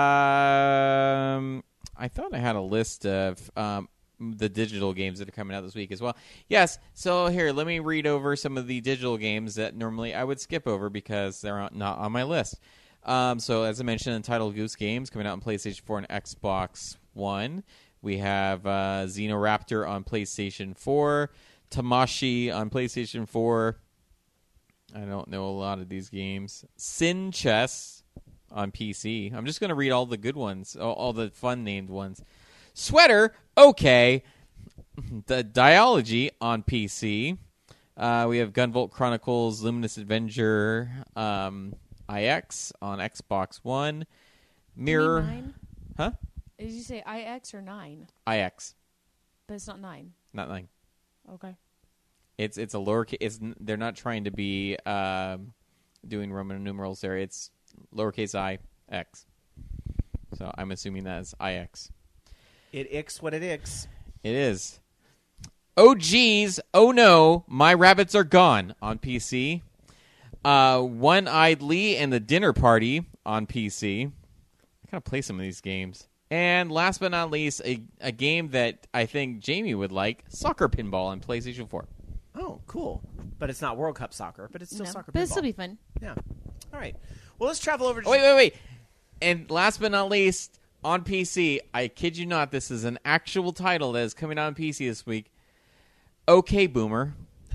thought I had a list of the digital games that are coming out this week as well. Yes. So here, let me read over some of the digital games that normally I would skip over because they're not on my list. So as I mentioned, Entitled Goose Games coming out on PlayStation 4 and Xbox One. We have Xenoraptor on PlayStation 4, Tamashi on PlayStation 4. I don't know a lot of these games. Sin Chess on PC. I'm just going to read all the good ones, all the fun named ones. Sweater, okay. The Dialogy on PC. We have Gunvolt Chronicles, Luminous Avenger, IX on Xbox One. Mirror. 9? Huh? Did you say IX or 9? IX. But it's not 9. Not 9. Okay. It's a lowercase. They're not trying to be doing Roman numerals there. It's lowercase I X. So I'm assuming that's IX. It icks what it icks. It is. Oh geez, oh no, my rabbits are gone on PC. One-Eyed Lee and the Dinner Party on PC. I gotta play some of these games. And last but not least, a game that I think Jamie would like, Soccer Pinball on PlayStation 4. Oh, cool. But it's not World Cup soccer, but it's still soccer pinball. But it'll still be fun. Yeah. All right. Well, let's travel over to... Wait. And last but not least, on PC, I kid you not, this is an actual title that is coming out on PC this week. Okay, Boomer.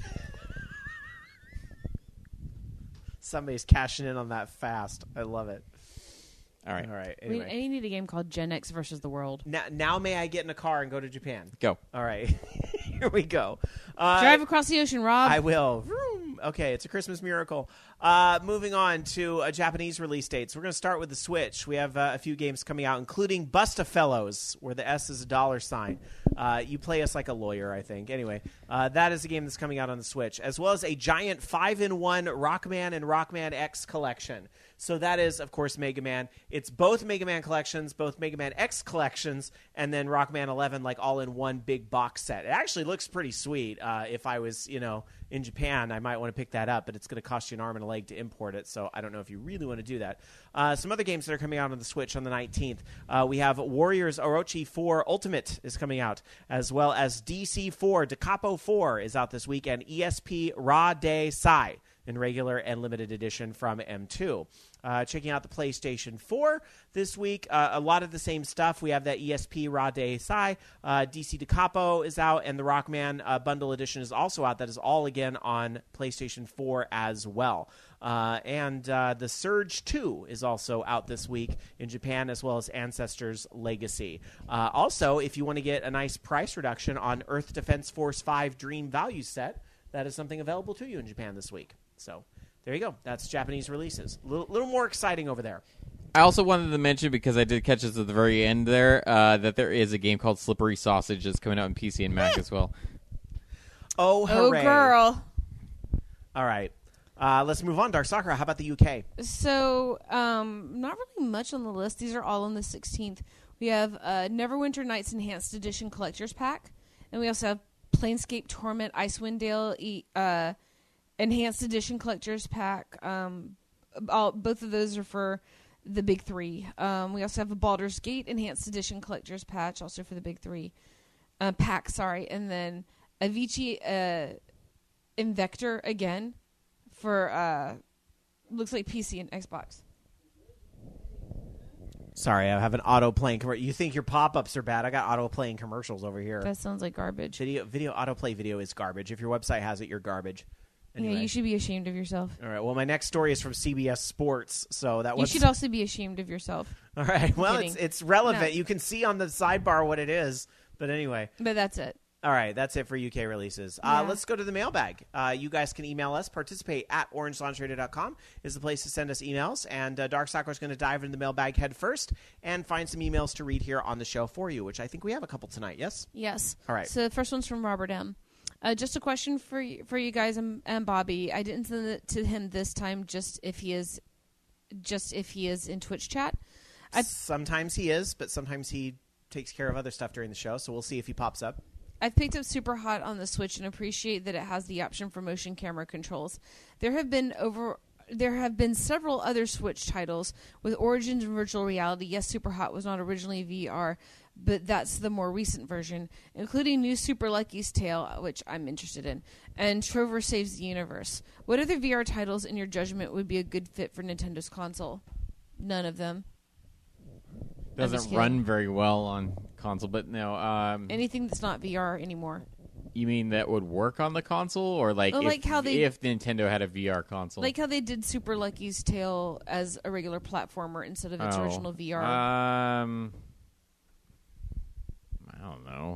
Somebody's cashing in on that fast. I love it. All right. Anyway. We need a game called Gen X versus the World. Now may I get in a car and go to Japan? Go. All right. Here we go. Drive across the ocean, Rob. I will. Vroom. Okay, it's a Christmas miracle. Moving on to Japanese release dates. We're going to start with the Switch. We have a few games coming out, including Bustafellows, where the S is a $sign. You play us like a lawyer, I think. Anyway, that is a game that's coming out on the Switch, as well as a giant 5-in-1 Rockman and Rockman X collection. So that is, of course, Mega Man. It's both Mega Man collections, both Mega Man X collections, and then Rockman 11, all in one big box set. It actually looks pretty sweet. If I was, in Japan, I might want to pick that up, but it's going to cost you an arm and a leg to import it, so I don't know if you really want to do that. Some other games that are coming out on the Switch on the 19th. We have Warriors Orochi 4 Ultimate is coming out, as well as DC 4, Da Capo 4 is out this week, and ESP Ra De Sai in regular and limited edition from M2. Checking out the PlayStation 4 this week, a lot of the same stuff. We have that ESP Ra De Sai, DC Da Capo is out, and the Rockman Bundle Edition is also out. That is all again on PlayStation 4 as well. And the Surge 2 is also out this week in Japan, as well as Ancestors Legacy. Also, if you want to get a nice price reduction on Earth Defense Force 5 Dream Value Set, that is something available to you in Japan this week. So there you go. That's Japanese releases. A little more exciting over there. I also wanted to mention, because I did catch this at the very end there, that there is a game called Slippery Sausage that's coming out on PC and Mac as well. Oh, hooray. Oh, girl. All right. Let's move on. Dark Sakura, how about the UK? So, not really much on the list. These are all on the 16th. We have Neverwinter Nights Enhanced Edition Collector's Pack, and we also have Planescape Torment Icewind Dale Enhanced Edition Collector's Pack. Both of those are for the big three. We also have a Baldur's Gate Enhanced Edition Collector's Patch, also for the big three. Pack, sorry. And then Avicii Invector again for, looks like PC and Xbox. Sorry, I have an auto-playing commercial. You think your pop-ups are bad? I got auto-playing commercials over here. That sounds like garbage. Video autoplay video is garbage. If your website has it, you're garbage. Anyway. Yeah, you should be ashamed of yourself. All right. Well, my next story is from CBS Sports, so that You should also be ashamed of yourself. All right. Well, kidding. it's relevant. No. You can see on the sidebar what it is. But anyway. But that's it. All right, that's it for UK releases. Yeah. Let's go to the mailbag. You guys can email us. Participate at orangelaunchradio.com is the place to send us emails. And Darkstalker is going to dive into the mailbag head first and find some emails to read here on the show for you, which I think we have a couple tonight, yes? Yes. All right. So the first one's from Robert M. Just a question for you guys and Bobby. I didn't send it to him this time, just if he is in Twitch chat. Sometimes he is, but sometimes he takes care of other stuff during the show, so we'll see if he pops up. I've picked up Super Hot on the Switch and appreciate that it has the option for motion camera controls. There have been several other Switch titles with Origins and Virtual Reality. Yes, Super Hot was not originally VR, but that's the more recent version, including new Super Lucky's Tale, which I'm interested in, and Trover Saves the Universe. What other VR titles, in your judgment, would be a good fit for Nintendo's console? None of them. Doesn't run very well on console, but no. Anything that's not VR anymore. You mean that would work on the console, or like, Well, if, like how they- if Nintendo had a VR console? Like how they did Super Lucky's Tale as a regular platformer instead of its original VR. I don't know.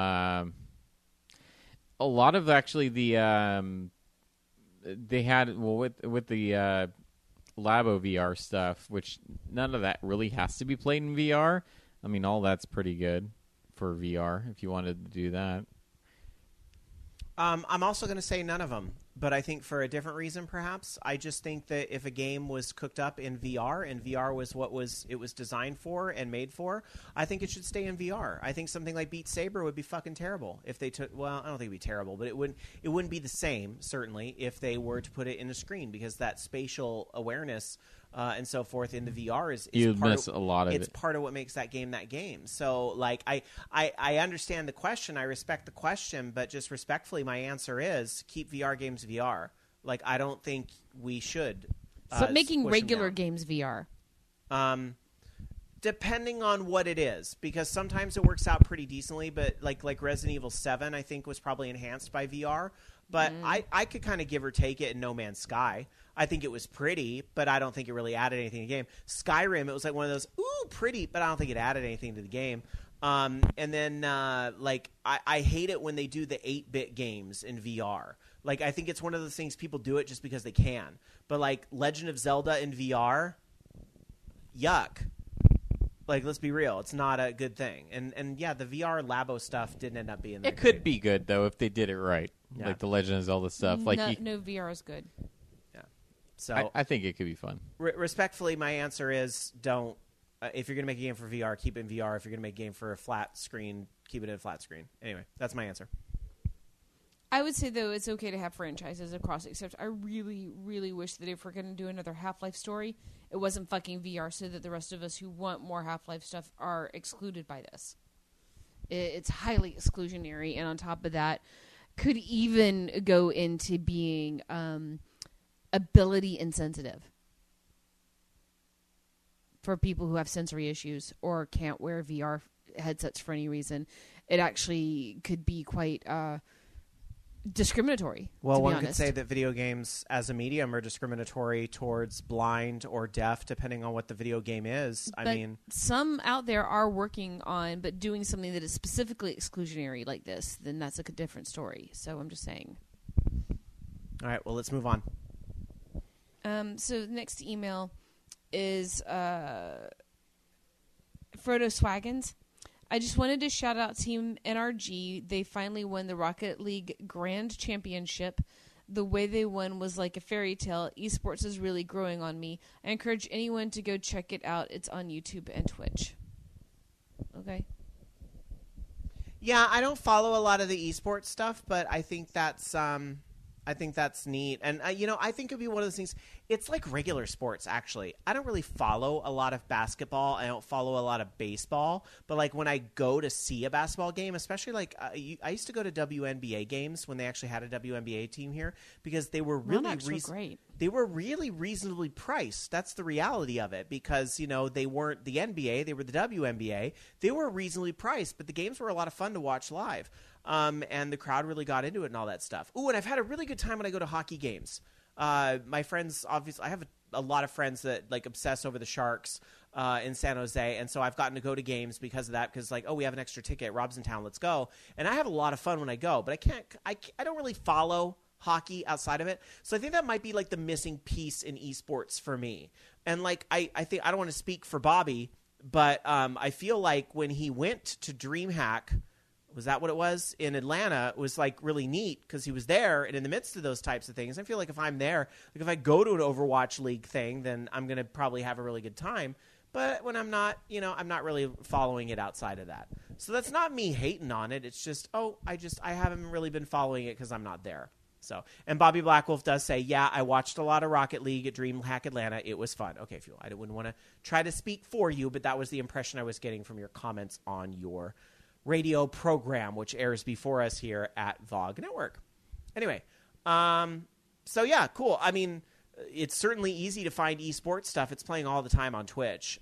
A lot of actually the they had with the Labo VR stuff, which none of that really has to be played in VR. I mean, all that's pretty good for VR if you wanted to do that. I'm also going to say none of them, but I think for a different reason, perhaps. I just think that if a game was cooked up in VR and VR was what it was designed for and made for, I think it should stay in VR. I think something like Beat Saber would be fucking terrible if they took. Well, I don't think it'd be terrible, but it wouldn't be the same, certainly, if they were to put it in a screen, because that spatial awareness and so forth in the VR is You'd part miss a lot of it's it. part of what makes that game that game. So, like, I understand the question. I respect the question, but just respectfully, my answer is keep VR games VR. Like, I don't think we should. So making squish 'em regular down. games VR. Depending on what it is, because sometimes it works out pretty decently, but like Resident Evil 7, I think, was probably enhanced by VR. But I could kind of give or take it in No Man's Sky. I think it was pretty, but I don't think it really added anything to the game. Skyrim, it was like one of those, ooh, pretty, but I don't think it added anything to the game. And then, I hate it when they do the 8-bit games in VR. Like, I think it's one of those things people do it just because they can. But, like, Legend of Zelda in VR, yuck. Like, let's be real. It's not a good thing. And yeah, the VR Labo stuff didn't end up being that It could great. be good though if they did it right, Yeah. like the Legend of Zelda stuff. Like No VR is good. Yeah. So, I think it could be fun. respectfully, my answer is don't. If you're going to make a game for VR, keep it in VR. If you're going to make a game for a flat screen, keep it in a flat screen. Anyway, that's my answer. I would say, though, it's okay to have franchises across, except I really, really wish that if we're going to do another Half-Life story, it wasn't fucking VR, so that the rest of us who want more Half-Life stuff are excluded by this. It's highly exclusionary, and on top of that, could even go into being ability insensitive for people who have sensory issues or can't wear VR headsets for any reason. It actually could be quite discriminatory. Well, to be one could honest. say that video games as a medium are discriminatory towards blind or deaf, depending on what the video game is. But I mean, some out there are working on, but doing something that is specifically exclusionary like this, then that's a different story. So I'm just saying. all right, well, let's move on. So the next email is Frodo Swaggins. I just wanted to shout out Team NRG. They finally won the Rocket League Grand Championship. The way they won was like a fairy tale. Esports is really growing on me. I encourage anyone to go check it out. It's on YouTube and Twitch. Okay. Yeah, I don't follow a lot of the esports stuff, but I think that's neat. And I think it'd be one of those things. It's like regular sports, actually. I don't really follow a lot of basketball. I don't follow a lot of baseball. But like when I go to see a basketball game, especially like I used to go to WNBA games when they actually had a WNBA team here because they were really great. They were really reasonably priced. That's the reality of it because, they weren't the NBA. They were the WNBA. They were reasonably priced, but the games were a lot of fun to watch live. And the crowd really got into it and all that stuff. Ooh, and I've had a really good time when I go to hockey games. My friends, obviously, I have a lot of friends that like obsess over the Sharks in San Jose, and so I've gotten to go to games because of that. Because like, oh, we have an extra ticket at Robsontown, let's go. And I have a lot of fun when I go, but I don't really follow hockey outside of it. So I think that might be like the missing piece in esports for me. And like, I think I don't want to speak for Bobby, but I feel like when he went to DreamHack. Was that what it was in Atlanta? It was like really neat because he was there and in the midst of those types of things. I feel like if I'm there, like if I go to an Overwatch League thing, then I'm going to probably have a really good time. But when I'm not, I'm not really following it outside of that. So that's not me hating on it. It's just, I haven't really been following it because I'm not there. So, and Bobby Blackwolf does say, yeah, I watched a lot of Rocket League at DreamHack Atlanta. It was fun. Okay, Fuel, I wouldn't want to try to speak for you, but that was the impression I was getting from your comments on your radio program, which airs before us here at VOG Network. Anyway, so yeah, cool. I mean, it's certainly easy to find esports stuff. It's playing all the time on Twitch.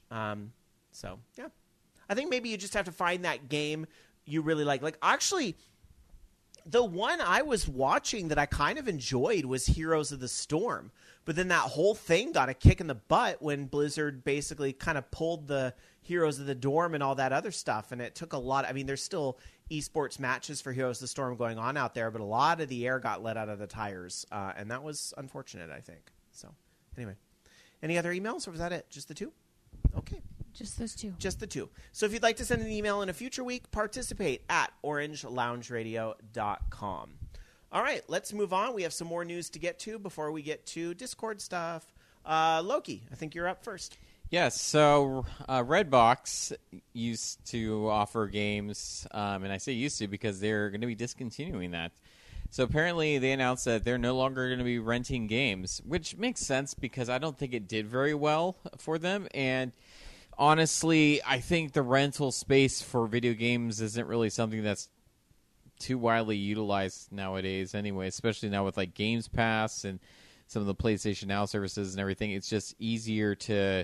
So yeah, I think maybe you just have to find that game you really like. Like actually, the one I was watching that I kind of enjoyed was Heroes of the Storm. But then that whole thing got a kick in the butt when Blizzard basically kind of pulled the Heroes of the Dorm and all that other stuff. And it took a lot. I mean, there's still esports matches for Heroes of the Storm going on out there, but a lot of the air got let out of the tires. And that was unfortunate, I think. So anyway, any other emails or was that it? Just the two? Okay. Just those two. Just the two. So if you'd like to send an email in a future week, participate at orangeleloungeradio.com. All right, let's move on. We have some more news to get to before we get to Discord stuff. Loki, I think you're up first. Yes, so Redbox used to offer games, and I say used to because they're going to be discontinuing that. So apparently they announced that they're no longer going to be renting games, which makes sense because I don't think it did very well for them. And honestly, I think the rental space for video games isn't really something that's too widely utilized nowadays anyway, especially now with like Games Pass and some of the PlayStation Now services and everything. It's just easier to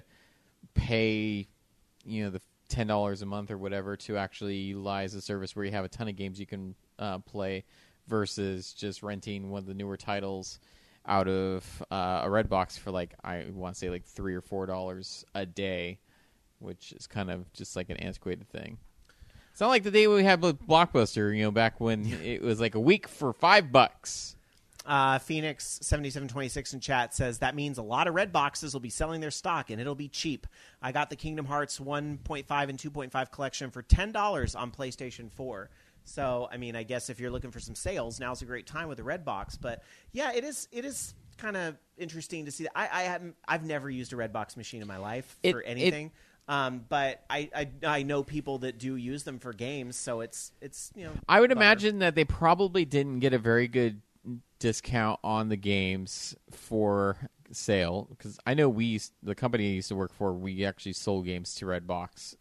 pay, the $10 a month or whatever to actually utilize a service where you have a ton of games you can play versus just renting one of the newer titles out of a Redbox for like, I want to say like $3 or $4 a day, which is kind of just like an antiquated thing. It's not like the day we had with Blockbuster, back when it was like a week for $5. Phoenix 7726 in chat says that means a lot of red boxes will be selling their stock and it'll be cheap. I got the Kingdom Hearts 1.5 and 2.5 collection for $10 on PlayStation 4. So, I mean, I guess if you're looking for some sales, now's a great time with the red box. But yeah, it is kind of interesting to see that. I've never used a red box machine in my life for anything. But I know people that do use them for games, so it's I would imagine that they probably didn't get a very good discount on the games for sale because I know the company I used to work for, we actually sold games to Redbox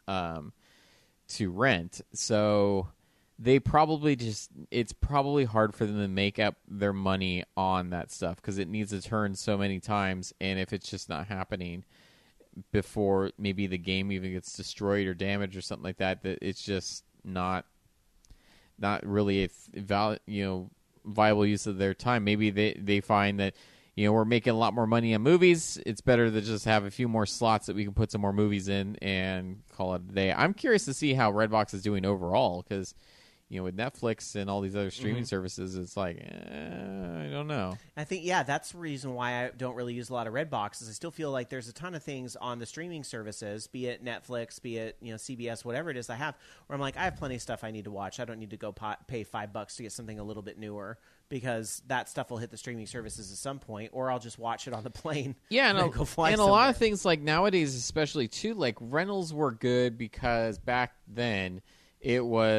to rent. So they probably it's probably hard for them to make up their money on that stuff because it needs to turn so many times, and if it's just not happening before maybe the game even gets destroyed or damaged or something like that, that it's just not really a viable use of their time. Maybe they find that we're making a lot more money on movies. It's better to just have a few more slots that we can put some more movies in and call it a day. I'm curious to see how Redbox is doing overall because with Netflix and all these other streaming services, it's like, I don't know. I think, that's the reason why I don't really use a lot of red boxes. I still feel like there's a ton of things on the streaming services, be it Netflix, be it CBS, whatever it is I have, where I'm like, I have plenty of stuff I need to watch. I don't need to go pay $5 to get something a little bit newer because that stuff will hit the streaming services at some point, or I'll just watch it on the plane. Yeah, and go fly and somewhere. A lot of things like nowadays, especially too, like rentals were good because back then it was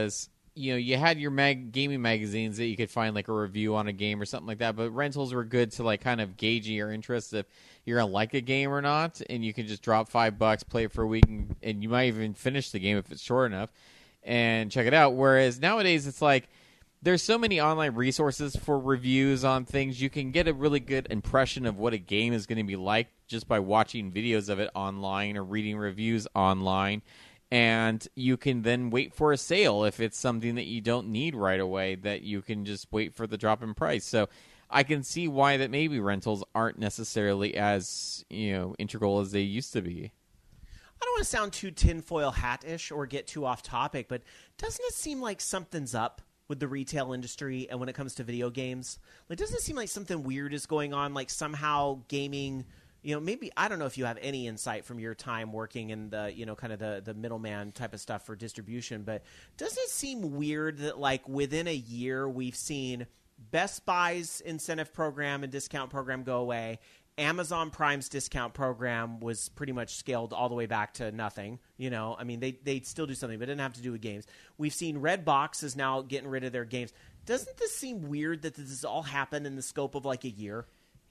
you had your gaming magazines that you could find like a review on a game or something like that, but rentals were good to like kind of gauge your interest if you're gonna like a game or not, and you can just drop $5, play it for a week, and you might even finish the game if it's short enough and check it out. Whereas nowadays it's like there's so many online resources for reviews on things. You can get a really good impression of what a game is going to be like just by watching videos of it online or reading reviews online. And you can then wait for a sale if it's something that you don't need right away, that you can just wait for the drop in price. So I can see why that maybe rentals aren't necessarily as, integral as they used to be. I don't want to sound too tinfoil hat-ish or get too off topic, but doesn't it seem like something's up with the retail industry and when it comes to video games? Like, doesn't it seem like something weird is going on? Like somehow gaming... maybe, I don't know if you have any insight from your time working in the, kind of the middleman type of stuff for distribution, but doesn't it seem weird that, like, within a year we've seen Best Buy's incentive program and discount program go away, Amazon Prime's discount program was pretty much scaled all the way back to nothing. I mean, they still do something, but it didn't have to do with games. We've seen Redbox is now getting rid of their games. Doesn't this seem weird that this has all happened in the scope of, like, a year?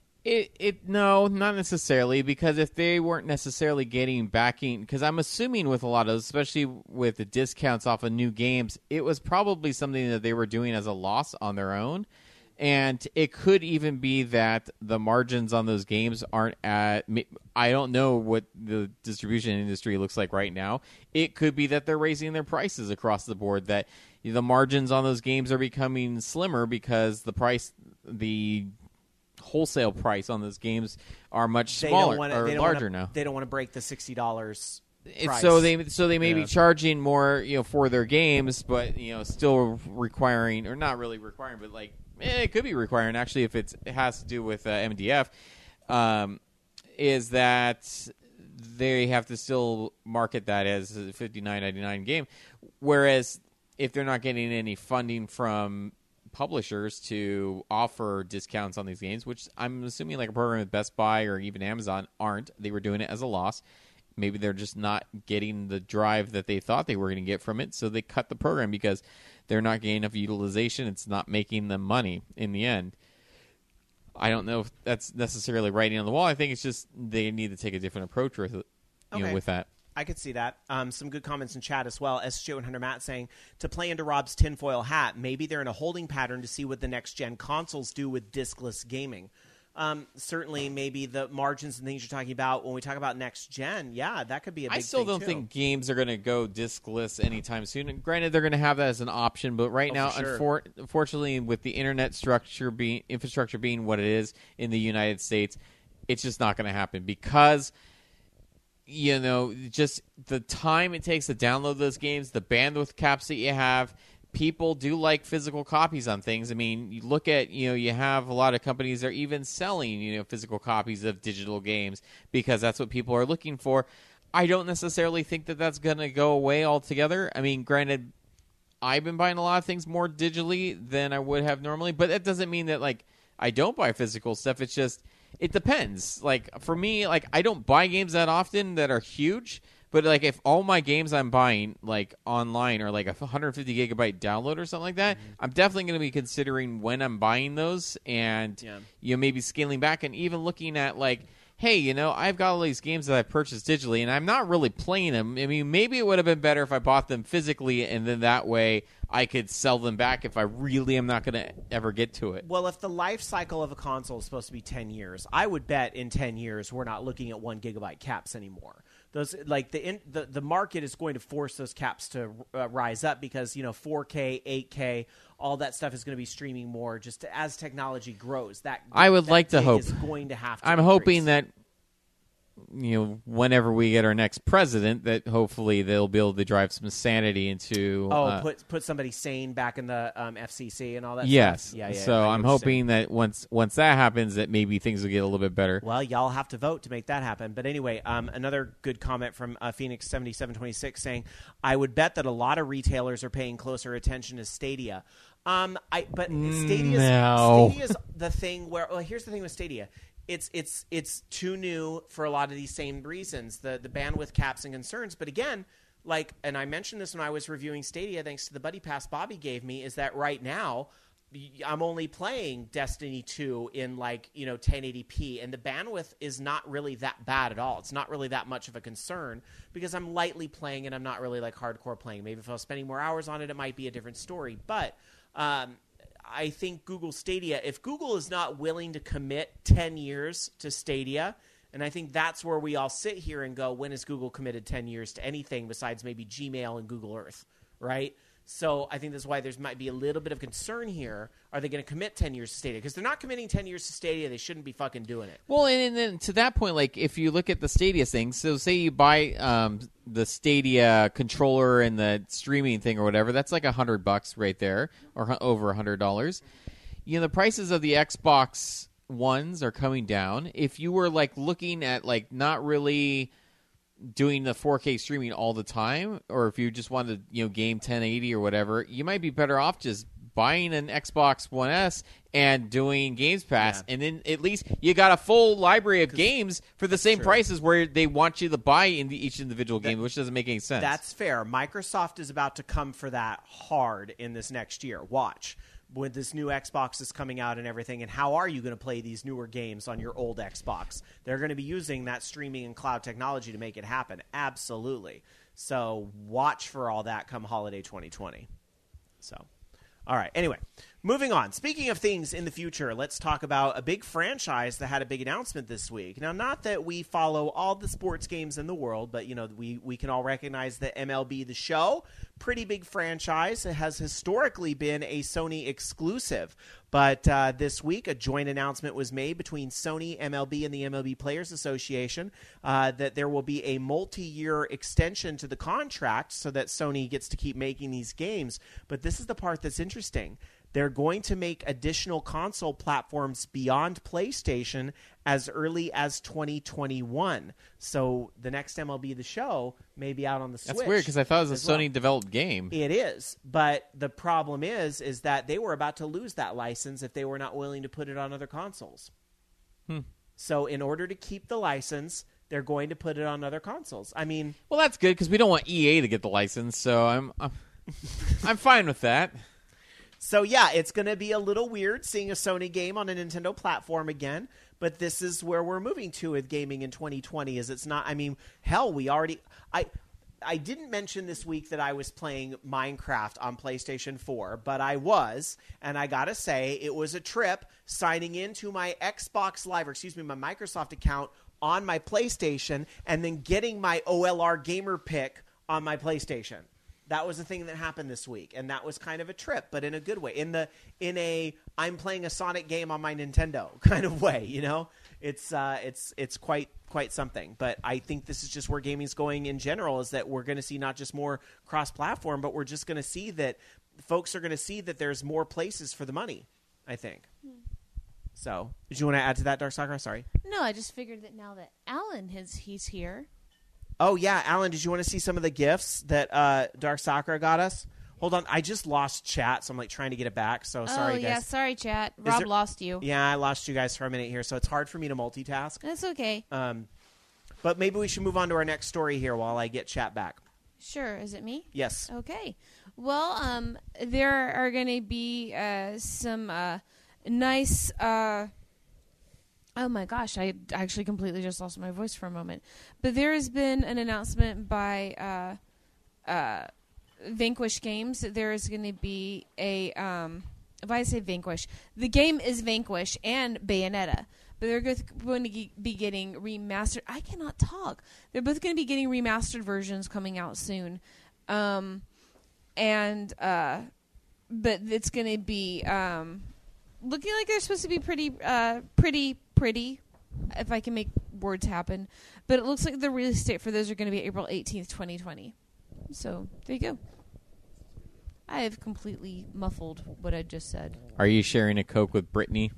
No, not necessarily, because if they weren't necessarily getting backing, because I'm assuming with a lot of, especially with the discounts off of new games, it was probably something that they were doing as a loss on their own. And it could even be that the margins on those games aren't at, I don't know what the distribution industry looks like right now. It could be that they're raising their prices across the board, that the margins on those games are becoming slimmer because the wholesale price on those games are much smaller or larger now. They don't want to break the $60 price. So they may be charging more, for their games, but still requiring, or not really requiring, but like it could be requiring actually if it has to do with MDF, is that they have to still market that as a $59.99 game, whereas if they're not getting any funding from publishers to offer discounts on these games, which I'm assuming like a program with Best Buy or even Amazon aren't. They were doing it as a loss. Maybe they're just not getting the drive that they thought they were going to get from it, so they cut the program because they're not getting enough utilization. It's not making them money in the end. I don't know if that's necessarily writing on the wall. I think it's just they need to take a different approach with it, with that. I could see that. Some good comments in chat as well. SJ100 Matt saying, to play into Rob's tinfoil hat, maybe they're in a holding pattern to see what the next-gen consoles do with discless gaming. Certainly, maybe the margins and things you're talking about, when we talk about next-gen, that could be a big thing, I still don't think games are going to go discless anytime soon. And granted, they're going to have that as an option, but right now, unfortunately, with the internet infrastructure being what it is in the United States, it's just not going to happen because just the time it takes to download those games, the bandwidth caps that you have, people do like physical copies on things. I mean, you look at, you have a lot of companies that are even selling, physical copies of digital games because that's what people are looking for. I don't necessarily think that that's going to go away altogether. I mean, granted, I've been buying a lot of things more digitally than I would have normally, but that doesn't mean that, like, I don't buy physical stuff. It's just, it depends. Like, for me, like, I don't buy games that often that are huge, but, like, if all my games I'm buying, like, online are, like, a 150 gigabyte download or something like that, I'm definitely going to be considering when I'm buying those and, maybe scaling back and even looking at, like, hey, I've got all these games that I've purchased digitally, and I'm not really playing them. I mean, maybe it would have been better if I bought them physically, and then that way I could sell them back if I really am not going to ever get to it. Well, if the life cycle of a console is supposed to be 10 years, I would bet in 10 years we're not looking at 1 gigabyte caps anymore. Those, like, the market is going to force those caps to rise up because 4K, 8K, all that stuff is going to be streaming more. Just as technology grows, I would like to hope is going to have to. I'm hoping that whenever we get our next president, that hopefully they'll be able to drive some sanity into. Put somebody sane back in the FCC and all that. Yes. Stuff? Yeah. So I'm hoping that once that happens, that maybe things will get a little bit better. Well, y'all have to vote to make that happen. But anyway, another good comment from Phoenix 7726 saying, "I would bet that a lot of retailers are paying closer attention to Stadia." Stadia's the thing where. Well, here's the thing with Stadia. It's too new for a lot of these same reasons, the bandwidth caps and concerns. But again, like, and I mentioned this when I was reviewing Stadia, thanks to the Buddy Pass Bobby gave me, is that right now I'm only playing Destiny 2 in 1080p, and the bandwidth is not really that bad at all. It's not really that much of a concern because I'm lightly playing and I'm not really hardcore playing. Maybe if I was spending more hours on it, it might be a different story. But I think Google Stadia, if Google is not willing to commit 10 years to Stadia, and I think that's where we all sit here and go, when has Google committed 10 years to anything besides maybe Gmail and Google Earth, right? So I think that's why there might be a little bit of concern here. Are they going to commit 10 years to Stadia? Because they're not committing 10 years to Stadia. They shouldn't be fucking doing it. Well, and then to that point, if you look at the Stadia thing, so say you buy the Stadia controller and the streaming thing or whatever, that's like $100 right there, or over $100. The prices of the Xbox Ones are coming down. If you were looking at not really doing the 4K streaming all the time, or if you just wanted to game 1080 or whatever, you might be better off just buying an Xbox One S and doing Games Pass, and then at least you got a full library of games for the same prices where they want you to buy into each individual game, which doesn't make any sense. That's fair. Microsoft is about to come for that hard in this next year. Watch. When this new Xbox is coming out and everything, and how are you going to play these newer games on your old Xbox? They're going to be using that streaming and cloud technology to make it happen. Absolutely. So watch for all that come holiday 2020. So, all right. Anyway, moving on. Speaking of things in the future, let's talk about a big franchise that had a big announcement this week. Now, not that we follow all the sports games in the world, but, we can all recognize that MLB The Show, pretty big franchise. It has historically been a Sony exclusive. But this week, a joint announcement was made between Sony, MLB, and the MLB Players Association that there will be a multi-year extension to the contract so that Sony gets to keep making these games. But this is the part that's interesting. They're going to make additional console platforms beyond PlayStation as early as 2021. So the next MLB The Show may be out on the Switch. That's weird because I thought it was a Sony-developed game. It is, but the problem is that they were about to lose that license if they were not willing to put it on other consoles. So in order to keep the license, they're going to put it on other consoles. I mean, well, that's good because we don't want EA to get the license, so I'm fine with that. So, yeah, it's going to be a little weird seeing a Sony game on a Nintendo platform again, but this is where we're moving to with gaming in 2020, is it's not – I mean, hell, we already – I didn't mention this week that I was playing Minecraft on PlayStation 4, but I was, and I got to say it was a trip signing into my Xbox Live – or excuse me, my Microsoft account on my PlayStation and then getting my OLR Gamer pick on my PlayStation. That was the thing that happened this week, and that was kind of a trip, but in a good way. In a I'm playing a Sonic game on my Nintendo kind of way, It's quite something. But I think this is just where gaming's going in general, is that we're going to see not just more cross-platform, but we're just going to see that folks are going to see that there's more places for the money, I think. So, did you want to add to that, Dark Sakura? Sorry. No, I just figured that now that Alan he's here. Oh, yeah. Alan, did you want to see some of the gifts that Dark Sakura got us? Hold on. I just lost chat, so I'm trying to get it back. So sorry, guys. Oh, yeah. Sorry, chat. Rob lost you. Yeah, I lost you guys for a minute here, so it's hard for me to multitask. That's okay. But maybe we should move on to our next story here while I get chat back. Sure. Is it me? Yes. Okay. Well, there are going to be some nice... Oh my gosh, I actually completely just lost my voice for a moment. But there has been an announcement by Vanquish Games that there is going to be a... if I say Vanquish, the game is Vanquish and Bayonetta. But they're going to be getting remastered... I cannot talk. They're both going to be getting remastered versions coming out soon. But it's going to be... looking like they're supposed to be pretty, if I can make words happen. But it looks like the release date for those are going to be April 18th, 2020. So, there you go. I have completely muffled what I just said. Are you sharing a Coke with Brittany?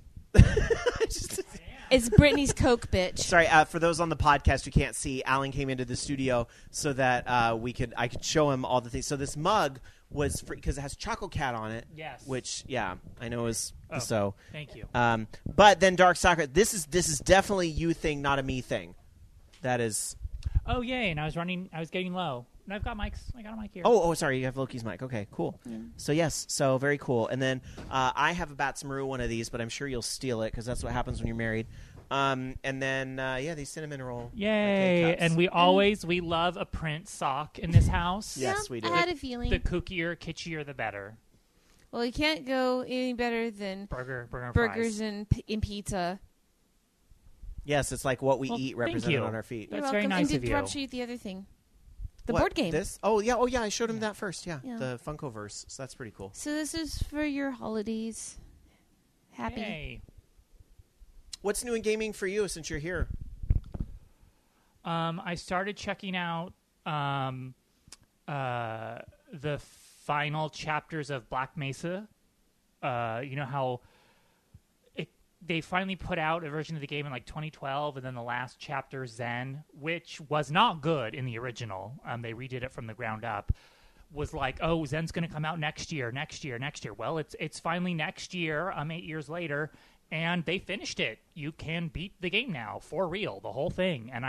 It's Brittany's Coke, bitch. Sorry, for those on the podcast who can't see, Alan came into the studio so that I could show him all the things. So this mug was free because it has Choco Cat on it. Yes. Which, yeah, I know is so. Thank you. But then Dark Sakura, this is definitely you thing, not a me thing. That is. Oh yay! And I was getting low. And I've got mics. I got a mic here. Oh, sorry. You have Loki's mic. Okay, cool. Yeah. So, yes. So, very cool. And then I have a Batsmaru one of these, but I'm sure you'll steal it because that's what happens when you're married. And then, these cinnamon roll. Yay! cake cups. And we love a print sock in this house. Yes, we do. I had a feeling. The kookier, kitschier, the better. Well, you can't go any better than Burgers burgers and pizza. Yes, it's like what we Well, eat thank represented you. on our feet. That's You're very welcome. nice and of you. Rob showed you the other thing. The What, board game. This? Oh, yeah. I showed him that first. Yeah. Yeah. The Funkoverse. So that's pretty cool. So this is for your holidays. Happy. Yay. What's new in gaming for you since you're here? I started checking out the final chapters of Black Mesa. You know how they finally put out a version of the game in like 2012, and then the last chapter, Zen, which was not good in the original. They redid it from the ground up. Was like, oh, Zen's going to come out next year. Well, it's finally next year. 8 years later. And they finished it. You can beat the game now for real, the whole thing. And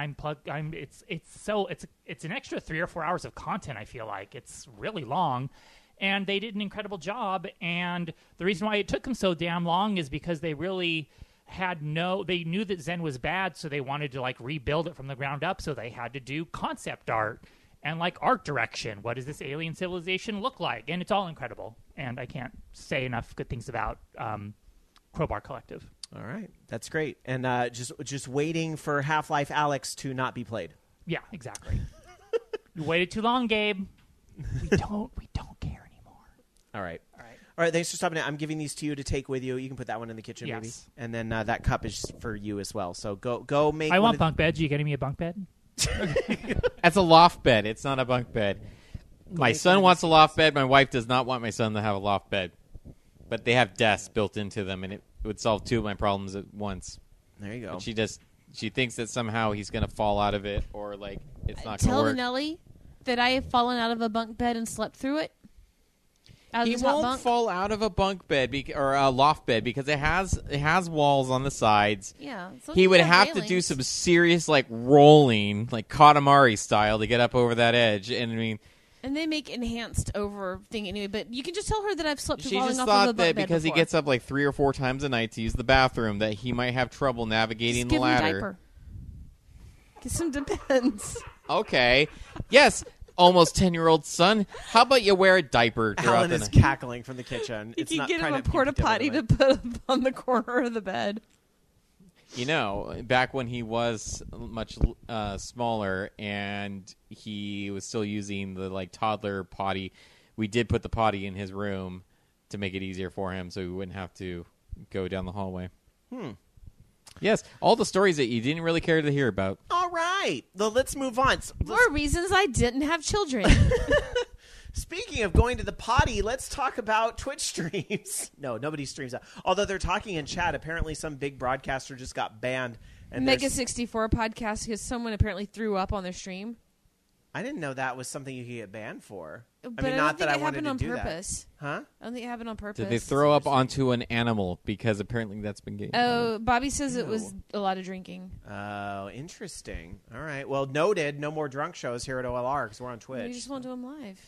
it's an extra 3 or 4 hours of content. I feel like it's really long, and they did an incredible job. And the reason why it took them so damn long is because they really they knew that Zen was bad, so they wanted to like rebuild it from the ground up. So they had to do concept art and like art direction. What does this alien civilization look like? And it's all incredible. And I can't say enough good things about Crowbar Collective. All right. That's great. And just waiting for Half-Life Alyx to not be played. Yeah, exactly. You waited too long, Gabe. We don't care anymore. All right. All right. All right, thanks for stopping in. I'm giving these to you to take with you. You can put that one in the kitchen, Yes. maybe. And then that cup is for you as well. So go make I one want of- bunk beds. Are you getting me a bunk bed? That's a loft bed. It's not a bunk bed. My make son one of wants these a loft bed. My wife does not want my son to have a loft bed. But they have desks built into them, and it would solve 2 of my problems at once. There you go. And she thinks that somehow he's going to fall out of it, or like it's not going to Tell work. Nelly that I have fallen out of a bunk bed and slept through it. Out of He the top won't bunk. fall out of a bunk bed or a loft bed because it has walls on the sides. Yeah. so He you would have to do railings. some serious like rolling, like Katamari style, to get up over that edge. And I mean, And they make enhanced over thing anyway. But you can just tell her that I've slept through she falling just off of a thought bunk that bed because before. he gets up like 3 or 4 times a night to use the bathroom, that he might have trouble navigating Just the give him a ladder. diaper. Get some Depends. Okay, yes, almost 10-year-old son. How about you wear a diaper throughout Alan the is night? cackling from the kitchen. You It's can not get him trying a to porta be potty to different. put up on the corner of the bed. You know, back when he was much smaller and he was still using the like toddler potty, we did put the potty in his room to make it easier for him, so he wouldn't have to go down the hallway. Yes, all the stories that you didn't really care to hear about. All right. Well, let's move on. More reasons I didn't have children. Speaking of going to the potty, let's talk about Twitch streams. No, nobody streams that. Although they're talking in chat, apparently some big broadcaster just got banned. And Mega there's- 64 podcast because someone apparently threw up on their stream. I didn't know that was something you could get banned for. But I mean, don't not think that I it wanted happened to on do purpose. that. Huh? I don't think it happened on purpose. Did they throw up onto an animal? Because apparently that's been getting. Oh, Bobby says it was a lot of drinking. Oh, interesting. All right. Well, noted. No more drunk shows here at OLR because we're on Twitch. We just won't do them live,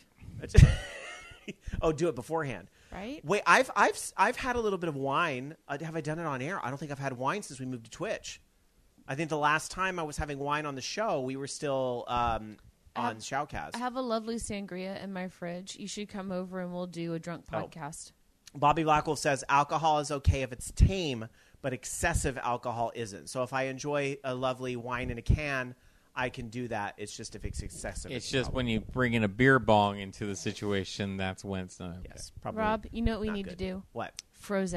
Oh, do it beforehand. right? Wait, I've had a little bit of wine. Have I done it on air? I don't think I've had wine since we moved to Twitch. I think the last time I was having wine on the show, we were still on Shoutcast. I have a lovely sangria in my fridge. You should come over and we'll do a drunk podcast. Bobby Blackwolf says alcohol is okay if it's tame, but excessive alcohol isn't. So if I enjoy a lovely wine in a can, I can do that. It's just if it's excessive. It's just when you bring in a beer bong into the situation, that's when it's not. Okay. Yes, probably. Rob, you know what we not need good. to do? What? Froze.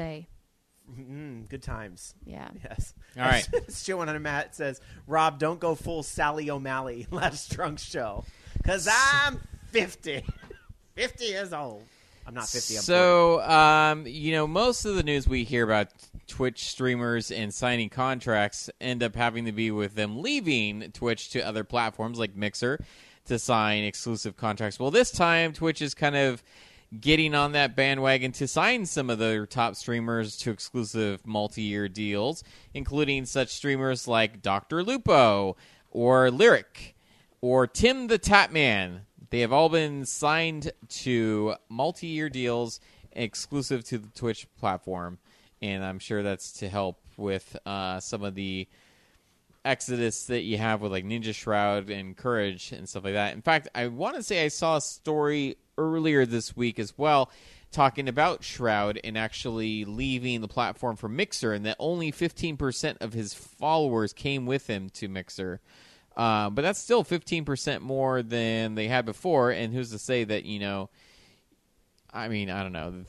Good times. Yeah. Yes. All right. Stu 100 Matt says, Rob, don't go full Sally O'Malley last drunk show. Because I'm 50. 50 years old. I'm not 50. I'm 40. So, most of the news we hear about Twitch streamers and signing contracts end up having to be with them leaving Twitch to other platforms like Mixer to sign exclusive contracts. Well, this time Twitch is kind of getting on that bandwagon to sign some of their top streamers to exclusive multi-year deals, including such streamers like Dr. Lupo or Lyric or Tim the Tatman. They have all been signed to multi-year deals exclusive to the Twitch platform, and I'm sure that's to help with some of the exodus that you have with like Ninja Shroud and Courage and stuff like that. In fact, I want to say I saw a story earlier this week as well talking about Shroud and actually leaving the platform for Mixer, and that only 15% of his followers came with him to Mixer. But that's still 15% more than they had before, and who's to say that, I mean, I don't know.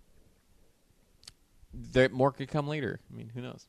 More could come later. I mean, who knows?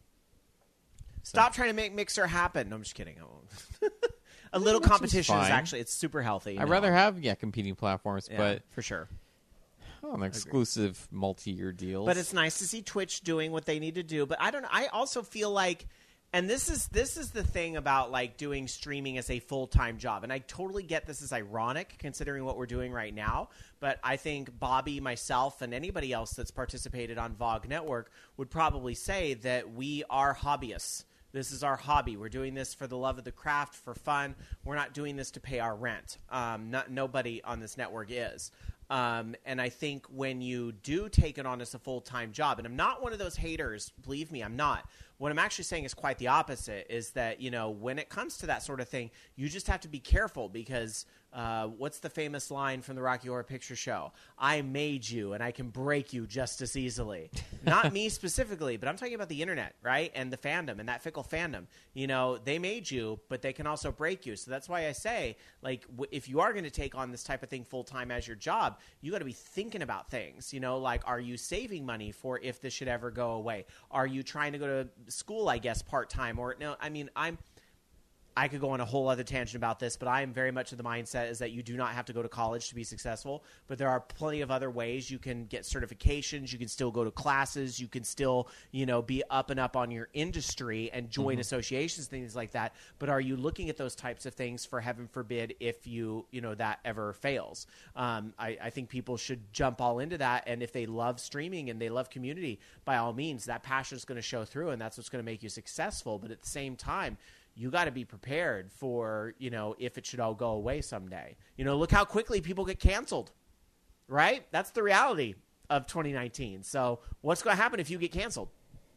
Stop trying to make Mixer happen. No, I'm just kidding. I won't. A little competition is actually, it's super healthy. I'd rather have, competing platforms, but for sure. An exclusive multi-year deals. But it's nice to see Twitch doing what they need to do. But I don't know. I also feel like, and this is the thing about like doing streaming as a full-time job. And I totally get this is ironic considering what we're doing right now. But I think Bobby, myself, and anybody else that's participated on VOG Network would probably say that we are hobbyists. This is our hobby. We're doing this for the love of the craft, for fun. We're not doing this to pay our rent. Nobody on this network is. And I think when you do take it on as a full-time job, and I'm not one of those haters, believe me, I'm not. What I'm actually saying is quite the opposite, is that, when it comes to that sort of thing, you just have to be careful because what's the famous line from the Rocky Horror Picture Show? I made you, and I can break you just as easily. Not me specifically, but I'm talking about the internet, right? And the fandom, and that fickle fandom. They made you, but they can also break you. So that's why I say, like, if you are going to take on this type of thing full-time as your job, you got to be thinking about things. Like, are you saving money for if this should ever go away? Are you trying to go to school, I guess, part-time? Or no, I mean, I could go on a whole other tangent about this, but I am very much of the mindset is that you do not have to go to college to be successful, but there are plenty of other ways. You can get certifications. You can still go to classes. You can still, be up and up on your industry and join associations, things like that. But are you looking at those types of things for heaven forbid if that ever fails? I think people should jump all into that. And if they love streaming and they love community, by all means, that passion is going to show through, and that's what's going to make you successful. But at the same time, you got to be prepared for, if it should all go away someday. Look how quickly people get canceled, right? That's the reality of 2019. So what's going to happen if you get canceled?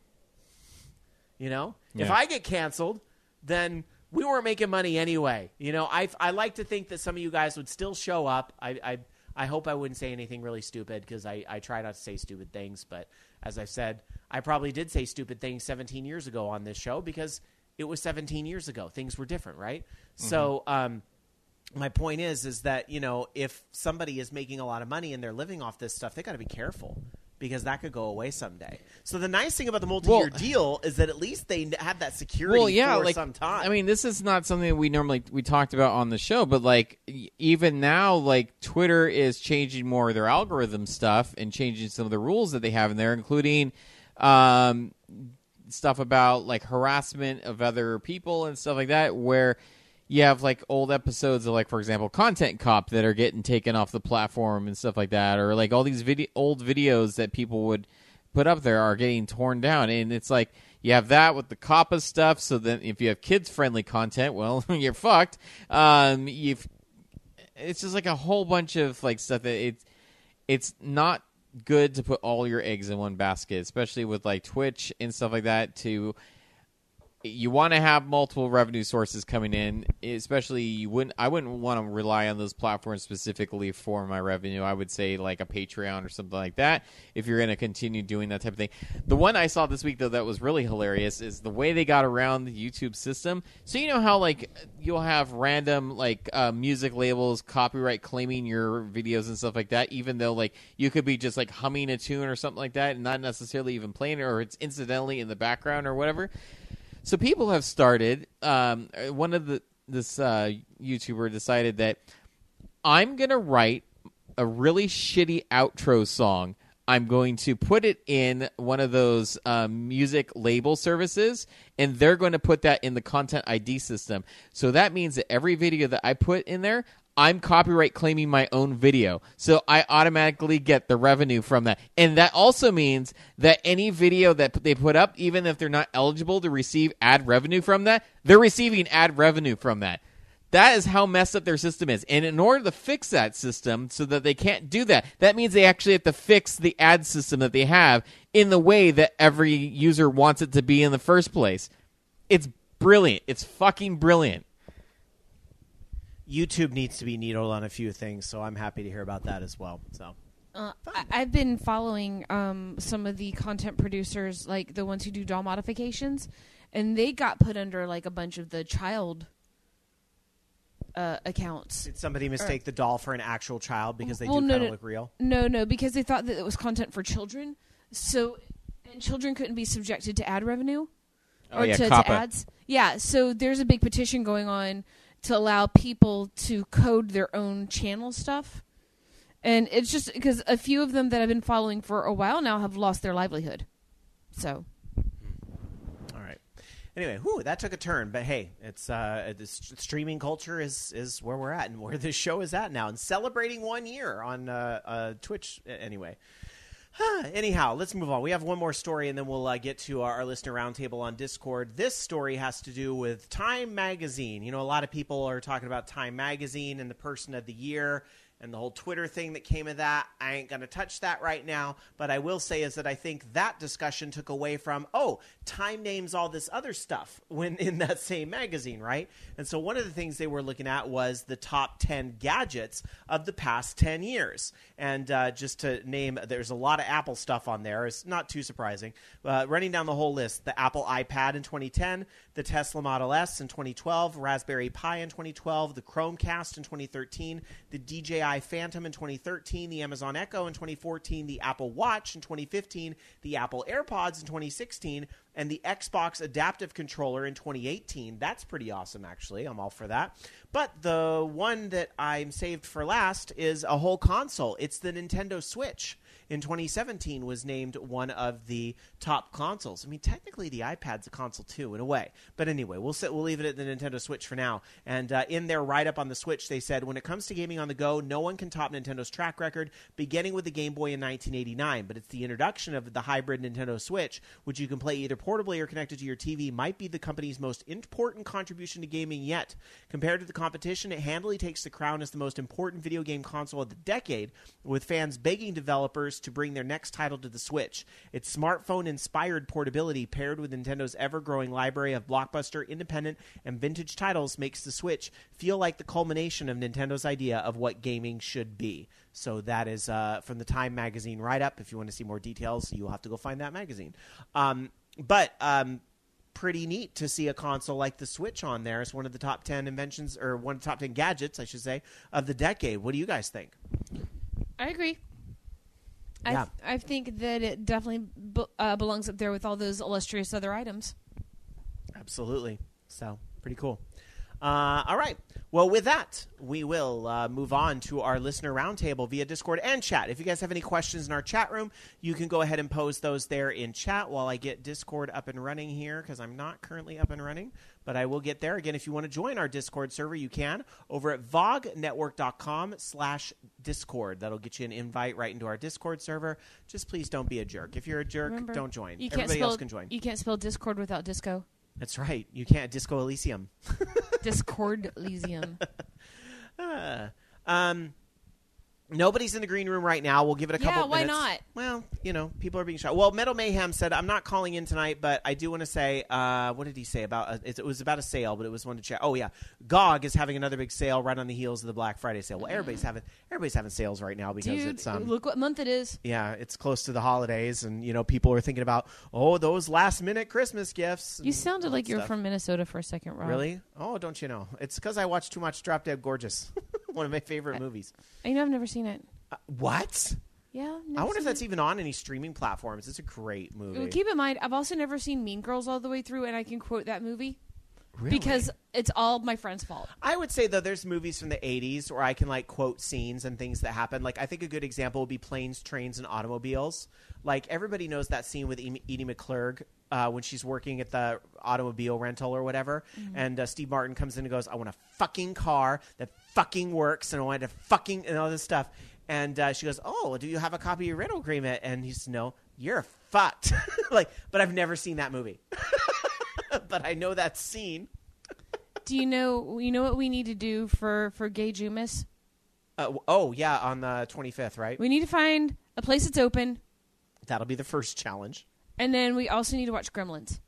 If I get canceled, then we weren't making money anyway. I like to think that some of you guys would still show up. I hope I wouldn't say anything really stupid because I try not to say stupid things. But as I've said, I probably did say stupid things 17 years ago on this show because it was 17 years ago. Things were different, right? So my point is that, if somebody is making a lot of money and they're living off this stuff, they got to be careful because that could go away someday. So the nice thing about the multi-year deal is that at least they have that security for some time. I mean, this is not something that we talked about on the show, but like even now, like Twitter is changing more of their algorithm stuff and changing some of the rules that they have in there, including stuff about like harassment of other people and stuff like that, where you have like old episodes of, like, for example, Content Cop that are getting taken off the platform and stuff like that, or like all these old videos that people would put up there are getting torn down. And it's like you have that with the COPPA stuff. So then if you have kids-friendly content, well, you're fucked. It's just like a whole bunch of like stuff that it's not good to put all your eggs in one basket, especially with like Twitch and stuff like that. You want to have multiple revenue sources coming in, especially I wouldn't want to rely on those platforms specifically for my revenue. I would say like a Patreon or something like that if you're going to continue doing that type of thing. The one I saw this week, though, that was really hilarious is the way they got around the YouTube system. So you know how like you'll have random like music labels copyright claiming your videos and stuff like that, even though like you could be just like humming a tune or something like that and not necessarily even playing it, or it's incidentally in the background or whatever. So people have started. One of this YouTuber decided that I'm gonna write a really shitty outro song. I'm going to put it in one of those music label services, and they're going to put that in the Content ID system. So that means that every video that I put in there, I'm copyright claiming my own video. So I automatically get the revenue from that. And that also means that any video that they put up, even if they're not eligible to receive ad revenue from that, they're receiving ad revenue from that. That is how messed up their system is. And in order to fix that system so that they can't do that, that means they actually have to fix the ad system that they have in the way that every user wants it to be in the first place. It's brilliant. It's fucking brilliant. YouTube needs to be needled on a few things, so I'm happy to hear about that as well. So I've been following some of the content producers, like the ones who do doll modifications, and they got put under like a bunch of the child accounts. did somebody mistake the doll for an actual child because they do no, kind of no. look real? No, because they thought that it was content for children. So, and children couldn't be subjected to ad revenue or to COPPA. ads. Yeah, so there's a big petition going on to allow people to code their own channel stuff. And it's just because a few of them that I've been following for a while now have lost their livelihood. So, All right. Anyway, that took a turn, but hey, it's this streaming culture is where we're at and where this show is at now, and celebrating 1 year on Twitch. Anyway, anyhow, let's move on. We have one more story, and then we'll get to our listener roundtable on Discord. This story has to do with Time Magazine. You know, a lot of people are talking about Time Magazine and the Person of the Year and the whole Twitter thing that came of that. I ain't going to touch that right now, but I will say is that I think that discussion took away from, Time names all this other stuff when in that same magazine, right? And so one of the things they were looking at was the top 10 gadgets of the past 10 years. And just to name, there's a lot of Apple stuff on there. It's not too surprising. Running down the whole list, the Apple iPad in 2010, the Tesla Model S in 2012, Raspberry Pi in 2012, the Chromecast in 2013, the DJI Phantom in 2013, the Amazon Echo in 2014, the Apple Watch in 2015, the Apple AirPods in 2016, and the Xbox Adaptive Controller in 2018. That's pretty awesome, actually. I'm all for that. But the one that I'm saved for last is a whole console. It's the Nintendo Switch. In 2017 was named one of the top consoles. I mean, technically the iPad's a console too, in a way. But anyway, we'll leave it at the Nintendo Switch for now. And in their write-up on the Switch, they said, when it comes to gaming on the go, no one can top Nintendo's track record, beginning with the Game Boy in 1989. But it's the introduction of the hybrid Nintendo Switch, which you can play either portably or connected to your TV, might be the company's most important contribution to gaming yet. Compared to the competition, it handily takes the crown as the most important video game console of the decade, with fans begging developers to bring their next title to the Switch. Its smartphone-inspired portability paired with Nintendo's ever-growing library of blockbuster, independent, and vintage titles makes the Switch feel like the culmination of Nintendo's idea of what gaming should be. So that is from the Time Magazine write-up. If you want to see more details, you'll have to go find that magazine. Pretty neat to see a console like the Switch on there as one of the top 10 inventions, or one of the top 10 gadgets, I should say, of the decade. What do you guys think? I agree. Yeah. I think that it definitely belongs up there with all those illustrious other items. Absolutely. So, pretty cool. All right. Well, with that, we will move on to our listener roundtable via Discord and chat. If you guys have any questions in our chat room, you can go ahead and pose those there in chat while I get Discord up and running here, because I'm not currently up and running, but I will get there. Again, if you want to join our Discord server, you can over at vognetwork.com/Discord. That'll get you an invite right into our Discord server. Just please don't be a jerk. If you're a jerk, Remember, don't join. Everybody else can join. You can't spell Discord without disco. That's right. You can't. Disco Elysium. Discord Elysium. Nobody's in the green room right now. We'll give it a couple why minutes. not? Well, people are being shot. Well, Metal Mayhem said, I'm not calling in tonight, but I do want to say, what did he say about it was about a sale, but it was one to chat. Oh, yeah. GOG is having another big sale right on the heels of the Black Friday sale. Well, everybody's having sales right now because Dude, it's look what month it is. yeah, it's close to the holidays, and people are thinking about those last minute Christmas gifts. You sounded like you're stuff. from Minnesota for a second, Rob. Really? Oh, don't you know? It's because I watch too much Drop Dead Gorgeous, one of my favorite movies. I know I've never seen it. What? Yeah. I wonder if that's even on any streaming platforms. It's a great movie. Keep in mind, I've also never seen Mean Girls all the way through, and I can quote that movie. Really? Because it's all my friend's fault. I would say, though, there's movies from the 80s where I can, quote scenes and things that happen. I think a good example would be Planes, Trains, and Automobiles. Everybody knows that scene with Edie McClurg when she's working at the automobile rental or whatever. Mm-hmm. And Steve Martin comes in and goes, I want a fucking car that fucking works, and I want to fucking, and all this stuff. And she goes, oh, do you have a copy of your rental agreement? And he says, no, you're fucked. But I've never seen that movie. But I know that scene. Do you know what we need to do for Gay Jumas? On the 25th, right? We need to find a place that's open, That'll be the first challenge. and then we also need to watch Gremlins.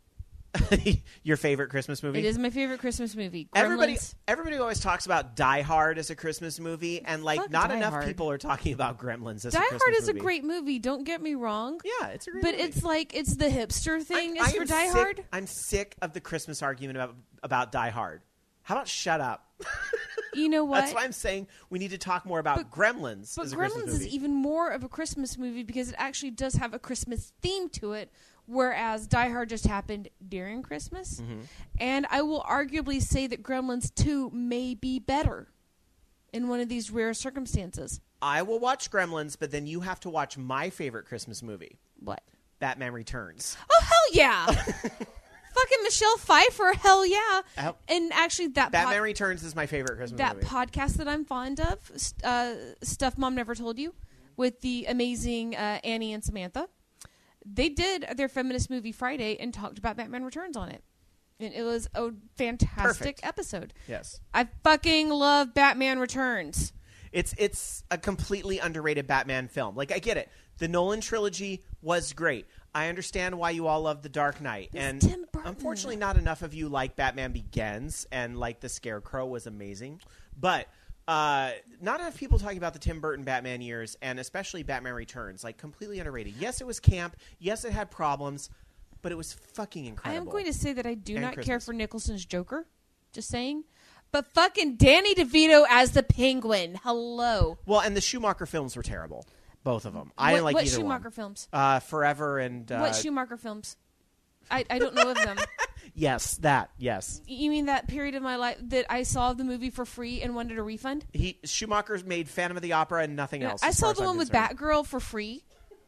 Your favorite Christmas movie? It is my favorite Christmas movie. Gremlins. Everybody always talks about Die Hard as a Christmas movie, and Fuck not Die enough Hard. people are talking about Gremlins as Die a Christmas Hard is movie. a great movie. Don't get me wrong. Yeah, it's a great But movie. it's like it's the hipster thing I is for am Die sick- Hard. I'm sick of the Christmas argument about Die Hard. How about shut up? You know what? That's why I'm saying we need to talk more about Gremlins But as a Christmas Gremlins movie. is even more of a Christmas movie because it actually does have a Christmas theme to it, whereas Die Hard just happened during Christmas. Mm-hmm. And I will arguably say that Gremlins 2 may be better in one of these rare circumstances. I will watch Gremlins, but then you have to watch my favorite Christmas movie, What? Batman Returns. Oh, hell yeah! Fucking Michelle Pfeiffer, hell yeah! Hell- And actually, Batman Returns is my favorite Christmas that movie. podcast that I'm fond of, Stuff Mom Never Told You, with the amazing Annie and Samantha, they did their feminist movie Friday and talked about Batman Returns on it. And it was a fantastic Perfect. episode. Yes. I fucking love Batman Returns. It's a completely underrated Batman film. Like, I get it. The Nolan trilogy was great. I understand why you all love The Dark Knight. And Tim Burton. unfortunately, not enough of you like Batman Begins, and like The Scarecrow was amazing. But not enough people talking about the Tim Burton Batman years, and especially Batman Returns. Like, completely underrated. Yes, it was camp. Yes, it had problems. But it was fucking I incredible. am going to say that I do And not care Christmas. for Nicholson's Joker. Just saying. But fucking Danny DeVito as the Penguin. Hello. Well, and the Schumacher films were terrible. Both of them. I didn't like what either Schumacher one. films? Forever and... What Schumacher films? I don't know of them. Yes, that. Yes. You mean that period of my life that I saw the movie for free and wanted a refund? Schumacher's made Phantom of the Opera and nothing else. I as saw far as the I'm one with concerned. Batgirl for free.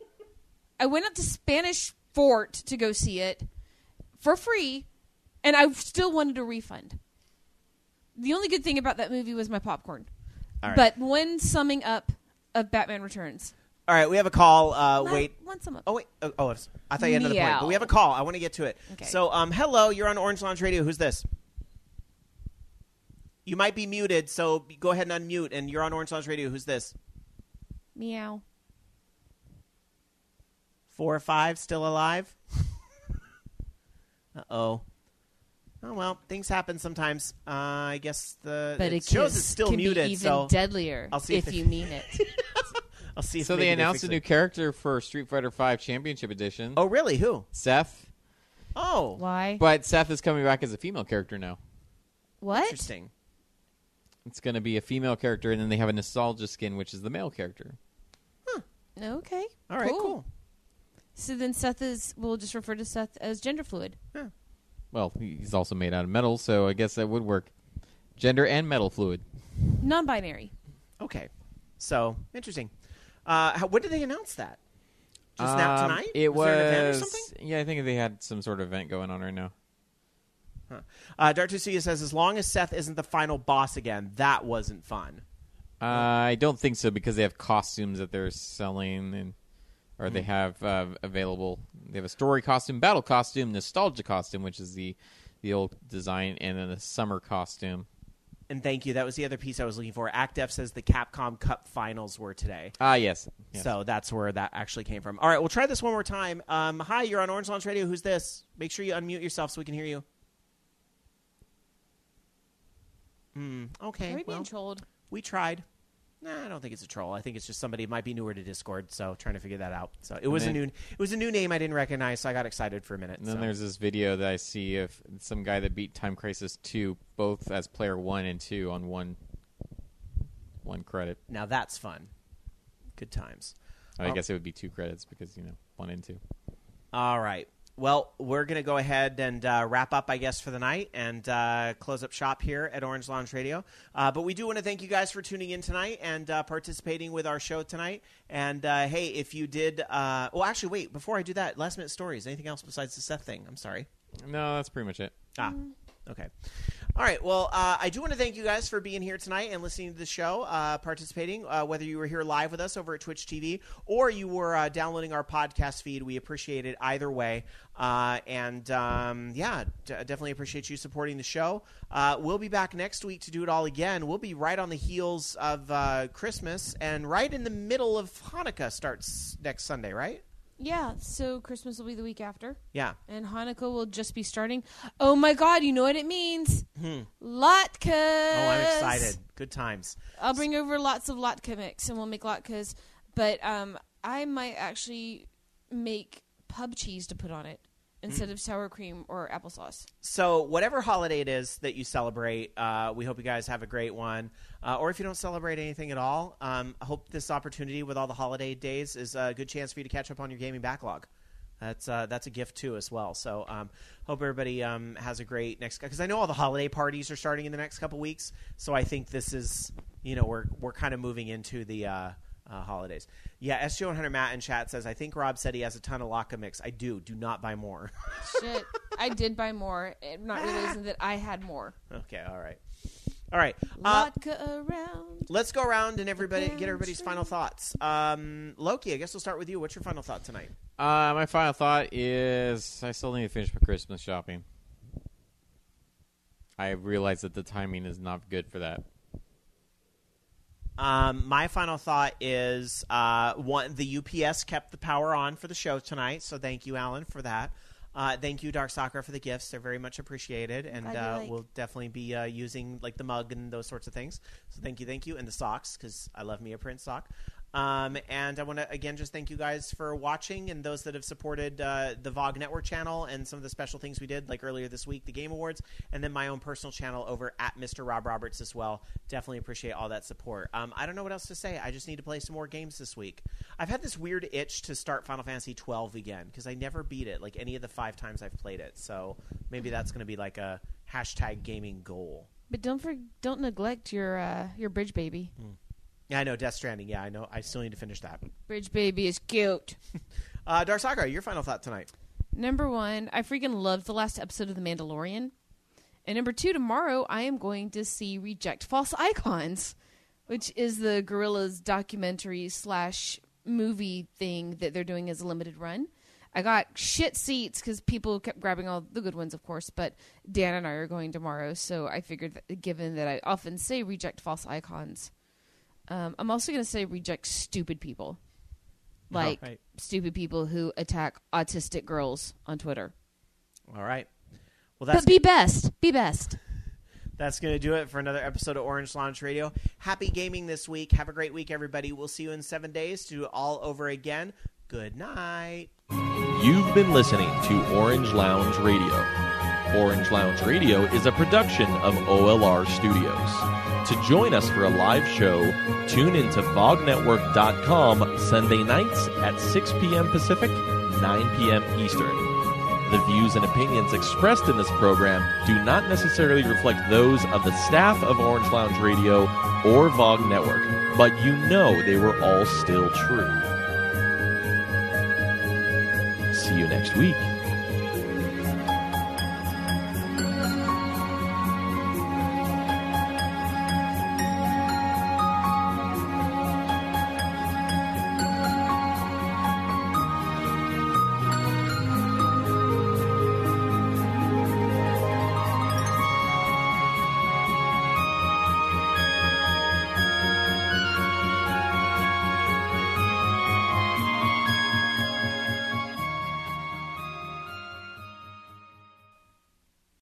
I went up to Spanish Fort to go see it for free, and I still wanted a refund. The only good thing about that movie was my popcorn. All right. But one summing up of Batman Returns. All right, we have a call. Wait. One sum up. Oh, wait. Oh, I thought you had another point. Meow. But we have a call. I want to get to it. Okay. So, hello. You're on Orange Lounge Radio. Who's this? You might be muted, so go ahead and unmute. And you're on Orange Lounge Radio. Who's this? Meow. 4 or 5 still alive? Uh-oh. Oh, well, things happen sometimes. I guess But it shows it's still can muted, be even so deadlier I'll see if if you mean it. I'll see if So maybe they announced fix a new it. character for Street Fighter V Championship Edition. Oh, really? Who? Seth. Oh, Why? But Seth is coming back as a female character now. What? interesting. It's going to be a female character, and then they have a nostalgia skin, which is the male character. Okay. All right, cool. So then we'll just refer to Seth as gender fluid. Well, he's also made out of metal, so I guess that would work. Gender and metal fluid. Non-binary. Okay. So, interesting. When did they announce that? Just now tonight? It was there an event or was. something? Yeah, I think they had some sort of event going on right now. Dartucia says, as long as Seth isn't the final boss again, that wasn't fun. I don't think so because they have costumes that they're selling, or they have available. They have a story costume, battle costume, nostalgia costume, which is the old design, and then a summer costume. And thank you. That was the other piece I was looking for. ActF says the Capcom Cup finals were today. Yes. So that's where that actually came from. All right, we'll try this one more time. Hi, you're on Orange Launch Radio. Who's this? Make sure you unmute yourself so we can hear you. Okay, Are we well, being trolled? we tried. Nah, I don't think it's a troll. I think it's just somebody might be newer to Discord, so trying to figure that out. So it was a new name I didn't recognize, so I got excited for a minute. And then so. there's this video that I see of some guy that beat Time Crisis 2, both as player 1 and 2 on one credit. Now that's fun. Good times. I guess it would be 2 credits because, 1 and 2. All right. Well, we're going to go ahead and wrap up, I guess, for the night and close up shop here at Orange Lounge Radio. But we do want to thank you guys for tuning in tonight and participating with our show tonight. And, hey, if you did well, actually, wait. Before I do that, last-minute stories. Anything else besides the Seth thing? I'm sorry. No, that's pretty much it. Okay. All right. Well, I do want to thank you guys for being here tonight and listening to the show, participating, whether you were here live with us over at Twitch TV or you were downloading our podcast feed. We appreciate it either way. Definitely appreciate you supporting the show. We'll be back next week to do it all again. We'll be right on the heels of Christmas, and right in the middle of Hanukkah starts next Sunday, right? Yeah, so Christmas will be the week after. Yeah. And Hanukkah will just be starting. Oh, my God, you know what it means? Latkes. Oh, I'm excited. Good times. I'll bring over lots of latke mix, and we'll make latkes. But I might actually make pub cheese to put on it instead of sour cream or applesauce. So whatever holiday it is that you celebrate, we hope you guys have a great one. Or if you don't celebrate anything at all, I hope this opportunity with all the holiday days is a good chance for you to catch up on your gaming backlog. That's a gift, too, as well. So hope everybody has a great next – because I know all the holiday parties are starting in the next couple weeks. So I think this is – we're kind of moving into the holidays. Yeah, SJ100 Matt in chat says, I think Rob said he has a ton of latke mix. I do. Do not buy more. Shit. I did buy more, not realizing that I had more. Okay, all right. All right. Latke around. Let's go around and get everybody's final thoughts. Loki, I guess we'll start with you. What's your final thought tonight? My final thought is I still need to finish my Christmas shopping. I realize that the timing is not good for that. My final thought is the UPS kept the power on for the show tonight, so thank you, Alan, for that. Thank you, Dark Sakura, for the gifts. They're very much appreciated, and we'll definitely be using like the mug and those sorts of things. So thank you, and the socks, because I love me a Prince sock. And I want to, again, just thank you guys for watching and those that have supported the VOG Network channel and some of the special things we did, like earlier this week, the Game Awards, and then my own personal channel over at Mr. Rob Roberts as well. Definitely appreciate all that support. I don't know what else to say. I just need to play some more games this week. I've had this weird itch to start Final Fantasy 12 again because I never beat it, like any of the 5 times I've played it. So maybe that's going to be like a #gaming goal. But don't neglect your Bridge Baby. Yeah, I know. Death Stranding. Yeah, I know. I still need to finish that. Bridge Baby is cute. Dark Sakura, your final thought tonight. Number 1, I freaking loved the last episode of The Mandalorian. And number 2, tomorrow I am going to see Reject False Icons, which is the Guerrillas documentary / movie thing that they're doing as a limited run. I got shit seats because people kept grabbing all the good ones, of course, but Dan and I are going tomorrow, so I figured that given that I often say Reject False Icons, I'm also going to say reject stupid people. Like stupid people who attack autistic girls on Twitter. All right. Well, but be best. Be best. That's going to do it for another episode of Orange Lounge Radio. Happy gaming this week. Have a great week, everybody. We'll see you in 7 days to do it all over again. Good night. You've been listening to Orange Lounge Radio. Orange Lounge Radio is a production of OLR Studios. To join us for a live show, tune into VogNetwork.com Sunday nights at 6 p.m. Pacific, 9 p.m. Eastern. The views and opinions expressed in this program do not necessarily reflect those of the staff of Orange Lounge Radio or VOG Network, but you know they were all still true. See you next week.